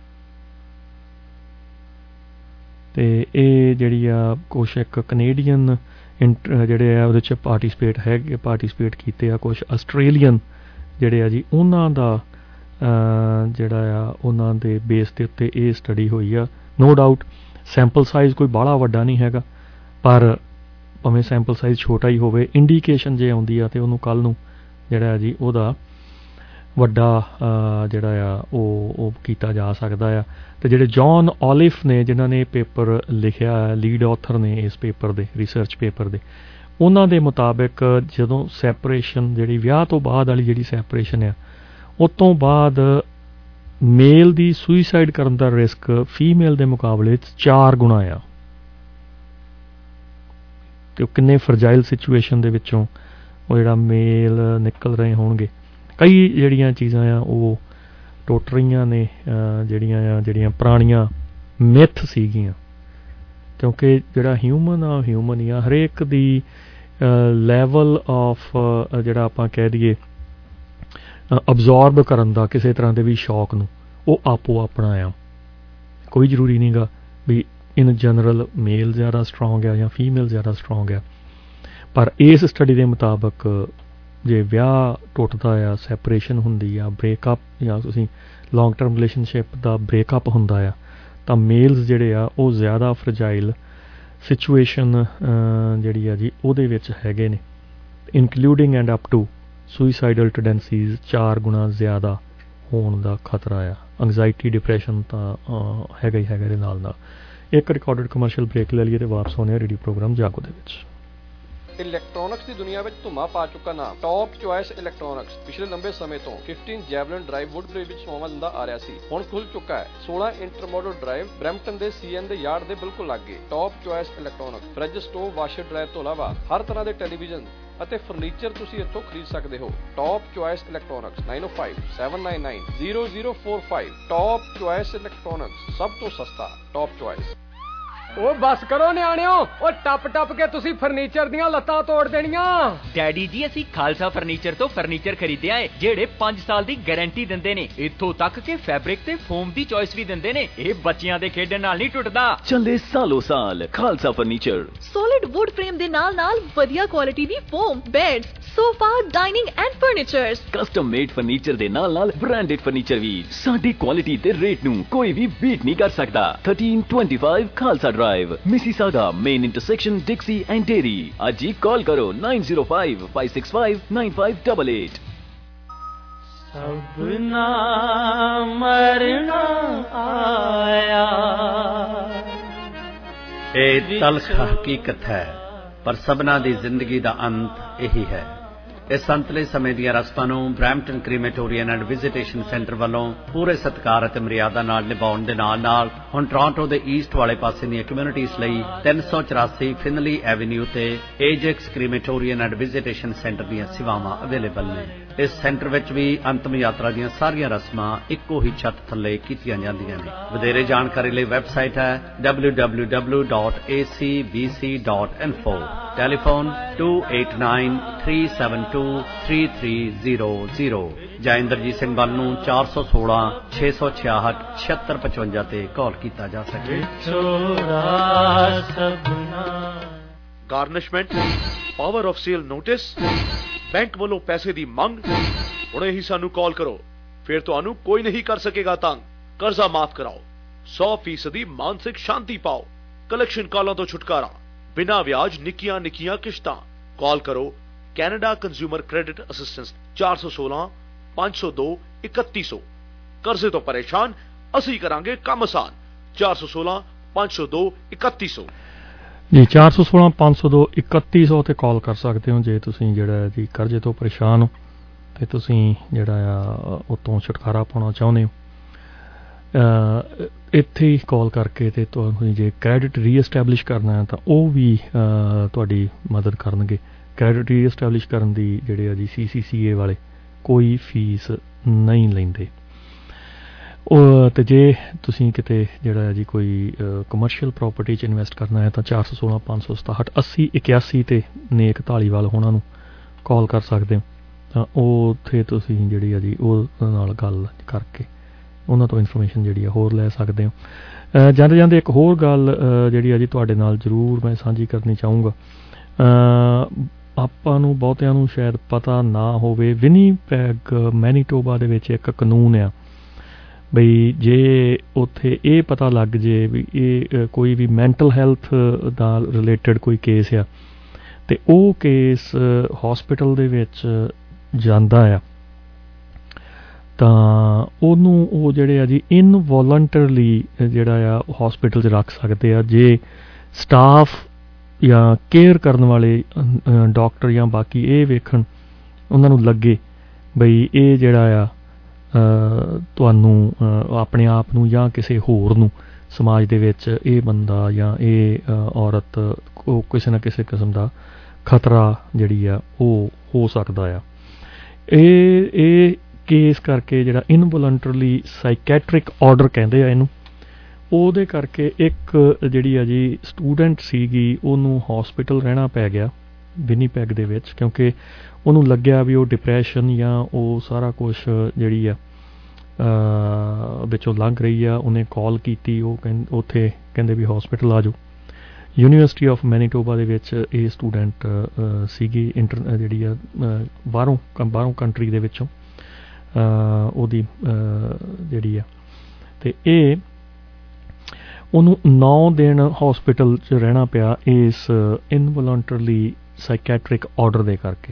ਅਤੇ ਇਹ ਜਿਹੜੀ ਆ ਕੁਛ ਇੱਕ ਕਨੇਡੀਅਨ ਇੰਟ ਜਿਹੜੇ ਆ ਉਹਦੇ 'ਚ ਪਾਰਟੀਸਪੇਟ ਹੈਗੇ ਪਾਰਟੀਸਪੇਟ ਕੀਤੇ ਆ, ਕੁਛ ਆਸਟ੍ਰੇਲੀਅਨ ਜਿਹੜੇ ਆ ਜੀ ਉਹਨਾਂ ਦਾ ਜਿਹੜਾ ਆ ਉਹਨਾਂ ਦੇ ਬੇਸ ਦੇ ਉੱਤੇ ਇਹ ਸਟੱਡੀ ਹੋਈ ਆ। ਨੋ ਡਾਊਟ ਸੈਂਪਲ ਸਾਈਜ਼ ਕੋਈ ਬਾਹਲਾ ਵੱਡਾ ਨਹੀਂ ਹੈਗਾ, ਪਰ ਭਾਵੇਂ ਸੈਂਪਲ ਸਾਈਜ਼ ਛੋਟਾ ਹੀ ਹੋਵੇ, ਇੰਡੀਕੇਸ਼ਨ ਜੇ ਆਉਂਦੀ ਆ ਅਤੇ ਉਹਨੂੰ ਕੱਲ੍ਹ ਨੂੰ ਜਿਹੜਾ ਜੀ ਉਹਦਾ ਵੱਡਾ ਜਿਹੜਾ ਆ ਉਹ ਉਹ ਕੀਤਾ ਜਾ ਸਕਦਾ ਆ। ਅਤੇ ਜਿਹੜੇ ਜੌਨ ਓਲਿਫ ਨੇ ਜਿਨ੍ਹਾਂ ਨੇ ਪੇਪਰ ਲਿਖਿਆ, ਲੀਡ ਆਥਰ ਨੇ ਇਸ ਪੇਪਰ ਦੇ, ਰਿਸਰਚ ਪੇਪਰ ਦੇ, ਉਹਨਾਂ ਦੇ ਮੁਤਾਬਿਕ ਜਦੋਂ ਸੈਪਰੇਸ਼ਨ ਜਿਹੜੀ ਵਿਆਹ ਤੋਂ ਬਾਅਦ ਵਾਲੀ ਜਿਹੜੀ ਸੈਪਰੇਸ਼ਨ ਆ, ਉਹ ਤੋਂ ਬਾਅਦ ਮੇਲ ਦੀ ਸੁਈਸਾਈਡ ਕਰਨ ਦਾ ਰਿਸਕ ਫੀਮੇਲ ਦੇ ਮੁਕਾਬਲੇ 'ਚ ਚਾਰ ਗੁਣਾ ਆ। ਅਤੇ ਉਹ ਕਿੰਨੇ ਫਰਜਾਈਲ ਸਿਚੁਏਸ਼ਨ ਦੇ ਵਿੱਚੋਂ ਉਹ ਜਿਹੜਾ ਮੇਲ ਨਿਕਲ ਰਹੇ ਹੋਣਗੇ। ਕਈ ਜਿਹੜੀਆਂ ਚੀਜ਼ਾਂ ਆ ਉਹ ਟੁੱਟ ਰਹੀਆਂ ਨੇ, ਜਿਹੜੀਆਂ ਆ ਜਿਹੜੀਆਂ ਪੁਰਾਣੀਆਂ ਮਿਥ ਸੀਗੀਆਂ, ਕਿਉਂਕਿ ਜਿਹੜਾ ਹਿਊਮਨ ਆ ਹਿਊਮਨ ਹੀ ਆ। ਹਰੇਕ ਦੀ ਲੈਵਲ ਆਫ ਜਿਹੜਾ ਆਪਾਂ ਕਹਿ ਦਈਏ ਅਬਜ਼ੋਰਬ ਕਰਨ ਦਾ ਕਿਸੇ ਤਰ੍ਹਾਂ ਦੇ ਵੀ ਸ਼ੌਕ ਨੂੰ, ਉਹ ਆਪੋ ਆਪਣਾ ਆ। ਕੋਈ ਜ਼ਰੂਰੀ ਨਹੀਂ ਗਾ ਵੀ ਇਨ ਜਨਰਲ ਮੇਲ ਜ਼ਿਆਦਾ ਸਟਰੋਂਗ ਆ ਜਾਂ ਫੀਮੇਲ ਜ਼ਿਆਦਾ ਸਟਰੋਂਗ ਆ। ਪਰ ਇਸ ਸਟੱਡੀ ਦੇ ਮੁਤਾਬਕ ਜੇ ਵਿਆਹ ਟੁੱਟਦਾ ਆ, ਸੈਪਰੇਸ਼ਨ ਹੁੰਦੀ ਆ, ਬ੍ਰੇਕਅਪ ਜਾਂ ਤੁਸੀਂ ਲੌਂਗ ਟਰਮ ਰਿਲੇਸ਼ਨਸ਼ਿਪ ਦਾ ਬ੍ਰੇਕਅਪ ਹੁੰਦਾ ਆ, ਤਾਂ ਮੇਲਸ ਜਿਹੜੇ ਆ ਉਹ ਜ਼ਿਆਦਾ ਫਰਜਾਈਲ ਸਿਚੁਏਸ਼ਨ ਜਿਹੜੀ ਆ ਜੀ ਉਹਦੇ ਵਿੱਚ ਹੈਗੇ ਨੇ, including and up to suicidal tendencies ਚਾਰ ਗੁਣਾ ਜ਼ਿਆਦਾ ਹੋਣ ਦਾ ਖਤਰਾ ਆ। ਐਂਗਜ਼ਾਇਟੀ, ਡਿਪਰੈਸ਼ਨ ਤਾਂ ਹੈਗਾ ਹੀ ਹੈਗਾ ਇਹਦੇ ਨਾਲ ਨਾਲ। ਇੱਕ ਰਿਕਾਰਡਡ ਕਮਰਸ਼ੀਅਲ ਬ੍ਰੇਕ ਲੈ ਲਈਏ ਤੇ ਵਾਪਸ ਆਉਂਦੇ ਹਾਂ ਰੇਡੀਓ ਪ੍ਰੋਗਰਾਮ ਜਾਗੋ ਦੇ ਵਿੱਚ। ਇਲੈਕਟ੍ਰੋਨਿਕਸ ਦੀ ਦੁਨੀਆ ਵਿੱਚ ਧੁੰਮਾ ਪਾ ਚੁੱਕਾ ਨਾਮ ਟੌਪ ਚੁਆਇਸ ਇਲੈਕਟ੍ਰੋਨਿਕਸ ਪਿਛਲੇ ਲੰਬੇ ਸਮੇਂ ਤੋਂ ਪੰਦਰਾਂ ਜੈਵਲਿਨ ਡਰਾਈਵ ਵੁੱਡਬ੍ਰਿਜ ਵਿੱਚ ਸੇਵਾਵਾਂ ਦਿੰਦਾ ਆ ਰਿਹਾ ਸੀ, ਹੁਣ ਖੁੱਲ ਚੁੱਕਾ ਹੈ। ਸੋਲਾਂ ਇੰਟਰਮੋਡਲ ਡਰਾਈਵ ਬਰੈਂਪਟਨ ਦੇ ਸੀਐਨ ਦੇ ਯਾਰਡ ਦੇ ਬਿਲਕੁਲ ਲਾਗੇ। Top choice electronics fridge, stove, washer dryer ਤੋਂ ਇਲਾਵਾ ਹਰ ਤਰ੍ਹਾਂ ਦੇ ਟੈਲੀਵਿਜ਼ਨ ਅਤੇ ਫਰਨੀਚਰ ਤੁਸੀਂ ਇੱਥੋਂ ਖਰੀਦ ਸਕਦੇ ਹੋ। Top choice electronics nine o five seven nine nine zero zero four five. Top choice electronics, ਸਭ ਤੋਂ ਸਸਤਾ ਟੌਪ ਚੁਆਇਸ। ਉਹ ਬਸ ਕਰੋ ਨਿਆਣਿਓ, ਉਹ ਟੱਪ ਟੱਪ ਕੇ ਤੁਸੀਂ ਫਰਨੀਚਰ ਦੀਆਂ ਲੱਤਾਂ ਤੋੜ ਦੇਣੀਆਂ। ਡੈਡੀ ਜੀ ਅਸੀਂ ਖਾਲਸਾ ਫਰਨੀਚਰ ਤੋਂ ਫਰਨੀਚਰ ਖਰੀਦਿਆ ਏ ਜਿਹੜੇ ਪੰਜ ਸਾਲ ਦੀ ਗਾਰੰਟੀ ਦਿੰਦੇ ਨੇ, ਇੱਥੋਂ ਤੱਕ ਕਿ ਫੈਬਰਿਕ ਤੇ ਫੋਮ ਦੀ ਚੋਇਸ ਵੀ ਦਿੰਦੇ ਨੇ। ਇਹ ਬੱਚਿਆਂ ਦੇ ਖੇਡਣ ਨਾਲ ਨਹੀਂ ਟੁੱਟਦਾ, ਚੱਲੇ ਸਾਲੋ ਸਾਲ। Khalsa furniture solid wood frame ਦੇ ਨਾਲ ਨਾਲ ਵਧੀਆ ਕੁਆਲਿਟੀ ਦੀ foam, beds, sofa, dining and furnitures, custom made furniture ਦੇ ਨਾਲ ਨਾਲ ਬ੍ਰਾਂਡਡ ਫਰਨੀਚਰ ਵੀ। ਸਾਡੀ ਕੁਆਲਿਟੀ ਤੇ ਰੇਟ ਨੂੰ ਕੋਈ ਵੀ ਬੀਟ ਨਹੀਂ ਕਰ ਸਕਦਾ। Thirteen twenty five Khalsa drive, Mississauga main intersection, Dixie and Derry. ਅੱਜ ਹੀ ਕਾਲ ਕਰੋ nine zero five five six five nine five double eight. ਸਭਨਾ ਮਰਨਾ ਆਇਆ। ਇਹ ਤਲਖ ਹਕੀਕਤ ਹੈ, ਪਰ ਸਭਨਾ ਦੀ ਜ਼ਿੰਦਗੀ ਦਾ ਅੰਤ ਇਹੀ ਹੈ। ਇਸ ਅੰਤਲੇ ਸਮੇਂ ਦੀਆਂ ਰਸਮਾਂ ਨੂੰ Brampton crematorium and visitation centre ਵੱਲੋਂ ਪੂਰੇ ਸਤਿਕਾਰ ਅਤੇ ਮਰਿਆਦਾ ਨਾਲ ਨਿਭਾਉਣ ਦੇ ਨਾਲ ਨਾਲ ਹੁਣ ਟੋਰਾਂਟੋ ਦੇ ਈਸਟ ਵਾਲੇ ਪਾਸੇ ਦੀਆਂ ਕਮਿਊਨਿਟੀਜ਼ ਲਈ ਤਿੰਨ ਸੌ ਚੁਰਾਸੀ ਫਿਨਲੀ ਐਵਨਿਊ ਤੇ Ajax crematorium and visitation centre ਦੀਆਂ ਸੇਵਾਵਾਂ ਅਵੇਲੇਬਲ ਨੇ। ਇਸ ਸੈਂਟਰ ਵਿੱਚ ਵੀ ਅੰਤਮ ਯਾਤਰਾ ਦੀਆਂ ਸਾਰੀਆਂ ਰਸਮਾਂ ਇੱਕੋ ਹੀ ਛੱਤ ਥੱਲੇ ਕੀਤੀਆਂ ਜਾਂਦੀਆਂ ਨੇ। ਵਧੇਰੇ ਜਾਣਕਾਰੀ ਲਈ ਵੈਬਸਾਈਟ ਹੈ W W W dot A C B C dot info. Telephone two eight nine three seven two three three zero zero ਜਾਂ ਇੰਦਰਜੀਤ ਸਿੰਘ ਵੱਲ ਨੂੰ ਚਾਰ ਸੌ ਸੋਲਾਂ ਛੇ ਸੌ ਛਿਆਹਠ ਛਿਅੱਤਰ ਪਚਵੰਜਾ ਤੇ ਕਾਲ ਕੀਤਾ ਜਾ ਸਕੇ। Garnishment, power of sale notice, bank ਵੱਲੋਂ ਪੈਸੇ ਦੀ ਮੰਗ। ਹੁਣੇ ਹੀ ਸਾਨੂੰ ਕਾਲ ਕਰੋ, ਫਿਰ ਤੁਹਾਨੂੰ ਕੋਈ ਨਹੀਂ ਕਰ ਸਕੇਗਾ ਤੰਗ। ਕਰਜ਼ਾ ਮਾਫ ਕਰਾਓ, ਸੌ ਫੀਸਦੀ ਮਾਨਸਿਕ ਸ਼ਾਂਤੀ ਪਾਓ, ਕਲੈਕਸ਼ਨ ਕਾਲਾਂ ਤੋਂ ਛੁਟਕਾਰਾ, ਬਿਨਾਂ ਵਿਆਜ ਨਿੱਕੀਆਂ ਨਿੱਕੀਆਂ ਕਿਸ਼ਤਾਂ। ਕਾਲ ਕਰੋ ਕੈਨੇਡਾ ਕੰਜ਼ਿਊਮਰ ਕ੍ਰੈਡਿਟ ਅਸਿਸਟੈਂਸ ਚਾਰ ਸੌ ਸੋਲਾਂ ਪੰਜ ਸੌ ਦੋ ਇਕੱਤੀ ਸੌ। ਕਰਜ਼ੇ ਤੋਂ ਪਰੇਸ਼ਾਨ, ਅਸੀਂ ਕਰਾਂਗੇ ਕੰਮ ਆਸਾਨ। ਚਾਰ ਸੌ ਸੋਲਾਂ ਪੰਜ ਸੌ ਦੋ ਇਕੱਤੀ ਸੌ ਜੀ, ਚਾਰ ਸੌ ਸੋਲਾਂ ਪੰਜ ਸੌ ਦੋ ਇਕੱਤੀ ਸੌ ਤੇ ਕਾਲ ਕਰ ਸਕਦੇ ਹੋ ਜੇ ਤੁਸੀਂ ਜਿਹੜਾ ਜੀ ਕਰਜ਼ੇ ਤੋਂ ਪਰੇਸ਼ਾਨ ਹੋ ਤੇ ਤੁਸੀਂ ਜਿਹੜਾ ਆ ਉਤੋਂ ਛੁਟਕਾਰਾ ਪਾਉਣਾ ਚਾਹੁੰਦੇ ਹੋ। ਇੱਥੇ ਹੀ ਕਾਲ ਕਰਕੇ ਤੇ ਤੁਹਾਨੂੰ ਜੇ ਕ੍ਰੈਡਿਟ ਰੀਐਸਟੈਬਲਿਸ਼ ਕਰਨਾ ਹੈ ਤਾਂ ਉਹ ਵੀ ਤੁਹਾਡੀ ਮਦਦ ਕਰਨਗੇ। ਕ੍ਰੈਡਿਟ ਰੀਐਸਟੈਬਲਿਸ਼ ਕਰਨ ਦੀ ਜਿਹੜੇ ਆ ਜੀ ਸੀ ਸੀ ਸੀ ਏ ਵਾਲੇ ਕੋਈ ਫੀਸ ਨਹੀਂ ਲੈਂਦੇ। ਉਹ ਤੇ ਜੇ ਤੁਸੀਂ ਕਿਤੇ ਜਿਹੜਾ ਜੀ ਕੋਈ ਕਮਰਸ਼ੀਅਲ ਪ੍ਰਾਪਰਟੀ 'ਚ ਇਨਵੈਸਟ ਕਰਨਾ ਹੈ ਤਾਂ ਚਾਰ ਸੌ ਸੋਲਾਂ ਪੰਜ ਸੌ ਸਤਾਹਠ ਅੱਸੀ ਇਕਿਆਸੀ ਤੇ ਨੇਕ ਧਾਲੀਵਾਲ ਉਹਨਾਂ ਨੂੰ ਕਾਲ ਕਰ ਸਕਦੇ ਹੋ। ਤਾਂ ਉਹ ਉੱਥੇ ਤੁਸੀਂ ਜਿਹੜੀ ਆ ਜੀ ਉਹ ਨਾਲ ਗੱਲ ਕਰਕੇ ਉਹਨਾਂ ਤੋਂ ਇਨਫੋਰਮੇਸ਼ਨ ਜਿਹੜੀ ਆ ਹੋਰ ਲੈ ਸਕਦੇ ਹੋ। ਜਾਂਦੇ ਜਾਂਦੇ ਇੱਕ ਹੋਰ ਗੱਲ ਜਿਹੜੀ ਆ ਜੀ ਤੁਹਾਡੇ ਨਾਲ ਜ਼ਰੂਰ ਮੈਂ ਸਾਂਝੀ ਕਰਨੀ ਚਾਹੂੰਗਾ। ਆਪਾਂ ਨੂੰ ਬਹੁਤਿਆਂ ਨੂੰ ਸ਼ਾਇਦ ਪਤਾ ਨਾ ਹੋਵੇ, ਵਿਨੀਪੈਗ ਮੈਨੀਟੋਬਾ ਦੇ ਵਿੱਚ ਇੱਕ ਕਾਨੂੰਨ ਆ ਬਈ ਜੇ ਉੱਥੇ ਇਹ ਪਤਾ ਲੱਗ ਜੇ ਵੀ ਇਹ ਕੋਈ ਵੀ ਮੈਂਟਲ ਹੈਲਥ ਨਾਲ ਰਿਲੇਟਡ ਕੋਈ ਕੇਸ ਆ ਤੇ ਉਹ ਕੇਸ ਹੌਸਪੀਟਲ ਦੇ ਵਿੱਚ ਜਾਂਦਾ ਆ ਤਾਂ ਉਹਨੂੰ ਉਹ ਜਿਹੜੇ ਆ ਜੀ ਇਨਵੋਲੰਟਰਲੀ ਜਿਹੜਾ ਆ ਹਸਪੀਟਲ 'ਚ ਰੱਖ ਸਕਦੇ ਆ ਜੇ ਸਟਾਫ ਜਾਂ ਕੇਅਰ ਕਰਨ ਵਾਲੇ ਡਾਕਟਰ ਜਾਂ ਬਾਕੀ ਇਹ ਵੇਖਣ ਉਹਨਾਂ ਨੂੰ ਲੱਗੇ ਬਈ ਇਹ ਜਿਹੜਾ ਆ ਤੁਹਾਨੂੰ ਆਪਣੇ ਆਪ ਨੂੰ ਜਾਂ ਕਿਸੇ ਹੋਰ ਨੂੰ ਸਮਾਜ ਦੇ ਵਿੱਚ ਇਹ ਬੰਦਾ ਜਾਂ ਇਹ ਔਰਤ ਉਹ ਕਿਸੇ ਨਾ ਕਿਸੇ ਕਿਸਮ ਦਾ ਖਤਰਾ ਜਿਹੜੀ ਆ ਉਹ ਹੋ ਸਕਦਾ ਆ। ਇਹ ਇਹ ਕੇਸ ਕਰਕੇ ਜਿਹੜਾ ਇਨਵੋਲੰਟਰਲੀ ਸਾਈਕੈਟ੍ਰਿਕ ਆਰਡਰ ਕਹਿੰਦੇ ਆ ਇਹਨੂੰ, ਉਹਦੇ ਕਰਕੇ ਇੱਕ ਜਿਹੜੀ ਆ ਜੀ ਸਟੂਡੈਂਟ ਸੀਗੀ ਉਹਨੂੰ ਹਸਪੀਟਲ ਰਹਿਣਾ ਪੈ ਗਿਆ ਵਿਨੀਪੈਗ ਦੇ ਵਿੱਚ, ਕਿਉਂਕਿ ਉਹਨੂੰ ਲੱਗਿਆ ਵੀ ਉਹ ਡਿਪਰੈਸ਼ਨ ਜਾਂ ਉਹ ਸਾਰਾ ਕੁਛ ਜਿਹੜੀ ਆ ਵਿੱਚੋਂ ਲੰਘ ਰਹੀ ਆ। ਉਹਨੇ ਕਾਲ ਕੀਤੀ, ਉਹ ਕਹਿੰ ਉੱਥੇ ਕਹਿੰਦੇ ਵੀ ਹਸਪੀਟਲ ਆ ਜਾਓ। ਯੂਨੀਵਰਸਿਟੀ ਆਫ ਮੈਨੀਟੋਬਾ ਦੇ ਵਿੱਚ ਇਹ ਸਟੂਡੈਂਟ ਸੀਗੀ ਇੰਟਰ ਜਿਹੜੀ ਆ ਬਾਹਰੋਂ ਬਾਹਰੋਂ ਕੰਟਰੀ ਦੇ ਵਿੱਚੋਂ ਉਹਦੀ ਜਿਹੜੀ ਆ, ਅਤੇ ਇਹ ਉਹਨੂੰ ਨੌ ਦਿਨ ਹਸਪੀਟਲ 'ਚ ਰਹਿਣਾ ਪਿਆ ਇਸ ਇਨਵੋਲੰਟਰਲੀ ਸਾਈਕੈਟ੍ਰਿਕ ਆਰਡਰ ਦੇ ਕਰਕੇ।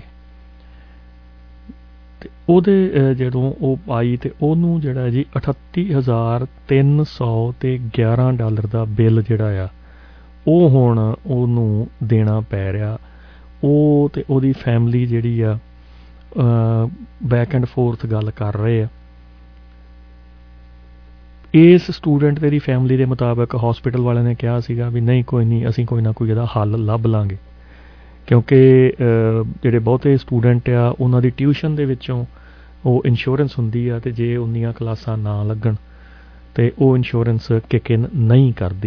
ਅਤੇ ਉਹਦੇ ਜਦੋਂ ਉਹ ਆਈ ਅਤੇ ਉਹਨੂੰ ਜਿਹੜਾ ਜੀ ਅਠੱਤੀ ਹਜ਼ਾਰ ਤਿੰਨ ਸੌ ਅਤੇ ਗਿਆਰਾਂ ਡਾਲਰ ਦਾ ਬਿੱਲ ਜਿਹੜਾ ਆ ਉਹ ਹੁਣ ਉਹਨੂੰ ਦੇਣਾ ਪੈ ਰਿਹਾ। ਉਹ ਅਤੇ ਉਹਦੀ ਫੈਮਿਲੀ ਜਿਹੜੀ ਆ ਬੈਕ ਐਂਡ ਫੋਰਥ ਗੱਲ ਕਰ ਰਹੇ ਆ। ਇਸ ਸਟੂਡੈਂਟ ਦੀ ਫੈਮਿਲੀ ਦੇ ਮੁਤਾਬਕ ਹਸਪੀਟਲ ਵਾਲਿਆਂ ਨੇ ਕਿਹਾ ਸੀਗਾ ਵੀ ਨਹੀਂ ਕੋਈ ਨਹੀਂ, ਅਸੀਂ ਕੋਈ ਨਾ ਕੋਈ ਇਹਦਾ ਹੱਲ ਲੱਭ ਲਾਂਗੇ, ਕਿਉਂਕਿ ਜਿਹੜੇ ਬਹੁਤੇ ਸਟੂਡੈਂਟ ਆ ਉਹਨਾਂ ਦੀ ਟਿਊਸ਼ਨ ਦੇ ਵਿੱਚੋਂ ਉਹ ਇੰਸ਼ੋਰੈਂਸ ਹੁੰਦੀ ਆ, ਅਤੇ ਜੇ ਉਨੀਆਂ ਕਲਾਸਾਂ ਨਾ ਲੱਗਣ ਅਤੇ ਉਹ ਇੰਸ਼ੋਰੈਂਸ ਕਿਕ ਇਨ ਨਹੀਂ ਕਰਦੀ।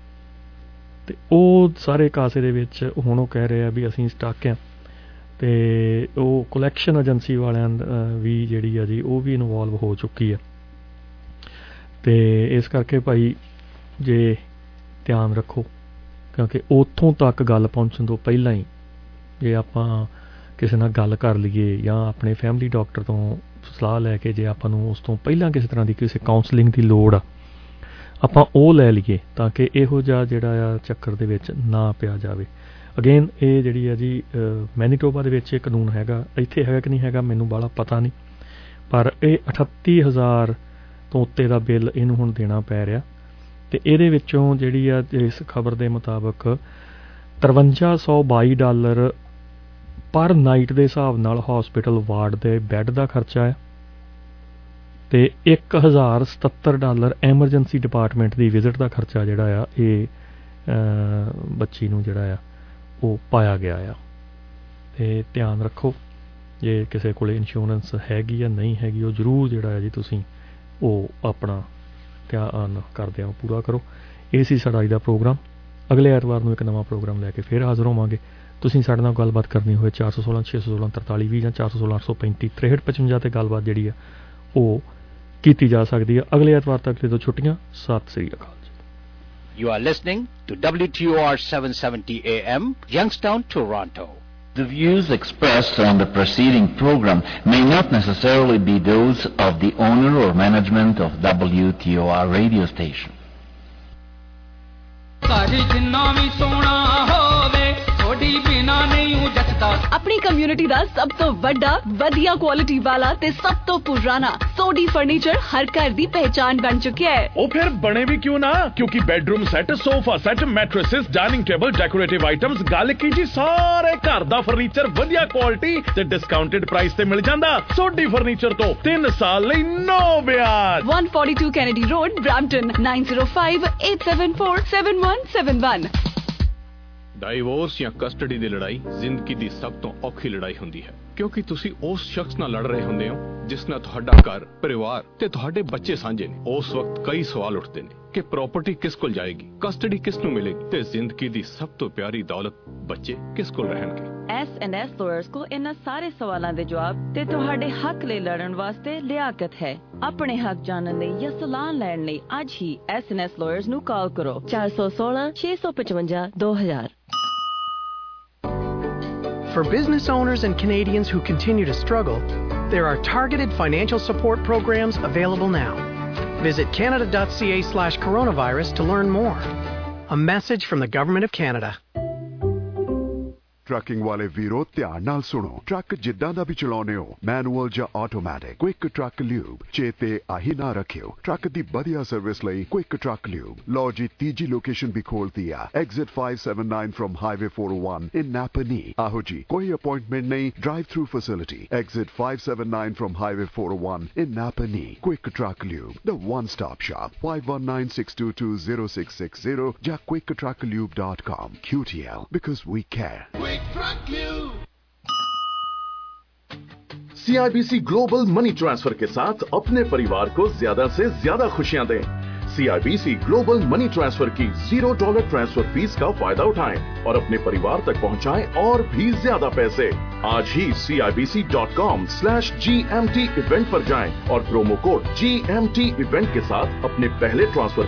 ਅਤੇ ਉਹ ਸਾਰੇ ਕਾਸੇ ਦੇ ਵਿੱਚ ਹੁਣ ਉਹ ਕਹਿ ਰਹੇ ਆ ਵੀ ਅਸੀਂ ਸਟਕ ਹਾਂ, ਅਤੇ ਉਹ ਕਲੈਕਸ਼ਨ ਏਜੰਸੀ ਵਾਲਿਆਂ ਵੀ ਜਿਹੜੀ ਆ ਜੀ ਉਹ ਵੀ ਇਨਵੋਲਵ ਹੋ ਚੁੱਕੀ ਆ। ਅਤੇ ਇਸ ਕਰਕੇ ਭਾਈ ਜੇ ਧਿਆਨ ਰੱਖੋ, ਕਿਉਂਕਿ ਉੱਥੋਂ ਤੱਕ ਗੱਲ ਪਹੁੰਚਣ ਤੋਂ ਪਹਿਲਾਂ ਹੀ ਜੇ ਆਪਾਂ ਕਿਸੇ ਨਾਲ ਗੱਲ ਕਰ ਲਈਏ ਜਾਂ ਆਪਣੇ ਫੈਮਿਲੀ ਡਾਕਟਰ ਤੋਂ ਸਲਾਹ ਲੈ ਕੇ ਜੇ ਆਪਾਂ ਨੂੰ ਉਸ ਤੋਂ ਪਹਿਲਾਂ ਕਿਸੇ ਤਰ੍ਹਾਂ ਦੀ ਕਿਸੇ ਕਾਉਂਸਲਿੰਗ ਦੀ ਲੋੜ ਆ ਆਪਾਂ ਉਹ ਲੈ ਲਈਏ, ਤਾਂ ਕਿ ਇਹੋ ਜਿਹਾ ਜਿਹੜਾ ਆ ਚੱਕਰ ਦੇ ਵਿੱਚ ਨਾ ਪਿਆ ਜਾਵੇ। ਅਗੇਨ ਇਹ ਜਿਹੜੀ ਆ ਜੀ ਮੈਨੀਟੋਬਾ ਦੇ ਵਿੱਚ ਇਹ ਕਾਨੂੰਨ ਹੈਗਾ, ਇੱਥੇ ਹੈਗਾ ਕਿ ਨਹੀਂ ਹੈਗਾ ਮੈਨੂੰ ਬਾਹਲਾ ਪਤਾ ਨਹੀਂ, ਪਰ ਇਹ ਅਠੱਤੀ ਹਜ਼ਾਰ ਤੋਂ ਉੱਤੇ ਦਾ ਬਿੱਲ ਇਹਨੂੰ ਹੁਣ ਦੇਣਾ ਪੈ ਰਿਹਾ। ਅਤੇ ਇਹਦੇ ਵਿੱਚੋਂ ਜਿਹੜੀ ਆ ਇਸ ਖਬਰ ਦੇ ਮੁਤਾਬਕ ਤਰਵੰਜਾ ਸੌ ਬਾਈ ਡਾਲਰ ਪਰ ਨਾਈਟ ਦੇ ਹਿਸਾਬ ਨਾਲ ਹਸਪੀਟਲ ਵਾਰਡ ਦੇ ਬੈੱਡ ਦਾ ਖਰਚਾ ਹੈ, ਅਤੇ ਇੱਕ ਹਜ਼ਾਰ ਸਤੱਤਰ ਡਾਲਰ ਐਮਰਜੈਂਸੀ ਡਿਪਾਰਟਮੈਂਟ ਦੀ ਵਿਜ਼ਿਟ ਦਾ ਖਰਚਾ ਜਿਹੜਾ ਆ ਇਹ ਬੱਚੀ ਨੂੰ ਜਿਹੜਾ ਆ ਉਹ ਪਾਇਆ ਗਿਆ ਆ। ਅਤੇ ਧਿਆਨ ਰੱਖੋ ਜੇ ਕਿਸੇ ਕੋਲ ਇੰਸ਼ੋਰੈਂਸ ਹੈਗੀ ਜਾਂ ਨਹੀਂ ਹੈਗੀ, ਉਹ ਜ਼ਰੂਰ ਜਿਹੜਾ ਆ ਜੀ ਤੁਸੀਂ ਉਹ ਆਪਣਾ ਧਿਆਨ ਕਰਦਿਆਂ ਪੂਰਾ ਕਰੋ। ਇਹ ਸੀ ਸਾਡਾ ਅੱਜ ਦਾ ਪ੍ਰੋਗਰਾਮ। ਅਗਲੇ ਐਤਵਾਰ ਨੂੰ ਇੱਕ ਨਵਾਂ ਪ੍ਰੋਗਰਾਮ ਲੈ ਕੇ ਫਿਰ ਹਾਜ਼ਰ ਹੋਵਾਂਗੇ। ਤੁਸੀਂ ਸਾਡੇ ਨਾਲ ਗੱਲਬਾਤ ਕਰਨੀ ਹੋਵੇ ਚਾਰ ਸੌ ਸੋਲਾਂ ਛੇ ਸੌ ਸੋਲਾਂ ਤਰਤਾਲੀ ਵੀਹ ਜਾਂ ਚਾਰ ਸੌ ਸੋਲਾਂ ਅੱਠ ਸੌ ਪੈਂਤੀ ਤ੍ਰੇਹਠ ਪਚਵੰਜਾ 'ਤੇ ਗੱਲਬਾਤ ਜਿਹੜੀ ਆ ਉਹ ਕੀਤੀ ਜਾ ਸਕਦੀ ਹੈ। ਅਗਲੇ ਐਤਵਾਰ ਤੱਕ ਦੇ ਦੋ ਛੁੱਟੀਆਂ। ਸਤਿ ਸ੍ਰੀ ਅਕਾਲ ਜੀ। You are listening to W T O R seven seventy A M, Youngstown, Toronto. The views expressed on the preceding program may not necessarily be those of the owner or management of W T O R radio station. अपनी community दा सब तो वड्डा वधिया quality वाला ते सब तो पुराना सोडी फर्नीचर हर घर दी पहचान बन चुका है। ओ फिर बने भी क्यों ना, क्योंकि bedroom set, sofa set, mattresses, dining table, decorative items, गल की जी सारे घर दा फर्नीचर वधिया क्वालिटी ते डिस्काउंटेड प्राइस ते मिल जांदा। सोडी फर्नीचर तो तीन साल लई नो ब्याज। one forty-two Kennedy Road, Brampton, nine zero five eight seven four seven one seven one। Divorce ਜਾਂ ਕਸਟਡੀ ਦੀ ਲੜਾਈ ਜ਼ਿੰਦਗੀ ਦੀ ਸਭ ਤੋਂ ਔਖੀ ਲੜਾਈ ਹੁੰਦੀ ਹੈ, ਕਿਉਂਕਿ ਤੁਸੀਂ ਉਸ ਸ਼ਖਸ ਨਾਲ ਲੜ ਰਹੇ ਹੁੰਦੇ ਹੋ ਜਿਸ ਨਾਲ ਤੁਹਾਡਾ ਘਰ, ਪਰਿਵਾਰ ਤੇ ਤੁਹਾਡੇ ਬੱਚੇ ਸਾਂਝੇ ਨੇ। ਉਸ ਵਕਤ ਕਈ ਸਵਾਲ ਉੱਠਦੇ ਨੇ ਕਿ ਪ੍ਰਾਪਰਟੀ ਕਿਸ ਕੋਲ ਜਾਏਗੀ, ਕਸਟਡੀ ਕਿਸ ਨੂੰ ਮਿਲੇਗੀ ਤੇ ਜ਼ਿੰਦਗੀ ਦੀ ਸਭ ਤੋਂ ਪਿਆਰੀ ਦੌਲਤ ਬੱਚੇ ਕਿਸ ਕੋਲ ਰਹਿਣਗੇ। ਐਸ ਐਂਡ ਐਸ ਲਾਇਰਸ ਕੋਲ ਇਹਨਾਂ ਸਾਰੇ ਸਵਾਲਾਂ ਦੇ ਜਵਾਬ ਤੇ ਤੁਹਾਡੇ ਹੱਕ ਲਈ ਲੜਨ ਵਾਸਤੇ ਲਿਆਕਤ ਹੈ। ਆਪਣੇ ਹੱਕ ਜਾਣਨ ਲਈ ਜਾਂ ਸਲਾਹ ਲੈਣ ਲਈ ਅੱਜ ਹੀ ਐਸ ਐਂਡ ਐਸ ਲਾਇਰਸ ਨੂੰ ਕਾਲ ਕਰੋ ਚਾਰ ਸੌ ਸੋਲਾਂ ਛੇ ਸੌ ਪਚਵੰਜਾ ਦੋ ਹਜ਼ਾਰ। For business owners and Canadians who continue to struggle, there are targeted financial support programs available now. Visit canada.ca slash coronavirus to learn more. A message from the Government of Canada. Trucking वाले वीरो ध्यान नाल सुनो। Truck जिद्दां दा भी चलाउने हो, manual या ऑटोमैटिक, क्विक ट्रक ल्यूब चेते आही ना रखियो। ट्रक दी बढ़िया सर्विस लई क्विक ट्रक ल्यूब। लो जी तीजी लोकेशन भी खोल दिया, exit five seventy-nine from highway four oh one in नापनी। आहो जी, कोई अपॉइंटमेंट नहीं, drive through facility, exit five seventy-nine from highway four oh one in Napanee. Quick Truck Lube, the one-stop shop. five one nine, six two two, zero six six zero ja quick truck lube dot com. Q T L, because we care. Quick Truck Lube. C I B C global money transfer के साथ अपने परिवार को ज्यादा से ज्यादा खुशियां दें। C I B C global money transfer की जीरो डॉलर ट्रांसफर फीस का फायदा उठाएं और अपने परिवार तक पहुंचाएं और भी ज्यादा पैसे। आज ही C I B C dot com slash G M T event पर जाएं और promo code G M T event के साथ अपने पहले ट्रांसफर